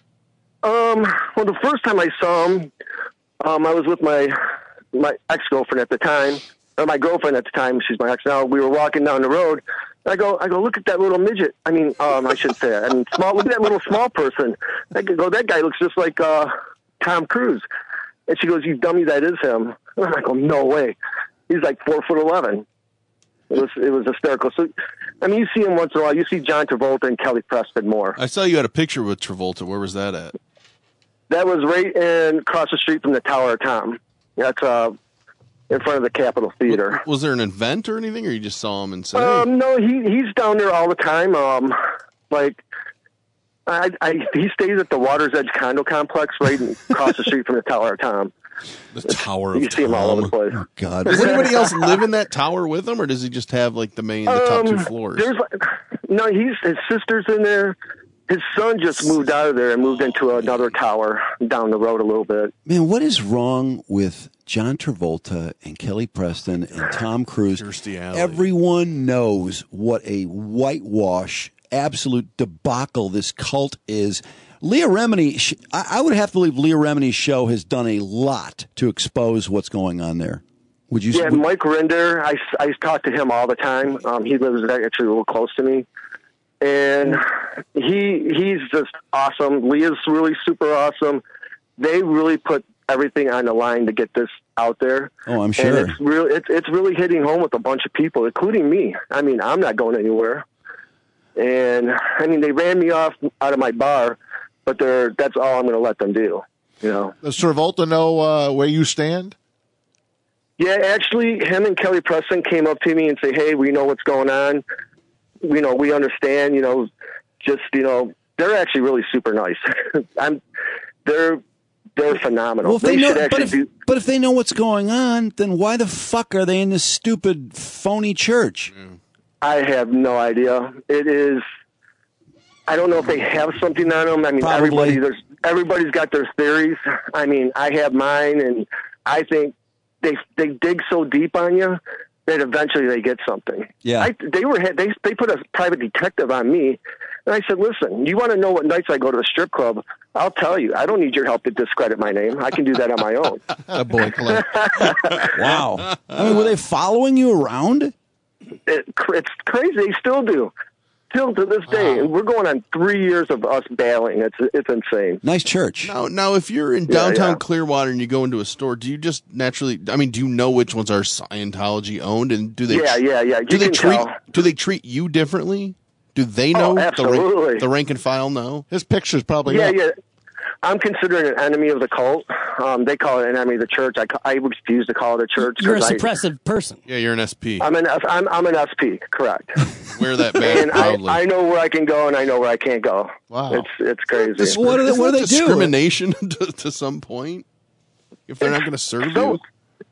Um. Well, the first time I saw him, um, I was with my my ex girlfriend at the time, or my girlfriend at the time. She's my ex now. We were walking down the road. And I go, I go, look at that little midget. I mean, um, I should say that. I mean, small. Look at that little small person. I could go. That guy looks just like uh, Tom Cruise. And she goes, you dummy, that is him. And I'm like, oh, no way. He's like four foot eleven. It was it was hysterical. So, I mean, you see him once in a while. You see John Travolta and Kelly Preston more. I saw you had a picture with Travolta. Where was that at? That was right in across the street from the Tower of Tom. That's uh, in front of the Capitol Theater. Was there an event or anything, or you just saw him and said, "Hey"? Um, no, he he's down there all the time. Um, like I, I, he stays at the Water's Edge condo complex right across the street from the Tower of Tom. The Tower of You see him all over the place. Oh, God. Does anybody else live in that tower with him, or does he just have like the main, the top two Um, floors? There's like, no, he's his sister's in there. His son just moved out of there and moved into another tower down the road a little bit. Man, what is wrong with John Travolta and Kelly Preston and Tom Cruise? Everyone knows what a whitewash, absolute debacle this cult is. Leah Remini, sh- I-, I would have to believe Leah Remini's show has done a lot to expose what's going on there. Would you? Yeah, would- Mike Rinder, I, I talk to him all the time. Um, he lives actually a little close to me. And he he's just awesome. Leah's really super awesome. They really put everything on the line to get this out there. Oh, I'm sure. And it's really it's it's really hitting home with a bunch of people, including me. I mean, I'm not going anywhere. And I mean, they ran me off out of my bar, but they're that's all I'm going to let them do. You know. Does Travolta know uh, where you stand? Yeah, actually, him and Kelly Preston came up to me and say, "Hey, we know what's going on. You know, we understand. You know, just you know, they're actually really super nice. I'm, they're they're phenomenal. Well, if they, they know, should but actually if, do. but if they know what's going on, then why the fuck are they in this stupid, phony church? I have no idea. It is. I don't know if they have something on them. I mean, Probably. everybody there's everybody's got their theories. I mean, I have mine, and I think they they dig so deep on you that eventually they get something. Yeah. I, they were they they put a private detective on me, and I said, "Listen, you want to know what nights I go to a strip club? I'll tell you. I don't need your help to discredit my name. I can do that on my own." A boy, Wow. I mean, were they following you around? It, it's crazy. They still do. Still to this day. And we're going on three years of us battling. It's it's insane. Nice church. Now, now, if you're in Yeah, downtown yeah. Clearwater and you go into a store, do you just naturally? I mean, do you know which ones are Scientology owned, and do they? Yeah, yeah, yeah. You Do they can treat? tell. Do they treat you differently? Do they Oh, know? The absolutely. rank, the rank and file know. His picture's probably Yeah, up. yeah. I'm considered an enemy of the cult. Um, they call it an enemy of the church. I, ca- I refuse to call it a church. You're a 'cause I- suppressive person. Yeah, you're an S P. I'm an I'm I'm an S P, correct. Wear that badge And I, proudly. I know where I can go and I know where I can't go. Wow. It's it's crazy. Dis- What do they- isn't what do that they do? discrimination to, to some point. If they're not going to serve So, you,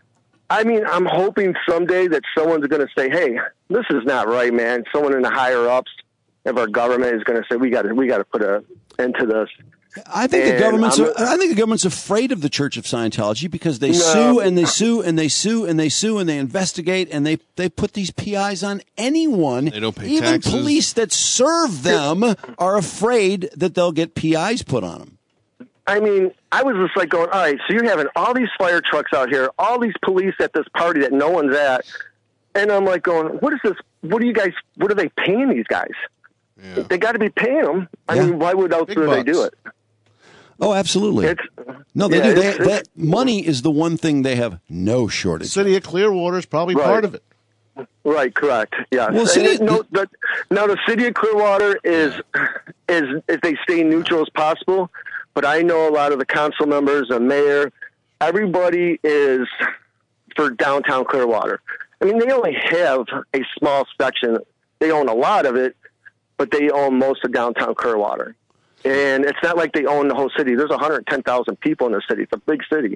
I mean, I'm hoping someday that someone's going to say, "Hey, this is not right, man." Someone in the higher ups of our government is going to say, "We got to we got to put a end to this." I think the And government's. I'm- I think the government's afraid of the Church of Scientology because they No. sue and they sue and they sue and they sue and they investigate and they they put these P Is on anyone. They don't pay Even taxes. police that serve them are afraid that they'll get P Is put on them. I mean, I was just like going, all right, so you're having all these fire trucks out here, all these police at this party that no one's at. And I'm like going, what is this? What are you guys, what are they paying these guys? Yeah. They got to be paying them. I Yeah. mean, why would else Big would they bucks. do it? Oh, absolutely. It's, No, they yeah, do. They, it's- that money is the one thing they have no shortage. City of Clearwater is probably Right. part of it. Right, correct. Yeah. Well, And city- it- no, the, now the city of Clearwater is is if they stay neutral as possible, but I know a lot of the council members, the mayor, everybody is for downtown Clearwater. I mean, they only have a small section. They own a lot of it, but they own most of downtown Clearwater. And it's not like they own the whole city. There's one hundred ten thousand people in the city. It's a big city.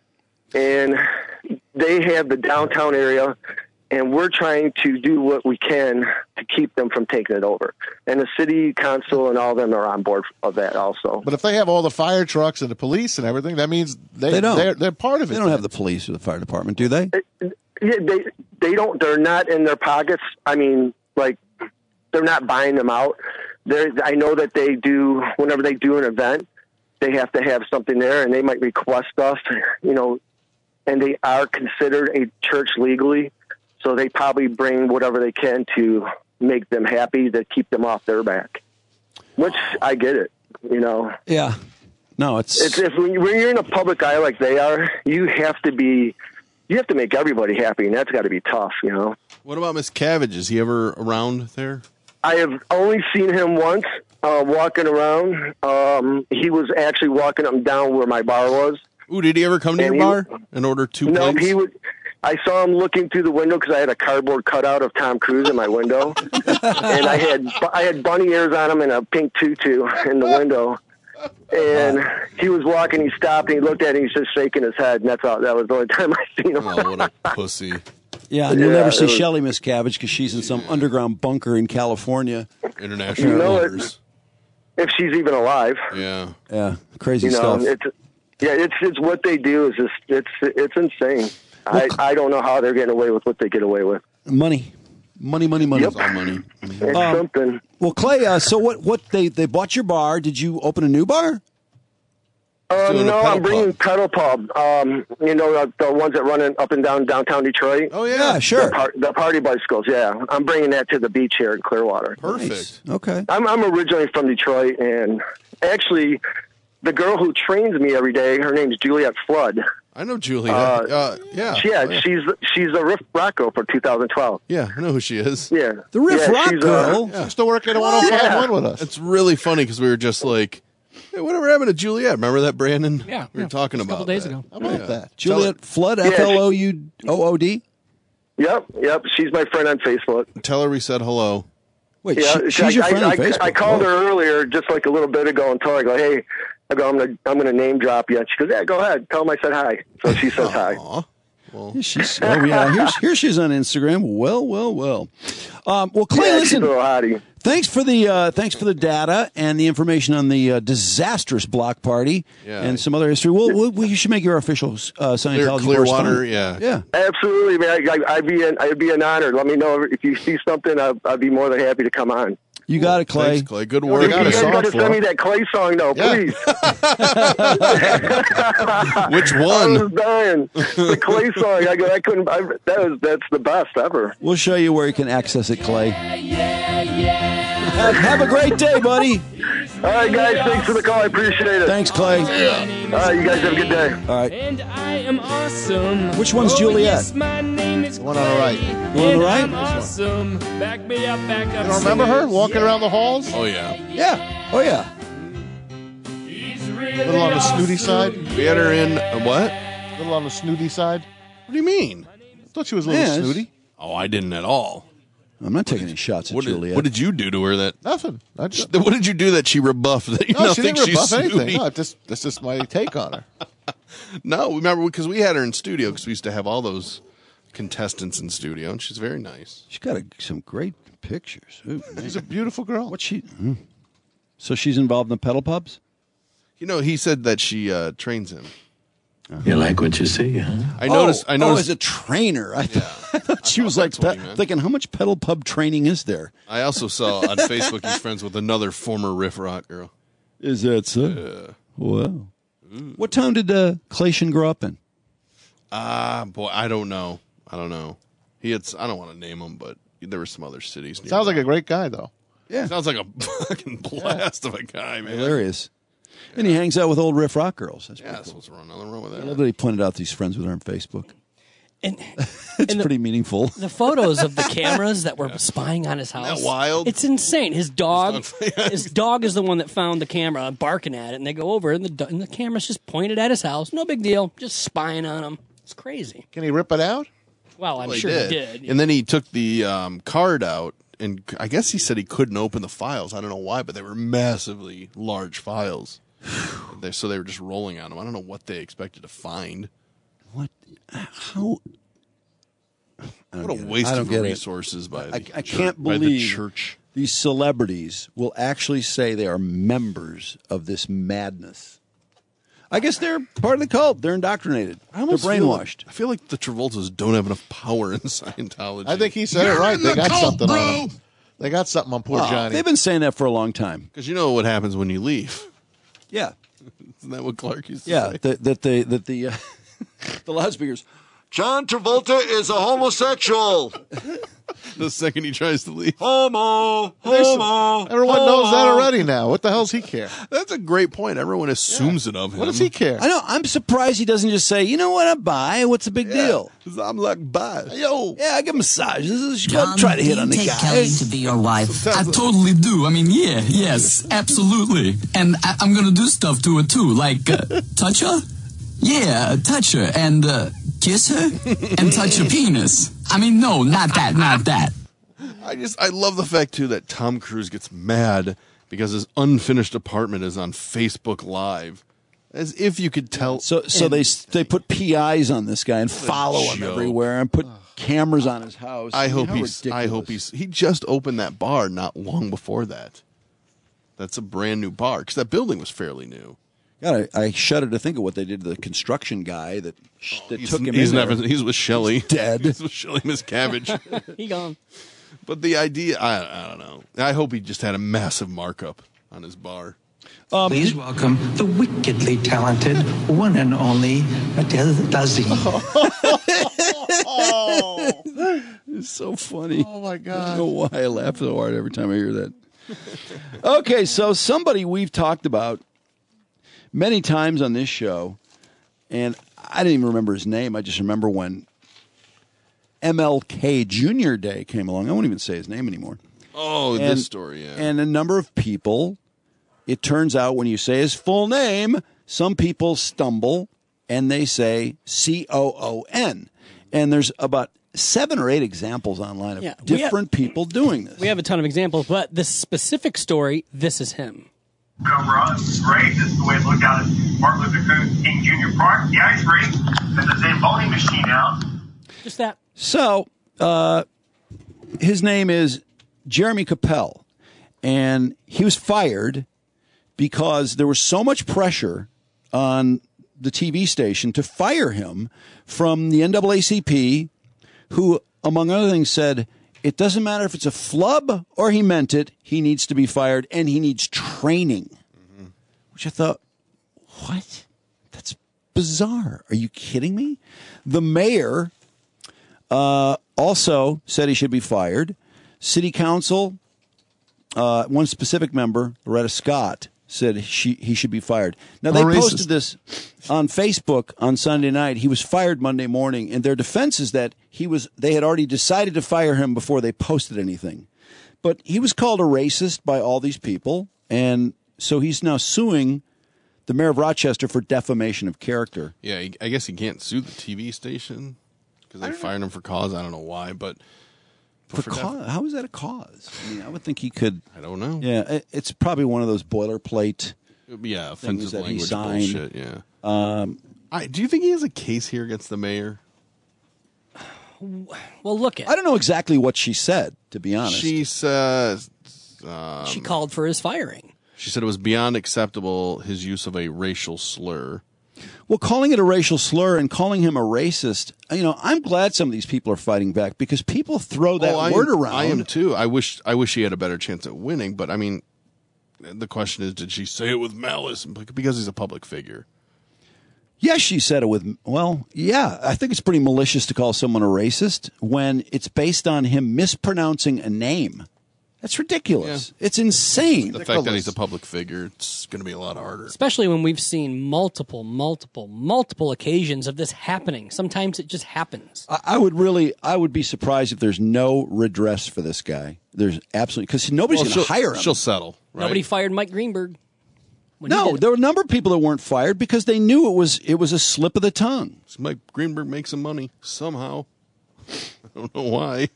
And they have the downtown area, and we're trying to do what we can to keep them from taking it over. And the city council and all of them are on board of that also. But if they have all the fire trucks and the police and everything, that means they, They don't. They're, they're part of it. They don't have the police or the fire department, do they? Yeah, they they don't. They're not in their pockets. I mean, like they're not buying them out. They I know that they do whenever they do an event, they have to have something there, and they might request us. You know, and they are considered a church legally, so they probably bring whatever they can to make them happy to keep them off their back. Which I get it. You know. Yeah. No, it's It's if when you- when you're in a public eye like they are, you have to be, you have to make everybody happy, and that's got to be tough, you know. what about Miss Cabbage? Is he ever around there? I have only seen him once uh, walking around. Um, he was actually walking up and down where my bar was. Ooh, did he ever come to And your he- bar and order two No, plates? he would. I saw him looking through the window because I had a cardboard cutout of Tom Cruise in my window, and I had I had bunny ears on him and a pink tutu in the window. And he was walking. He stopped and he looked at it. And he's just shaking his head. And that's all. That was the only time I seen him. Oh, what a pussy! Yeah, and you'll Yeah, never it see was- Shelley Miscavige because she's in some underground bunker in California. International You know it. waters. If she's even alive. Yeah. Yeah, crazy You know, stuff. it's yeah, it's it's what they do is just it's it's insane. I I don't know how they're getting away with what they get away with. Money, money, money, money. Yep. All money. It's Um, something. Well, Clay, uh, so what? What they they bought your bar? Did you open a new bar? Um, doing a no, pedal I'm bringing Pedal Pub. Um, you know, the, the ones that run in, up and down downtown Detroit. Oh Yeah, yeah. sure. The, par- the party bicycles, yeah. I'm bringing that to the beach here in Clearwater. Perfect. Okay. I'm, I'm originally from Detroit, and actually, the girl who trains me every day, her name's Juliet Flood. I know Julia. Uh, Uh, yeah. She, yeah, Oh, yeah. she's she's the Riff Rock girl for two thousand twelve. Yeah, I know who she is. Yeah, The Riff yeah, Rock she's, girl. Uh, Used to work at one oh five point one with us. It's really funny because we were just like, hey, whatever happened to Juliet? Remember that, Brandon? Yeah, We were yeah. talking Just a about couple days that. ago. How about Yeah. that? Juliet Flood, Yeah. F L O U O O D. yep, yep. She's my friend on Facebook. Tell her we said hello. Wait, Yeah, she, I, she's your friend I, on I, Facebook. I called Oh. her earlier, just like a little bit ago, and told her, I go, hey, I go, I'm gonna I'm gonna name drop you. She goes, yeah, go ahead. Tell them I said hi. So she says hi. Aw. Well, Yeah, she's, oh yeah, here's, here she is on Instagram. Well, well, well. Um, well, Clay, Yeah, she's a listen. little hottie. Thanks for the uh, thanks for the data and the information on the uh, disastrous block party Yeah. and some other history. We'll, we'll, we should make your official uh, Clear, Scientology Clearwater, correspondent. yeah. Yeah. Absolutely, man. I, I, I'd be an, I'd be an honor. Let me know if you see something. I'd, I'd be more than happy to come on. You got it, Clay. Thanks, Clay. Good You work. You got a guys song got to for send me her. that Clay song, though, Yeah. please. Which I one? was dying. The Clay song. I go. I couldn't. I, that was. That's the best ever. We'll show you where you can access it, Clay. Yeah, yeah. Have, have a great day, buddy. All right, guys. Thanks for the call. I appreciate it. Thanks, Clay. All right, you guys have a good day. All right. And I am awesome. Which one's Oh, Juliet? Yes, my name is The one on the right. Clay, The one on the and right? I'm awesome. Back me up, back up. You don't remember her singers. walking around the halls? Oh, yeah. Yeah. Oh, yeah. He's A really little on the snooty side? We had her in, uh, what? A little on the snooty side? What do you mean? I thought she was a little Yes. snooty. Oh, I didn't at all. I'm not taking any shots at What did, Juliet. what did you do to her that? Nothing. I just, What did you do that she rebuffed that you no, now she think didn't she's rebuff anything. snooty? No, just, that's just my take on her. No, remember because we had her in studio because we used to have all those contestants in studio, and she's very nice. She's got a, some great pictures. Ooh, man. She's a beautiful girl. What's she? hmm. So she's involved in the pedal pubs? You know, he said that she uh, trains him. You like what you see, huh? I noticed. Oh, I noticed. Oh, as a trainer. I, th- I thought she was like that's what pe- he meant. thinking, how much pedal pub training is there? I also saw on Facebook he's friends with another former Riff Rock girl. Is that so? Yeah. Wow. What town did uh, Clation grow up in? Ah, boy, I don't know. I don't know. He had. I don't want to name him, but there were some other cities. nearby. Sounds like a great guy, though. Yeah. Sounds like a fucking blast of a guy, man. Hilarious. And he hangs out with old Riff Rock girls. That's Yeah, pretty that's cool. what's wrong. Nothing wrong with I that. love that he pointed out these friends with her on Facebook. And It's and the, pretty meaningful. the photos of the cameras that were spying on his house. that wild? It's insane. His dog, His dog- his dog is the one that found the camera, barking at it, and they go over, and the do- and the camera's just pointed at his house. No big deal, just spying on him. It's crazy. Can he rip it out? Well, I'm Well, sure he did. And then he took the um, card out, and I guess he said he couldn't open the files. I don't know why, but they were massively large files. they, so they were just rolling on them. I don't know what they expected to find. What? How? I don't What a get it. waste I don't of get it. resources by the I, I church- can't by the believe church. these celebrities will actually say they are members of this madness. I guess they're part of the cult. They're indoctrinated. I They're almost feel brainwashed. like- I feel like the Travoltas don't have enough power in Scientology. I think he said it right. They got something on him. They got something on poor Wow. Johnny. They've been saying that for a long time. Because you know what happens when you leave. Yeah. Isn't that what Clark used to Yeah. say? That, that the that the uh, the loudspeakers. John Travolta is a homosexual. The second he tries to leave. Homo. There's- Homo. Everyone homo. knows that already now. What the hell's he care? That's a great point. Everyone assumes it of him. What does he care? I know. I'm surprised he doesn't just say, you know what, I'm bi. What's the big deal? I'm like, bye. Yo. Yeah, I give massages. She John, try to do hit you on the take guy. Kelly to be your wife? I totally do. I mean, yeah, yes, absolutely. And I, I'm gonna do stuff to her too, like uh, touch her. Yeah, touch her and uh, kiss her and touch her penis. I mean, no, not that, not that. I just, I love the fact, too, that Tom Cruise gets mad because his unfinished apartment is on Facebook Live. As if you could tell. So, so they they put P Is on this guy and follow him joke. everywhere and put cameras on his house. I mean, hope how he's. I ridiculous. hope he's. He just opened that bar not long before that. That's a brand new bar because that building was fairly new. God, I, I shudder to think of what they did to the construction guy that that He's, took him he's in there. never. He's with Shelley. He's dead. He's with Shelley Miscavige. He gone. But the idea, I, I don't know. I hope he just had a massive markup on his bar. Um, Please welcome the wickedly talented one and only Adele Dazeem. Oh, it's so funny. Oh, my I God. don't know why I laugh so hard every time I hear that. Okay, so somebody we've talked about many times on this show, and I didn't even remember his name. I just remember when M L K Junior Day came along. I won't even say his name anymore. Oh, And- this story, yeah. And a number of people, it turns out when you say his full name, some people stumble and they say C O O N. And there's about seven or eight examples online of Yeah, we have- different people doing this. We have a ton of examples, but this specific story, this is him. Cobra, this is great. This is the way it looked out at Martin Luther King Junior Park. The ice rink, and the Zamboni machine out. Just that. So, uh, his name is Jeremy Capel, and he was fired because there was so much pressure on the T V station to fire him from the N double A C P, who, among other things, said, it doesn't matter if it's a flub or he meant it, he needs to be fired, and he needs training. Mm-hmm. Which I thought, what? That's bizarre. Are you kidding me? The mayor uh, also said he should be fired. City Council, uh, one specific member, Loretta Scott, said she, he should be fired. Now, they I'm a racist. posted this on Facebook on Sunday night. He was fired Monday morning, and their defense is that he was they had already decided to fire him before they posted anything. But he was called a racist by all these people, and so he's now suing the mayor of Rochester for defamation of character. Yeah, he- I guess he can't sue the T V station because they fired him for cause. I don't know why, but For for cause? def- How is that a cause? I mean, I would think he could. I don't know. Yeah, it- it's probably one of those boilerplate. Yeah, things offensive that he language signed. bullshit. Yeah. Um, I, do you think he has a case here against the mayor? Well, look at. I don't know exactly what she said, to be honest. She says um, She called for his firing. she said it was beyond acceptable his use of a racial slur. Well, calling it a racial slur and calling him a racist, you know, I'm glad some of these people are fighting back because people throw that Oh, I word am, around. I am too. I wish I wish he had a better chance at winning, but I mean, the question is, did she say it with malice? Because he's a public figure. Yes, she said it with, well, yeah, I think it's pretty malicious to call someone a racist when it's based on him mispronouncing a name. That's ridiculous. It's insane. The fact that he's a public figure, it's going to be a lot harder. Especially when we've seen multiple, multiple, multiple occasions of this happening. Sometimes it just happens. I I would really, I would be surprised if there's no redress for this guy. There's absolutely, because nobody's Well, going to she'll- hire him. she'll settle, right? Nobody fired Mike Greenberg. when he No, did it. there were a number of people that weren't fired because they knew it was it was a slip of the tongue. So Mike Greenberg makes some money somehow. I don't know why.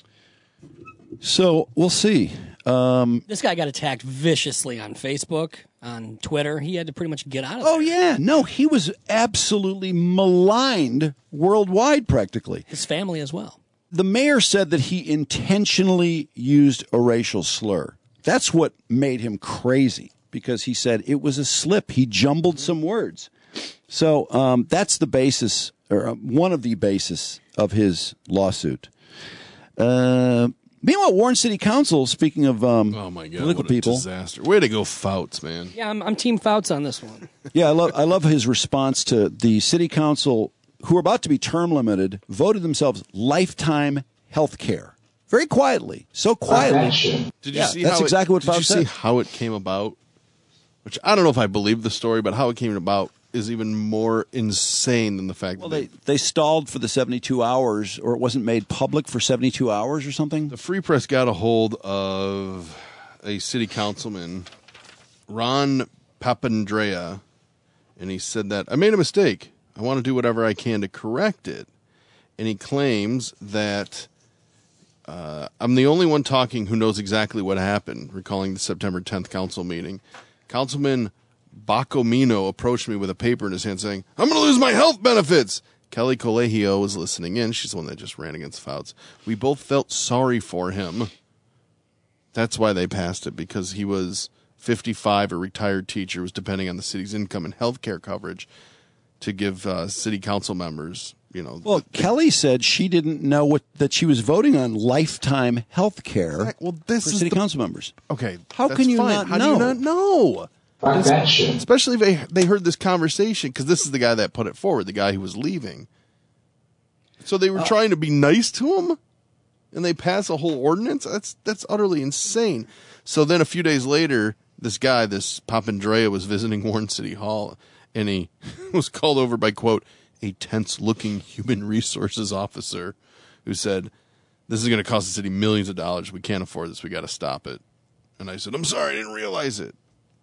So we'll see. Um, This guy got attacked viciously on Facebook, on Twitter. He had to pretty much get out of oh there. yeah, no, he was absolutely maligned worldwide, practically. His family as well. The mayor said that he intentionally used a racial slur. That's what made him crazy because he said it was a slip. He jumbled some words. So um, that's the basis, or uh, one of the basis of his lawsuit. Uh, meanwhile, Warren City Council, speaking of um, Oh my God! political What a people, disaster! Way to go, Fouts, man. Yeah, I'm, I'm Team Fouts on this one. yeah, I love I love his response to the city council, who are about to be term limited, voted themselves lifetime health care. Very quietly, so quietly. Did you Yeah, see? that's how exactly it, what Did you Fouts see said. how it came about? Which I don't know if I believe the story, but how it came about is even more insane than the fact Well, that they, they stalled for the seventy-two hours, or it wasn't made public for seventy-two hours or something. the Free Press got a hold of a city councilman, Ron Papandrea, and he said that I made a mistake. I want to do whatever I can to correct it. And he claims that uh, I'm the only one talking who knows exactly what happened, recalling the September tenth council meeting. Councilman Bacomino approached me with a paper in his hand saying, I'm going to lose my health benefits. Kelly Colegio was listening in. She's the one that just ran against Fouts. We both felt sorry for him. That's why they passed it, because he was fifty-five, a retired teacher, was depending on the city's income and health care coverage to give uh, city council members, you know. Well, the, Kelly said she didn't know what that she was voting on lifetime health care well, this for is city the, council members. Okay. How that's can you fine. not How know? do you not know? Fuck that shit. Especially if they, they heard this conversation, because this is the guy that put it forward, the guy who was leaving. So they were Uh, trying to be nice to him, and they pass a whole ordinance? That's that's utterly insane. So then a few days later, this guy, this Papandrea, was visiting Warren City Hall, and he was called over by, quote, a tense-looking human resources officer who said, this is going to cost the city millions of dollars. We can't afford this. We got to stop it. And I said, I'm sorry, I didn't realize it.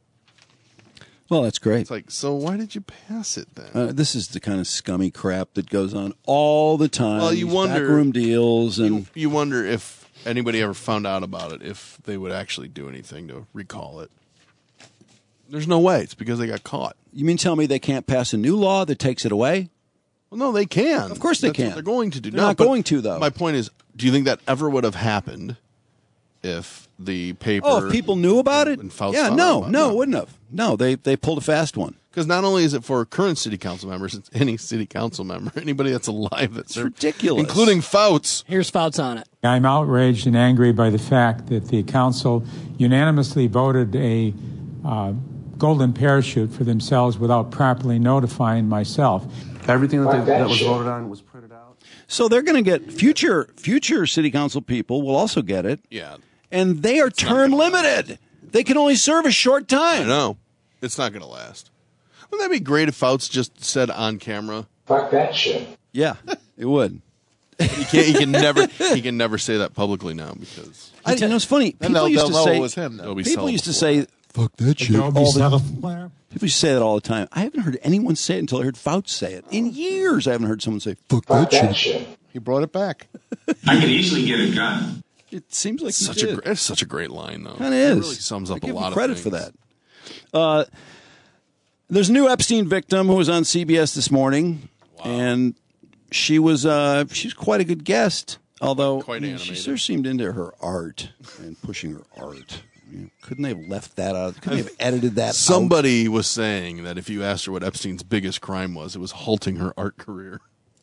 Well, that's great. It's like, so why did you pass it then? Uh, this is the kind of scummy crap that goes on all the time. Well, you These wonder- backroom deals and You, you wonder if anybody ever found out about it, if they would actually do anything to recall it. There's no way. It's because they got caught. You mean tell me they can't pass a new law that takes it away? Well, no, they can. Of course they That's can. What they're going to do. They're No, not but going to, though. My point is, do you think that ever would have happened if the paper? Oh, if people knew about it? and Fouts Yeah, found out no, about it? no, it wouldn't have. No, they they pulled a fast one. Because not only is it for current city council members, it's any city council member, anybody that's alive. That's ridiculous, including Fouts. Here's Fouts on it. I'm outraged and angry by the fact that the council unanimously voted a uh, golden parachute for themselves without properly notifying myself. Everything that, they, that was voted on was printed out. So they're going to get future future city council people will also get it. Yeah. And they are term limited. They can only serve a short time. I know. It's not going to last. Wouldn't that be great if Fouts just said on camera? Fuck that shit. Yeah, it would. He can't. He can never. He can never say that publicly now because I, you know, it's funny. Then People they'll- used they'll to know say it was him, though. It'll be people used to self-aware. say "fuck that shit" It'll be all the self-aware. People used to say that all the time. I haven't heard anyone say it until I heard Fouts say it. In years, I haven't heard someone say "fuck, that, shit. He brought it back. I could easily get a gun. It seems like it's he such a did. gr- it's such a great line though. Kind of is. It really sums up I give a lot him credit of for things. that. Uh, there's a new Epstein victim who was on C B S this morning, and she was uh, she's quite a good guest. Although Quite I mean, she animated. sure seemed into her art and pushing her art. I mean, couldn't they have left that out? Couldn't they have edited that? out? Somebody was saying that if you asked her what Epstein's biggest crime was, it was halting her art career.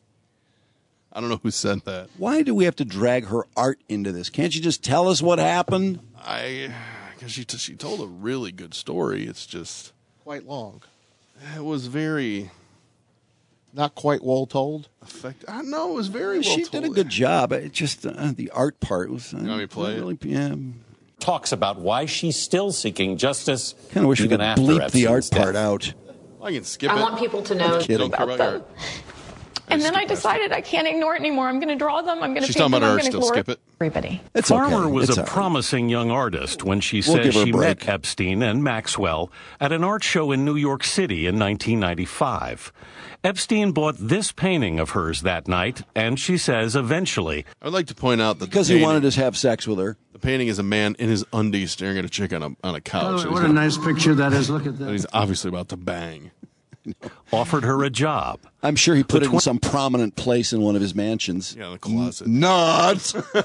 I don't know who said that. Why do we have to drag her art into this? Can't you just tell us what happened? I because she t- she told a really good story. It's just Quite long. it was very Not quite well told. effective. I know it was very well she told. did a good job. It just uh, the art part was. Uh, You want me to play it? really, yeah. Talks about why she's still seeking justice. Kind of wish we even could after bleep the art Epstein's part death. out. I can skip I it. want people to I'm know kidding. Don't care about about your them. art. And then I decided I can't ignore it anymore. I'm going to draw them. I'm going to She's paint talking them. about I'm art, going to still glorify skip it. everybody. It's Farmer okay. was It's a all right. promising young artist when she We'll says give her a she break. met Epstein and Maxwell at an art show in New York City in nineteen ninety-five. Epstein bought this painting of hers that night, and she says eventually, I'd like to point out that Because the he painting, wanted to have sex with her. the painting is a man in his undies staring at a chick on a on a couch. Oh, what a nice picture that is. Look at that that. he's obviously about to bang. offered her a job. I'm sure he put The it in some prominent place in one of his mansions. Yeah, in the closet. Not.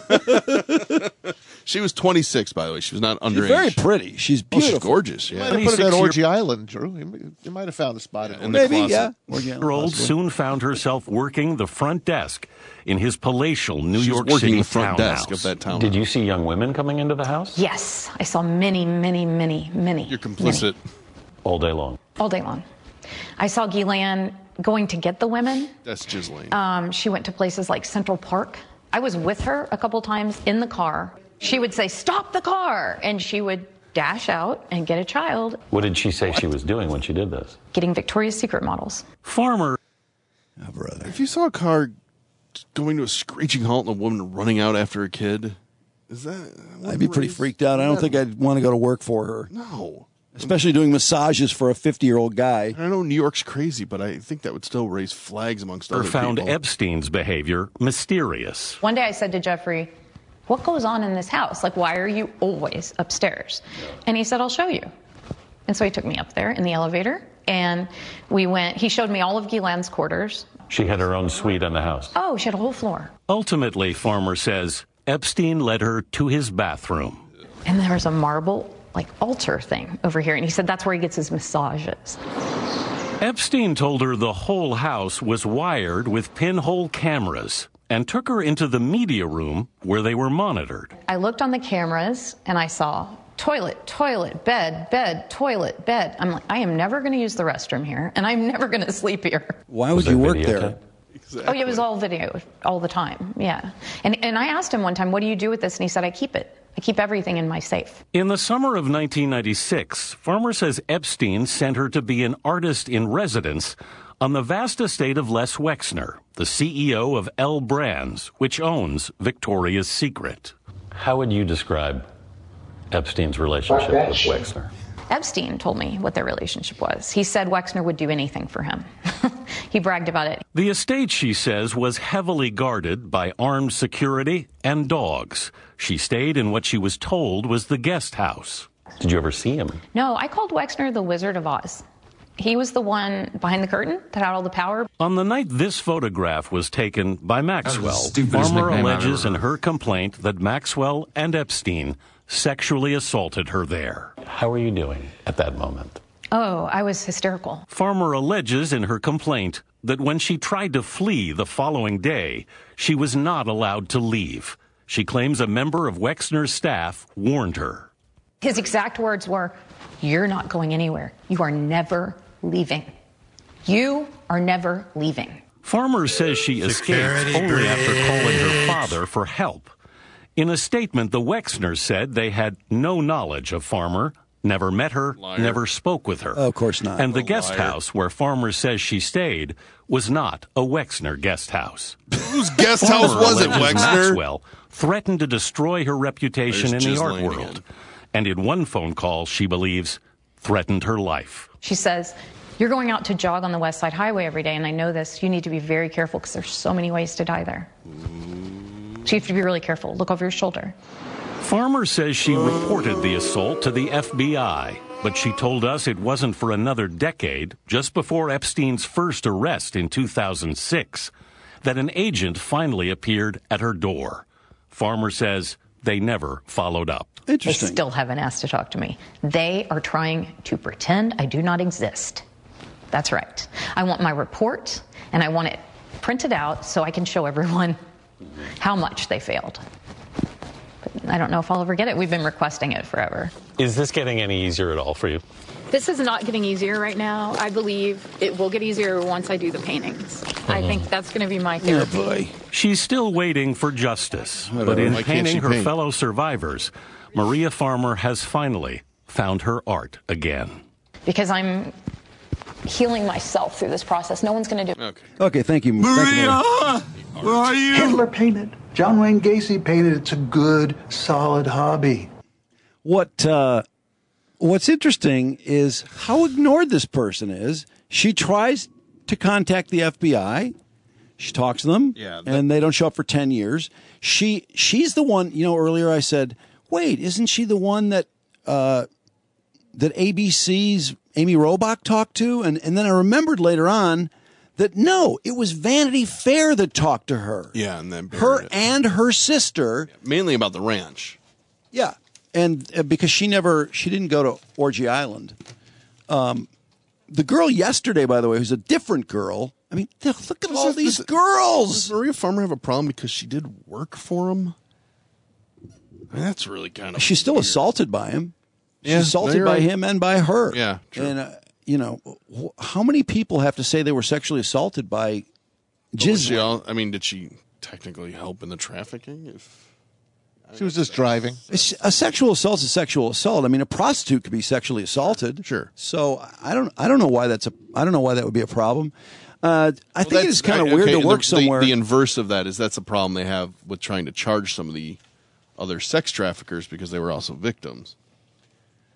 She was twenty-six, by the way. She was not underage. She's very pretty. She's Oh, she's beautiful. gorgeous. You Yeah. might have put it at twenty-six Orgy Island, Drew. You might- You might have found a spot in in the Maybe, closet. yeah. Or, yeah, Year old possibly. soon found herself working the front desk in his palatial New She's York working City the front townhouse. desk of that townhouse. Did you see young women coming into the house? Yes, I saw many, many, many, many. You're complicit. All day long. All day long. I saw Ghislaine going to get the women. That's Ghislaine. Um, she went to places like Central Park. I was with her a couple times in the car. She would say, "Stop the car," and she would dash out and get a child, What did she say she was doing when she did this? getting Victoria's Secret models. Farmer. Oh, brother. If you saw a car going to a screeching halt and a woman running out after a kid, is that? I'd be pretty freaked out. I don't think I'd want to go to work for her. No. Especially doing massages for a fifty-year-old guy. I know New York's crazy, but I think that would still raise flags amongst other people. Found Epstein's behavior mysterious. One day I said to Jeffrey, what goes on in this house? Like, why are you always upstairs? And he said, I'll show you. And so he took me up there in the elevator, and we went, he showed me all of Ghislaine's quarters. She had her own suite in the house. Oh, she had a whole floor. Ultimately, Farmer says, Epstein led her to his bathroom. And there was a marble, like, altar thing over here, and he said that's where he gets his massages. Epstein told her the whole house was wired with pinhole cameras and took her into the media room where they were monitored. I looked on the cameras, and I saw toilet, toilet, bed, bed, toilet, bed. I'm like, I am never going to use the restroom here, and I'm never going to sleep here. Why would you work there? Exactly. Oh, yeah, it was all video all the time, yeah. And, and I asked him one time, what do you do with this? And he said, I keep it. I keep everything in my safe. In the summer of nineteen ninety-six, Farmer says Epstein sent her to be an artist in residence on the vast estate of Les Wexner, the C E O of L Brands, which owns Victoria's Secret. How would you describe Epstein's relationship with Wexner? Epstein told me what their relationship was. He said Wexner would do anything for him. He bragged about it. The estate, she says, was heavily guarded by armed security and dogs. She stayed in what she was told was the guest house. Did you ever see him? No, I called Wexner the Wizard of Oz. He was the one behind the curtain that had all the power. On the night this photograph was taken by Maxwell, stupidest Farmer nickname I've alleges ever in her complaint that Maxwell and Epstein sexually assaulted her there. How are you doing at that moment? Oh, I was hysterical. Farmer alleges in her complaint that when she tried to flee the following day, she was not allowed to leave. She claims a member of Wexner's staff warned her. His exact words were, you're not going anywhere. You are never leaving. You are never leaving. Farmer says she escaped only after calling her father for help. In a statement, the Wexners said they had no knowledge of Farmer, never met her, Liar. never spoke with her. Oh, of course not. And the A guest liar. house where Farmer says she stayed was not a Wexner guest house. Whose guest house Farmer was it, alleges Wexner? Maxwell threatened to destroy her reputation There's in the Ghislaine art again. world. And in one phone call, she believes, threatened her life. She says, you're going out to jog on the West Side Highway every day, and I know this. You need to be very careful because there's so many ways to die there. So you have to be really careful. Look over your shoulder. Farmer says she reported the assault to the F B I, but she told us it wasn't for another decade, just before Epstein's first arrest in two thousand six, that an agent finally appeared at her door. Farmer says they never followed up. They still haven't asked to talk to me. They are trying to pretend I do not exist. That's right. I want my report, and I want it printed out so I can show everyone how much they failed. But I don't know if I'll ever get it. We've been requesting it forever. Is this getting any easier at all for you? This is not getting easier right now. I believe it will get easier once I do the paintings. I think that's going to be my therapy. She's still waiting for justice, but Whatever. in Why can't painting she her paint? fellow survivors, Maria Farmer has finally found her art again. Because I'm healing myself through this process. No one's going to do it. Okay. Okay, thank you. Thank you, Maria. Where are you? Hitler painted. John Wayne Gacy painted. It's a good, solid hobby. What uh, What's interesting is how ignored this person is. She tries to contact the F B I. She talks to them, Yeah, that- and they don't show up for ten years. She she's the one. You know, earlier I said, "Wait, isn't she the one that uh, that A B C's Amy Robach talked to?" And and then I remembered later on that no, it was Vanity Fair that talked to her. Yeah, and then Her buried it. and her sister. Mainly about the ranch. Yeah, and uh, because she never, she didn't go to Orgy Island. Um, the girl yesterday, by the way, who's a different girl. I mean, look at all Does- these does- girls. Does Maria Farmer have a problem because she did work for him? I mean, that's really kind of. She's still assaulted by him. She's Yeah, no, assaulted you're by right. him and by her. Yeah, true. And uh, you know, wh- how many people have to say they were sexually assaulted by But was she Ghislaine? all, I mean, did she technically help in the trafficking? If She was just driving. It's, a sexual assault is a sexual assault. I mean, a prostitute could be sexually assaulted. Sure. So I don't, I don't know why that's a, I don't know why that would be a problem. Uh, I Well, think that's- it's kind of I- weird okay, to work the, somewhere. The, the inverse of that is that's a problem they have with trying to charge some of the other sex traffickers because they were also victims.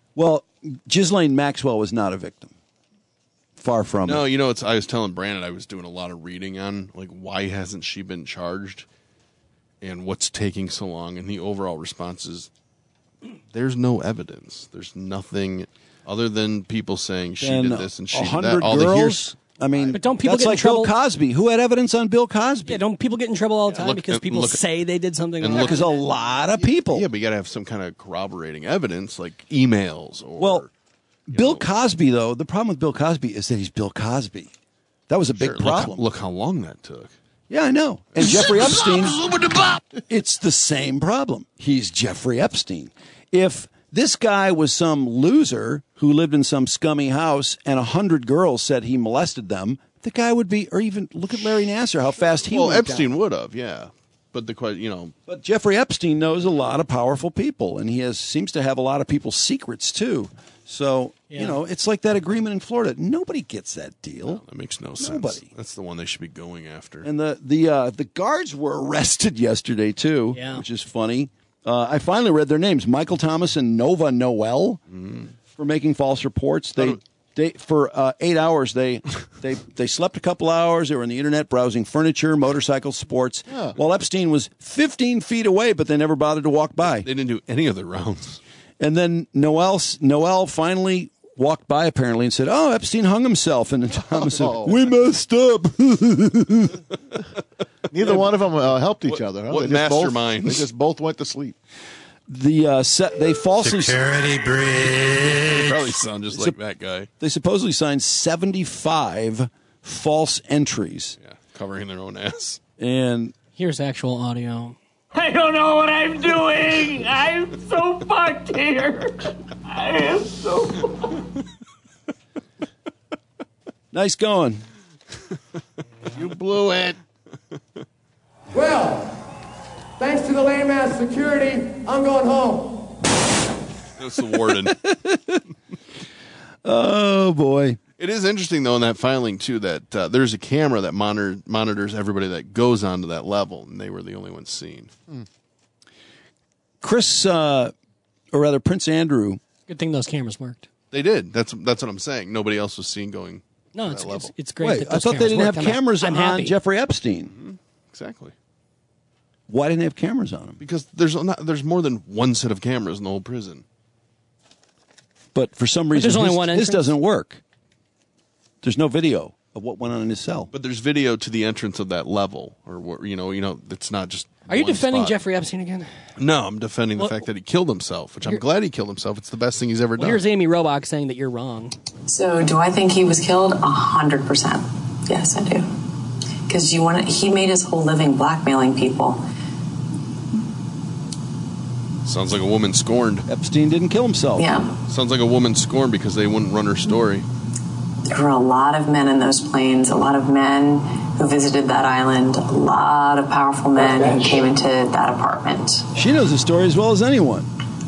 Well, Ghislaine Maxwell was not a victim. Far from No, it. you know, it's. I was telling Brandon I was doing a lot of reading on like why hasn't she been charged, and what's taking so long. And the overall response is, there's no evidence. There's nothing other than people saying she And did this and she a did hundred that. All the girls. hears- I mean, But don't people that's get in like trouble- Bill Cosby. Who had evidence on Bill Cosby? Yeah, don't people get in trouble all the time look- because and people look- say they did something and wrong? look- Because a lot of people. Yeah, but you got to have some kind of corroborating evidence, like emails or. Well, Bill Cosby, though, the problem with Bill Cosby is that he's Bill Cosby. That was a big Sure, look how- problem. Look how long that took. Yeah, I know. And Jeffrey Epstein, it's the same problem. He's Jeffrey Epstein. If this guy was some loser who lived in some scummy house and a hundred girls said he molested them, the guy would be, or even look at Larry Nassar, how fast he well, went Epstein down. would have, yeah. But the question, you know, But Jeffrey Epstein knows a lot of powerful people, and he has seems to have a lot of people's secrets too. So Yeah. you know, it's like that agreement in Florida. Nobody gets that deal. that makes no sense. Nobody. That's the one they should be going after. And the the uh, the guards were arrested yesterday too, Yeah. which is funny. Uh, I finally read their names: Michael Thomas and Nova Noel, for making false reports. They they for uh, eight hours they they they slept a couple hours. They were on the internet browsing furniture, motorcycles, sports. Yeah. While Epstein was fifteen feet away, but they never bothered to walk by. They didn't do any of the rounds. And then Noel Noel finally walked by apparently and said, "Oh, Epstein hung himself." And then Thomas Oh. said, "We messed up." Neither one of them uh, helped each other. Huh? what They just both- masterminds? They just both went to sleep. The uh, set they falsely Security bridge. Probably sound just like that guy. They supposedly signed seventy-five false entries. Yeah, covering their own ass. And Here's actual audio. I don't know what I'm doing. I'm so fucked here. I am so fucked. nice going. You blew it. Well, thanks to the lame ass security, I'm going home. That's the warden. Oh boy. It is interesting, though, in that filing, too, that uh, there's a camera that monitor, monitors everybody that goes onto that level, and they were the only ones seen. Chris, uh, or rather Prince Andrew. Good thing those cameras worked. They did. That's that's what I'm saying. Nobody else was seen going No, to it's, that it's level. it's great. Wait, that I those thought they cameras didn't have worked. I'm- cameras I'm on happy. Jeffrey Epstein. Exactly. Why didn't they have cameras on him? Because there's not, there's more than one set of cameras in the whole prison. But for some But reason, there's only his, one his entrance? doesn't work. There's no video of what went on in his cell. But there's video to the entrance of that level, or what- you know, you know, it's not just. Are you one defending spot. Jeffrey Epstein again? No, I'm defending the Well- fact that he killed himself, which I'm Here- glad he killed himself. It's the best thing he's ever Well, done. here's Amy Robach saying that you're wrong. So, do I think he was killed? A hundred percent. Yes, I do. Because you want he made his whole living blackmailing people. Sounds like a woman scorned. Epstein didn't kill himself. Yeah. Sounds like a woman scorned because they wouldn't run her story. There were a lot of men in those planes. A lot of men who visited that island. A lot of powerful men who came into that apartment. She knows the story as well as anyone.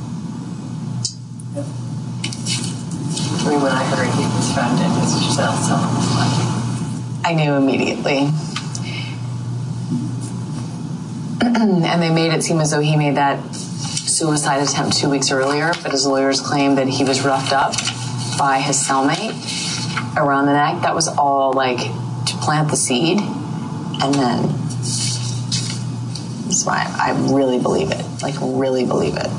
I mean, when I heard he was found in his cell, so I knew immediately. And they made it seem as though he made that suicide attempt two weeks earlier, but his lawyers claimed that he was roughed up by his cellmate around the neck. That was all like to plant the seed, and then that's why I really believe it. Like really believe it.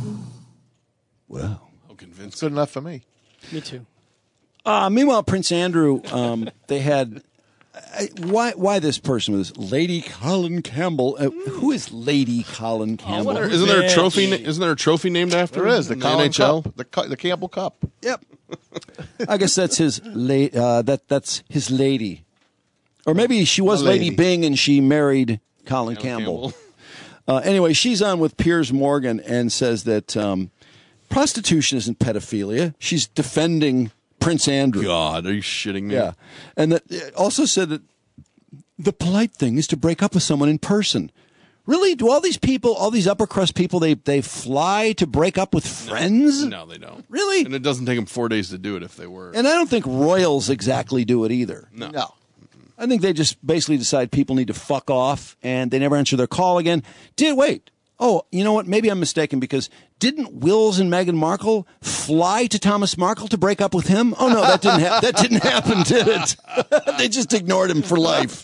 Wow. How convincing. It's good enough for me. Me too. Uh, meanwhile, Prince Andrew, um, they had. I, why? Why this person with this Lady Colin Campbell? Uh, who is Lady Colin Campbell? Isn't there, isn't there a trophy? na- Isn't there a trophy named after? There is the in Colin N H L. Cup, the, Cu- the Campbell Cup. Yep. I guess that's his la- uh, that that's his lady, or maybe she was A Lady lady. Bing and she married Colin Colin Campbell. Campbell. Uh, anyway, she's on with Piers Morgan and says that um, prostitution isn't pedophilia. She's defending Prince Andrew. God, are you shitting me? Yeah, and that it also said that the polite thing is to break up with someone in person. Really? Do all these people, all these upper crust people, they they fly to break up with friends? No, they don't. Really? And it doesn't take them four days to do it if they were. And I don't think royals exactly do it either. No. No. I think they just basically decide people need to fuck off, and they never answer their call again. Did wait? Oh, you know what? Maybe I'm mistaken because didn't Wills and Meghan Markle fly to Thomas Markle to break up with him? Oh no, that didn't ha- that didn't happen, did it? They just ignored him for life.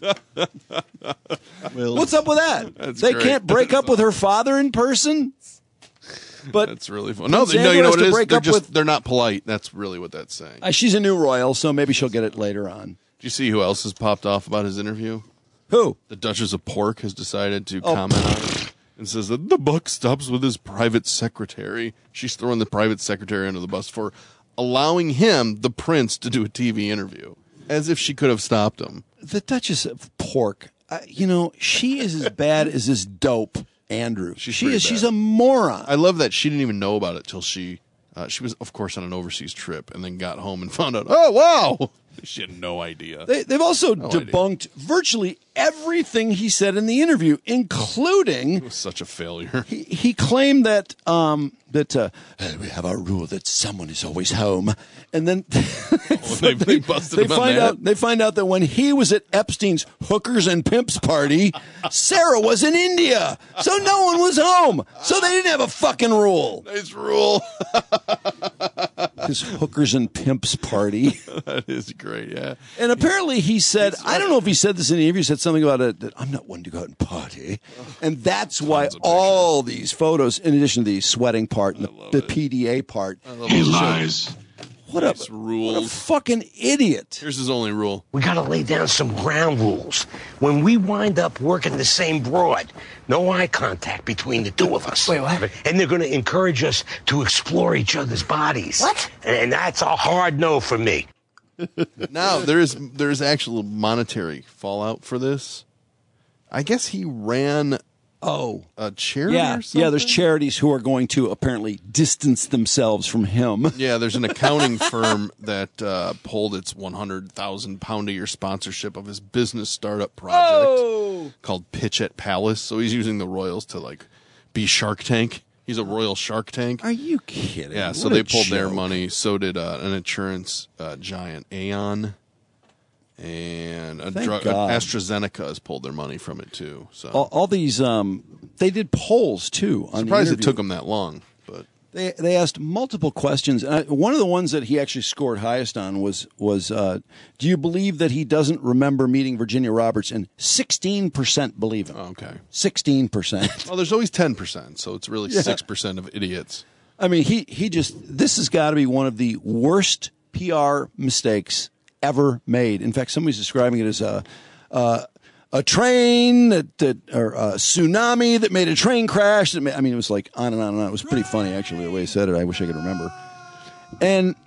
What's up with that? That's they great. can't break up with her father in person. But that's really fun. No, Prince they, no, you Andrew know has what to it is? break They're up just with- they're not polite. That's really what that's saying. Uh, she's a new royal, so maybe she'll get it later on. Do you see who else has popped off about his interview? Who? The Duchess of Pork has decided to Oh. comment on it and says that the buck stops with his private secretary. She's throwing the private secretary under the bus for allowing him, the prince, to do a T V interview, as if she could have stopped him. The Duchess of Pork, uh, you know, she is as bad as this dope Andrew. She's she pretty is. bad. She's a moron. I love that she didn't even know about it till she, uh, she was, of course, on an overseas trip and then got home and found out, oh, wow. She had no idea. They, they've also No debunked virtually everything he said in the interview, including It was such a failure. he, he claimed that um, that uh, "Hey, we have our rule that someone is always home, and then Oh, they, they busted they him on find that. out they find out that when he was at Epstein's hookers and pimps party, Sarah was in India, so no one was home, so they didn't have a fucking rule. Nice rule. His hookers and pimps party. That is great, yeah. And apparently he said, I don't know if he said this in the interview, he said something about it, that I'm not one to go out and party. And that's why all these photos, in addition to the sweating part and the, the P D A part. He lies. What a, Nice rules. what a fucking idiot. Here's his only rule. We gotta lay down some ground rules. When we wind up working the same broad, no eye contact between the two of us. Wait, what? And they're gonna encourage us to explore each other's bodies. What? And, and that's a hard no for me. Now, there is there is actual monetary fallout for this. I guess he ran Oh. a charity Yeah, or something? yeah. There's charities who are going to apparently distance themselves from him. Yeah, there's an accounting firm that uh, pulled its one hundred thousand pound a year sponsorship of his business startup project Oh. called Pitch at Palace. So he's using the royals to like be Shark Tank. He's a royal Shark Tank. Are you kidding? Yeah, so What they a pulled their joke. money. So did uh, an insurance uh, giant, Aon. And a Thank drug, God. AstraZeneca has pulled their money from it too. So All, all these, um, they did polls too. On the surprised it interview. took them that long, but They they asked multiple questions. And I, one of the ones that he actually scored highest on was was uh, do you believe that he doesn't remember meeting Virginia Roberts? And sixteen percent believe him. okay. Sixteen percent. Well, there's always ten percent, so it's really Yeah. six percent of idiots. I mean, he he just this has got to be one of the worst P R mistakes ever made. In fact, somebody's describing it as a uh, a train that, that or a tsunami that made a train crash. That made, I mean, it was like on and on and on. It was pretty funny, actually, the way he said it. I wish I could remember. And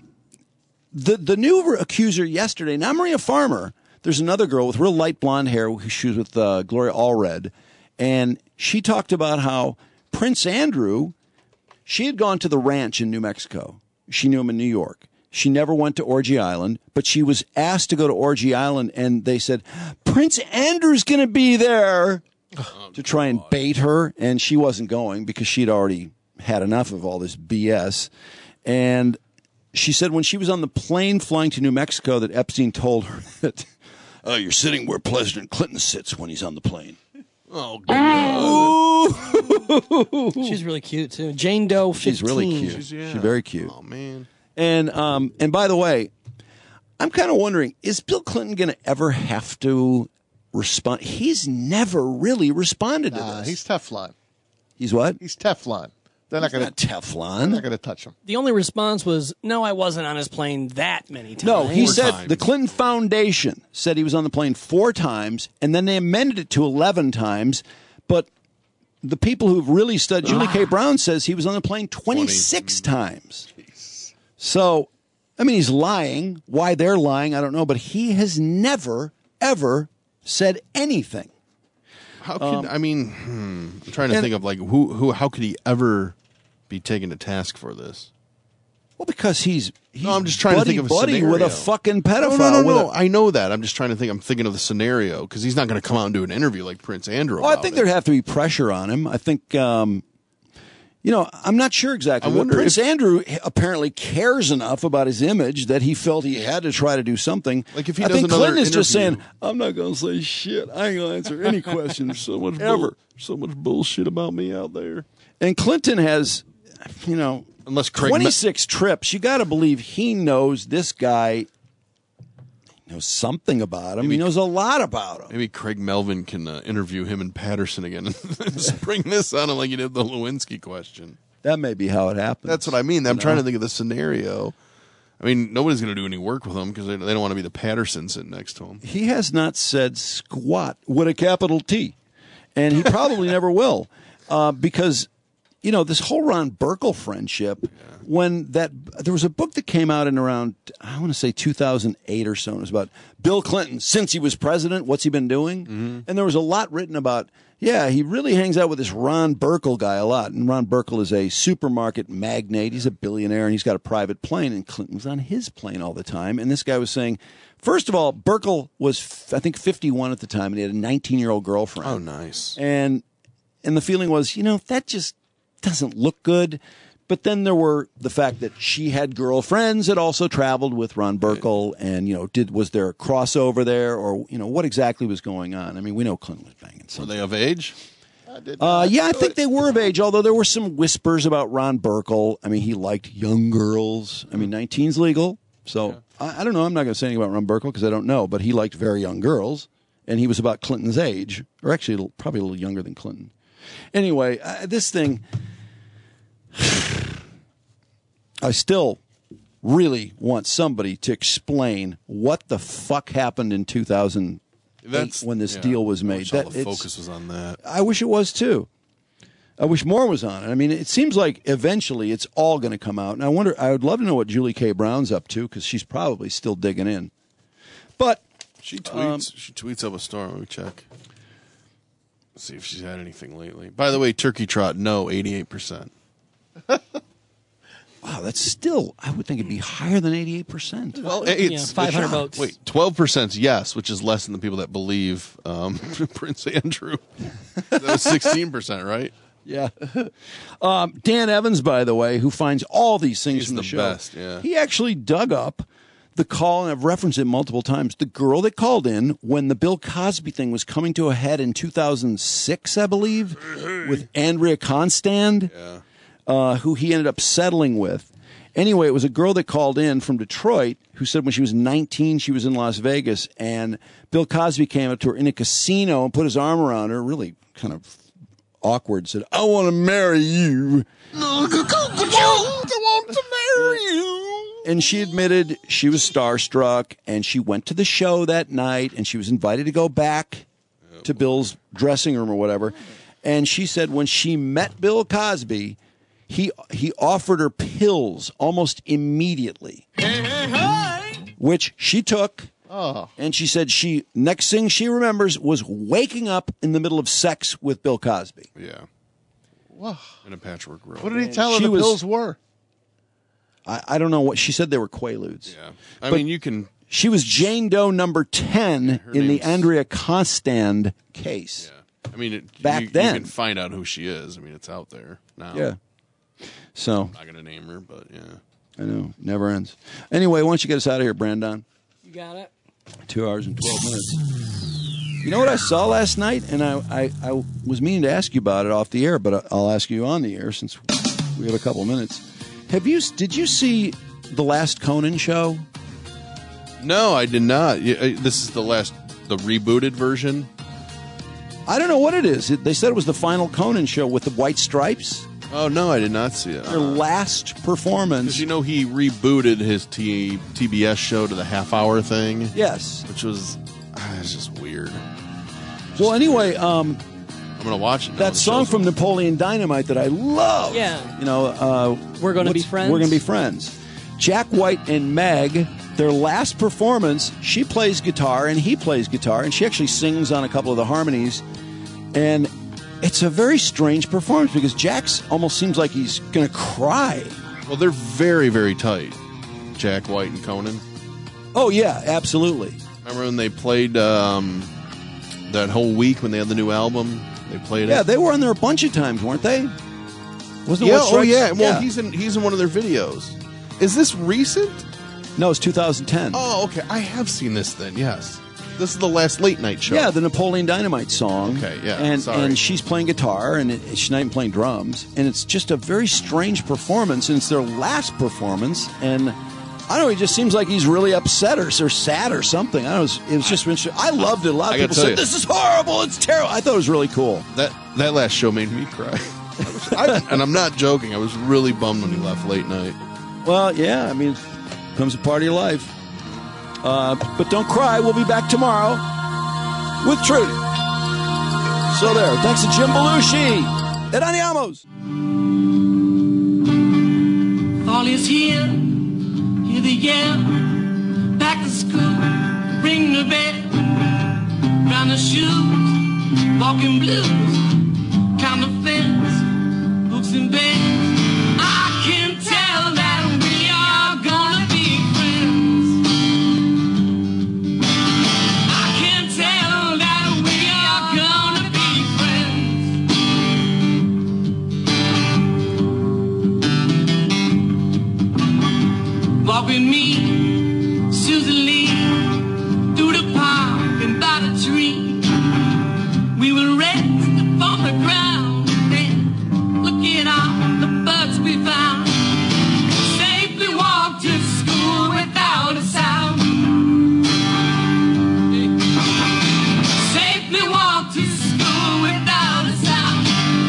the the new accuser yesterday, not Maria Farmer. There's another girl with real light blonde hair who she was with uh, Gloria Allred, and she talked about how Prince Andrew. She had gone to the ranch in New Mexico. She knew him in New York. She never went to Orgy Island, but she was asked to go to Orgy Island, and they said, Prince Andrew's going to be there oh, to try and bait her, and she wasn't going because she'd already had enough of all this B S. And she said when she was on the plane flying to New Mexico that Epstein told her that, oh, you're sitting where President Clinton sits when he's on the plane. Oh, God. She's really cute, too. Jane Doe fifteen. She's really cute. She's- yeah. She's very cute. Oh man. And um, and by the way, I'm kind of wondering, is Bill Clinton going to ever have to respond? He's never really responded to Nah, this. he's Teflon. He's what? He's Teflon. They're not He's going not to Teflon. They're not going to touch him. The only response was, no, I wasn't on his plane that many times. No, he Four said times. the Clinton Foundation said he was on the plane four times, and then they amended it to eleven times. But the people who've really studied, Julie K. Brown says he was on the plane twenty-six times. So, I mean, he's lying. Why they're lying, I don't know. But he has never, ever said anything. How could I mean? Hmm, I'm trying to and- think of like who who how could he ever be taken to task for this? Well, because he's, he's No, I'm just trying to think of a buddy scenario. with a fucking pedophile. No, no, no, with no. a- I know that. I'm just trying to think. I'm thinking of the scenario because he's not going to come out and do an interview like Prince Andrew. Oh, I about think it. there'd have to be pressure on him. I think, um, You know, I'm not sure exactly. I But wonder Prince if- Andrew apparently cares enough about his image that he felt he had to try to do something. Like if he I does think another Clinton is just interview- saying, "I'm not going to say shit. I ain't going to answer any questions so much ever." bull- so much bullshit about me out there. And Clinton has, you know, Unless Craig twenty-six trips. You got to believe he knows this guy. He knows something about him. Maybe- he knows a lot about him. Maybe Craig Melvin can uh, interview him and Patterson again and spring this on him like you did the Lewinsky question. That may be how it happened. That's what I mean. I'm You trying know? to think of the scenario. I mean, nobody's going to do any work with him because they, they don't want to be the Patterson sitting next to him. He has not said squat with a capital T, and he probably never will, uh, because you know this whole Ron Burkle friendship. When that there was a book that came out in around I want to say two thousand eight or so. It was about Bill Clinton since he was president. What's he been doing? Mm-hmm. And there was a lot written about. Yeah, he really hangs out with this Ron Burkle guy a lot. And Ron Burkle is a supermarket magnate. He's a billionaire, and he's got a private plane. And Clinton was on his plane all the time. And this guy was saying, first of all, Burkle was, I think, fifty-one at the time, and he had a nineteen-year-old girlfriend. Oh, nice. And and the feeling was, you know, that just doesn't look good. But then there were the fact that she had girlfriends that also traveled with Ron Burkle, and you know, did was there a crossover there, or you know, what exactly was going on? I mean, we know Clinton was banging. Were they of age? Uh, yeah, I think they were of age, although there were some whispers about Ron Burkle. I mean, he liked young girls. I mean, nineteen's legal, so I, I don't know. I'm not going to say anything about Ron Burkle because I don't know, but he liked very young girls, and he was about Clinton's age, or actually a little- probably a little younger than Clinton. Anyway, uh, this thing. I still really want somebody to explain what the fuck happened in two thousand eight That's when this yeah, deal was I made. wish all That- the it's- focus was on that. I wish it was too. I wish more was on it. I mean, it seems like eventually it's all going to come out. And I wonder, I would love to know what Julie K. Brown's up to because she's probably still digging in. But She tweets. Um, she tweets up a storm. Let me check. Let's see if she's had anything lately. By the way, turkey trot, no, eighty-eight percent. wow, that's still, I would think it'd be higher than eighty-eight percent. Well, it's five hundred votes. Wait, twelve percent yes, which is less than the people that believe um, Prince Andrew. That was sixteen percent, right? Yeah. Um, Dan Evans, by the way, who finds all these things He's from the, the show. best, yeah. He actually dug up the call, and I've referenced it multiple times, the girl that called in when the Bill Cosby thing was coming to a head in two thousand six, I believe, with Andrea Constand, Yeah. uh, who he ended up settling with. Anyway, it was a girl that called in from Detroit who said when she was nineteen, she was in Las Vegas, and Bill Cosby came up to her in a casino and put his arm around her, really kind of awkward, said, I want to marry you. I want to marry you. And she admitted she was starstruck, and she went to the show that night, and she was invited to go back to Bill's dressing room or whatever. And she said when she met Bill Cosby, he he offered her pills almost immediately, which she took. Oh. And she said she next thing she remembers was waking up in the middle of sex with Bill Cosby. Yeah. Wow. In a patchwork room. What did he tell her She the was- pills were? I, I don't know what she said. They were Quaaludes. Yeah. I But mean, you can. She was Jane Doe number ten Her in the name's- Andrea Constand case. I mean, it, Back you, then. you can find out who she is. I mean, it's out there now. Yeah. So I'm not going to name her, but yeah. I know, never ends. Anyway, why don't you get us out of here, Brandon? You got it. Two hours and twelve minutes. You know what I saw last night, and I, I, I was meaning to ask you about it off the air, but I'll ask you on the air since we have a couple minutes. Have you? Did you see the last Conan show? No, I did not. Yeah, uh, This is the last, the rebooted version. I don't know what it is. It, they said it was the final Conan show with the white stripes. Oh no, I did not see it. Their last performance. Because you know he rebooted his T- TBS show to the half hour thing. Yes, which was ah, it's just weird. Well, anyway, um, I'm gonna watch it. Now. that The song show's from Napoleon Dynamite that I love. Yeah. You know, uh, We're Gonna what's- Be Friends? We're gonna be friends. Jack White and Meg, their last performance, she plays guitar and he plays guitar, and she actually sings on a couple of the harmonies. And it's a very strange performance because Jack's almost seems like he's gonna cry. Well, they're very, very tight. Jack White and Conan. Oh yeah, absolutely. Remember when they played um, that whole week when they had the new album? They played Yeah, it. they were on there a bunch of times, weren't they? Wasn't it Yeah, White oh Stripes? yeah. Well, Yeah. he's in he's in one of their videos. Is this recent? No, it's two thousand ten. Oh, okay. I have seen this then. Yes, this is the last late night show. Yeah, the Napoleon Dynamite song. Okay, yeah, and sorry. and she's playing guitar, and it, she's not even playing drums, and it's just a very strange performance, and it's their last performance, and I don't know, it just seems like he's really upset or, or sad or something. I don't know, it was, it was just interesting. I loved it. A lot of I gotta people tell said, you. "This is horrible. It's terrible." I thought it was really cool. That that last show made me cry, I, and I'm not joking. I was really bummed when he left late night. Well, yeah, I mean, it becomes a part of your life. Uh, but don't cry. We'll be back tomorrow with Trudy. So there. Thanks to Jim Belushi at Andiamos. Fall is here, hear the yell. Back to school, ring the bell. Round the shoes, walking blues. Count the fence, books and beds. I can tell that we are gonna be friends. I can tell that we are gonna be friends. Walk with me, Susan Lee, through the park and by the tree. We will rest upon the ground and look at all the birds we found. Safely walk to school without a sound. Safely walk to school without a sound.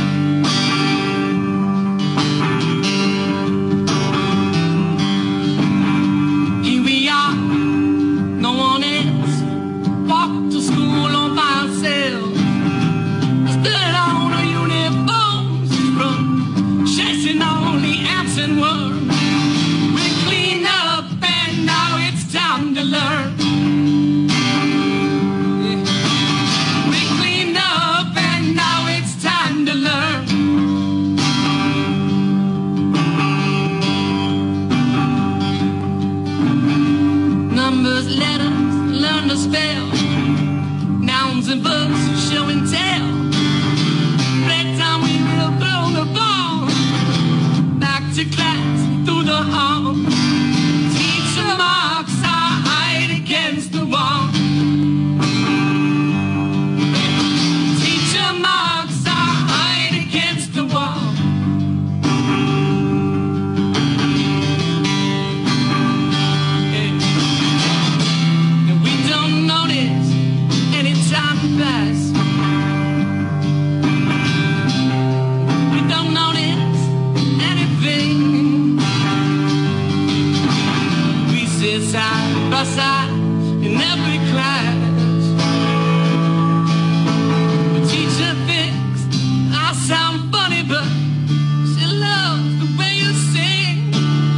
Here we are, no one else. Walk to school all by ourselves. Stood on our uniforms from chasing all the ants and worms. We cleaned up and now it's time to learn. We cleaned up and now it's time to learn. Numbers, letters, learn to spell. Nouns and verbs, show and tell. Playtime we will throw the ball back to class through the hall. Teacher marks our height against the wall. Teacher marks our height against the wall. And we don't notice any time pass. We don't notice anything. We sit side by side in every class. The teacher thinks I sound funny, but she loves the way you sing.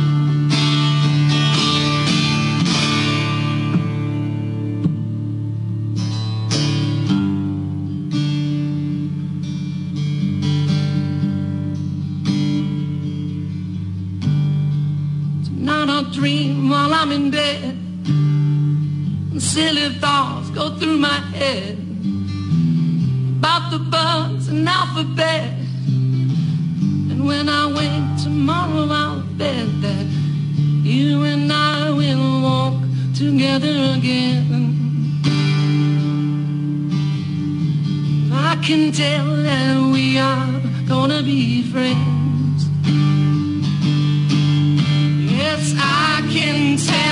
Tonight I'll dream while I'm in bed. Silly thoughts go through my head about the birds and alphabet. And when I wake tomorrow, I'll bet that you and I will walk together again. I can tell that we are gonna be friends. Yes, I can tell.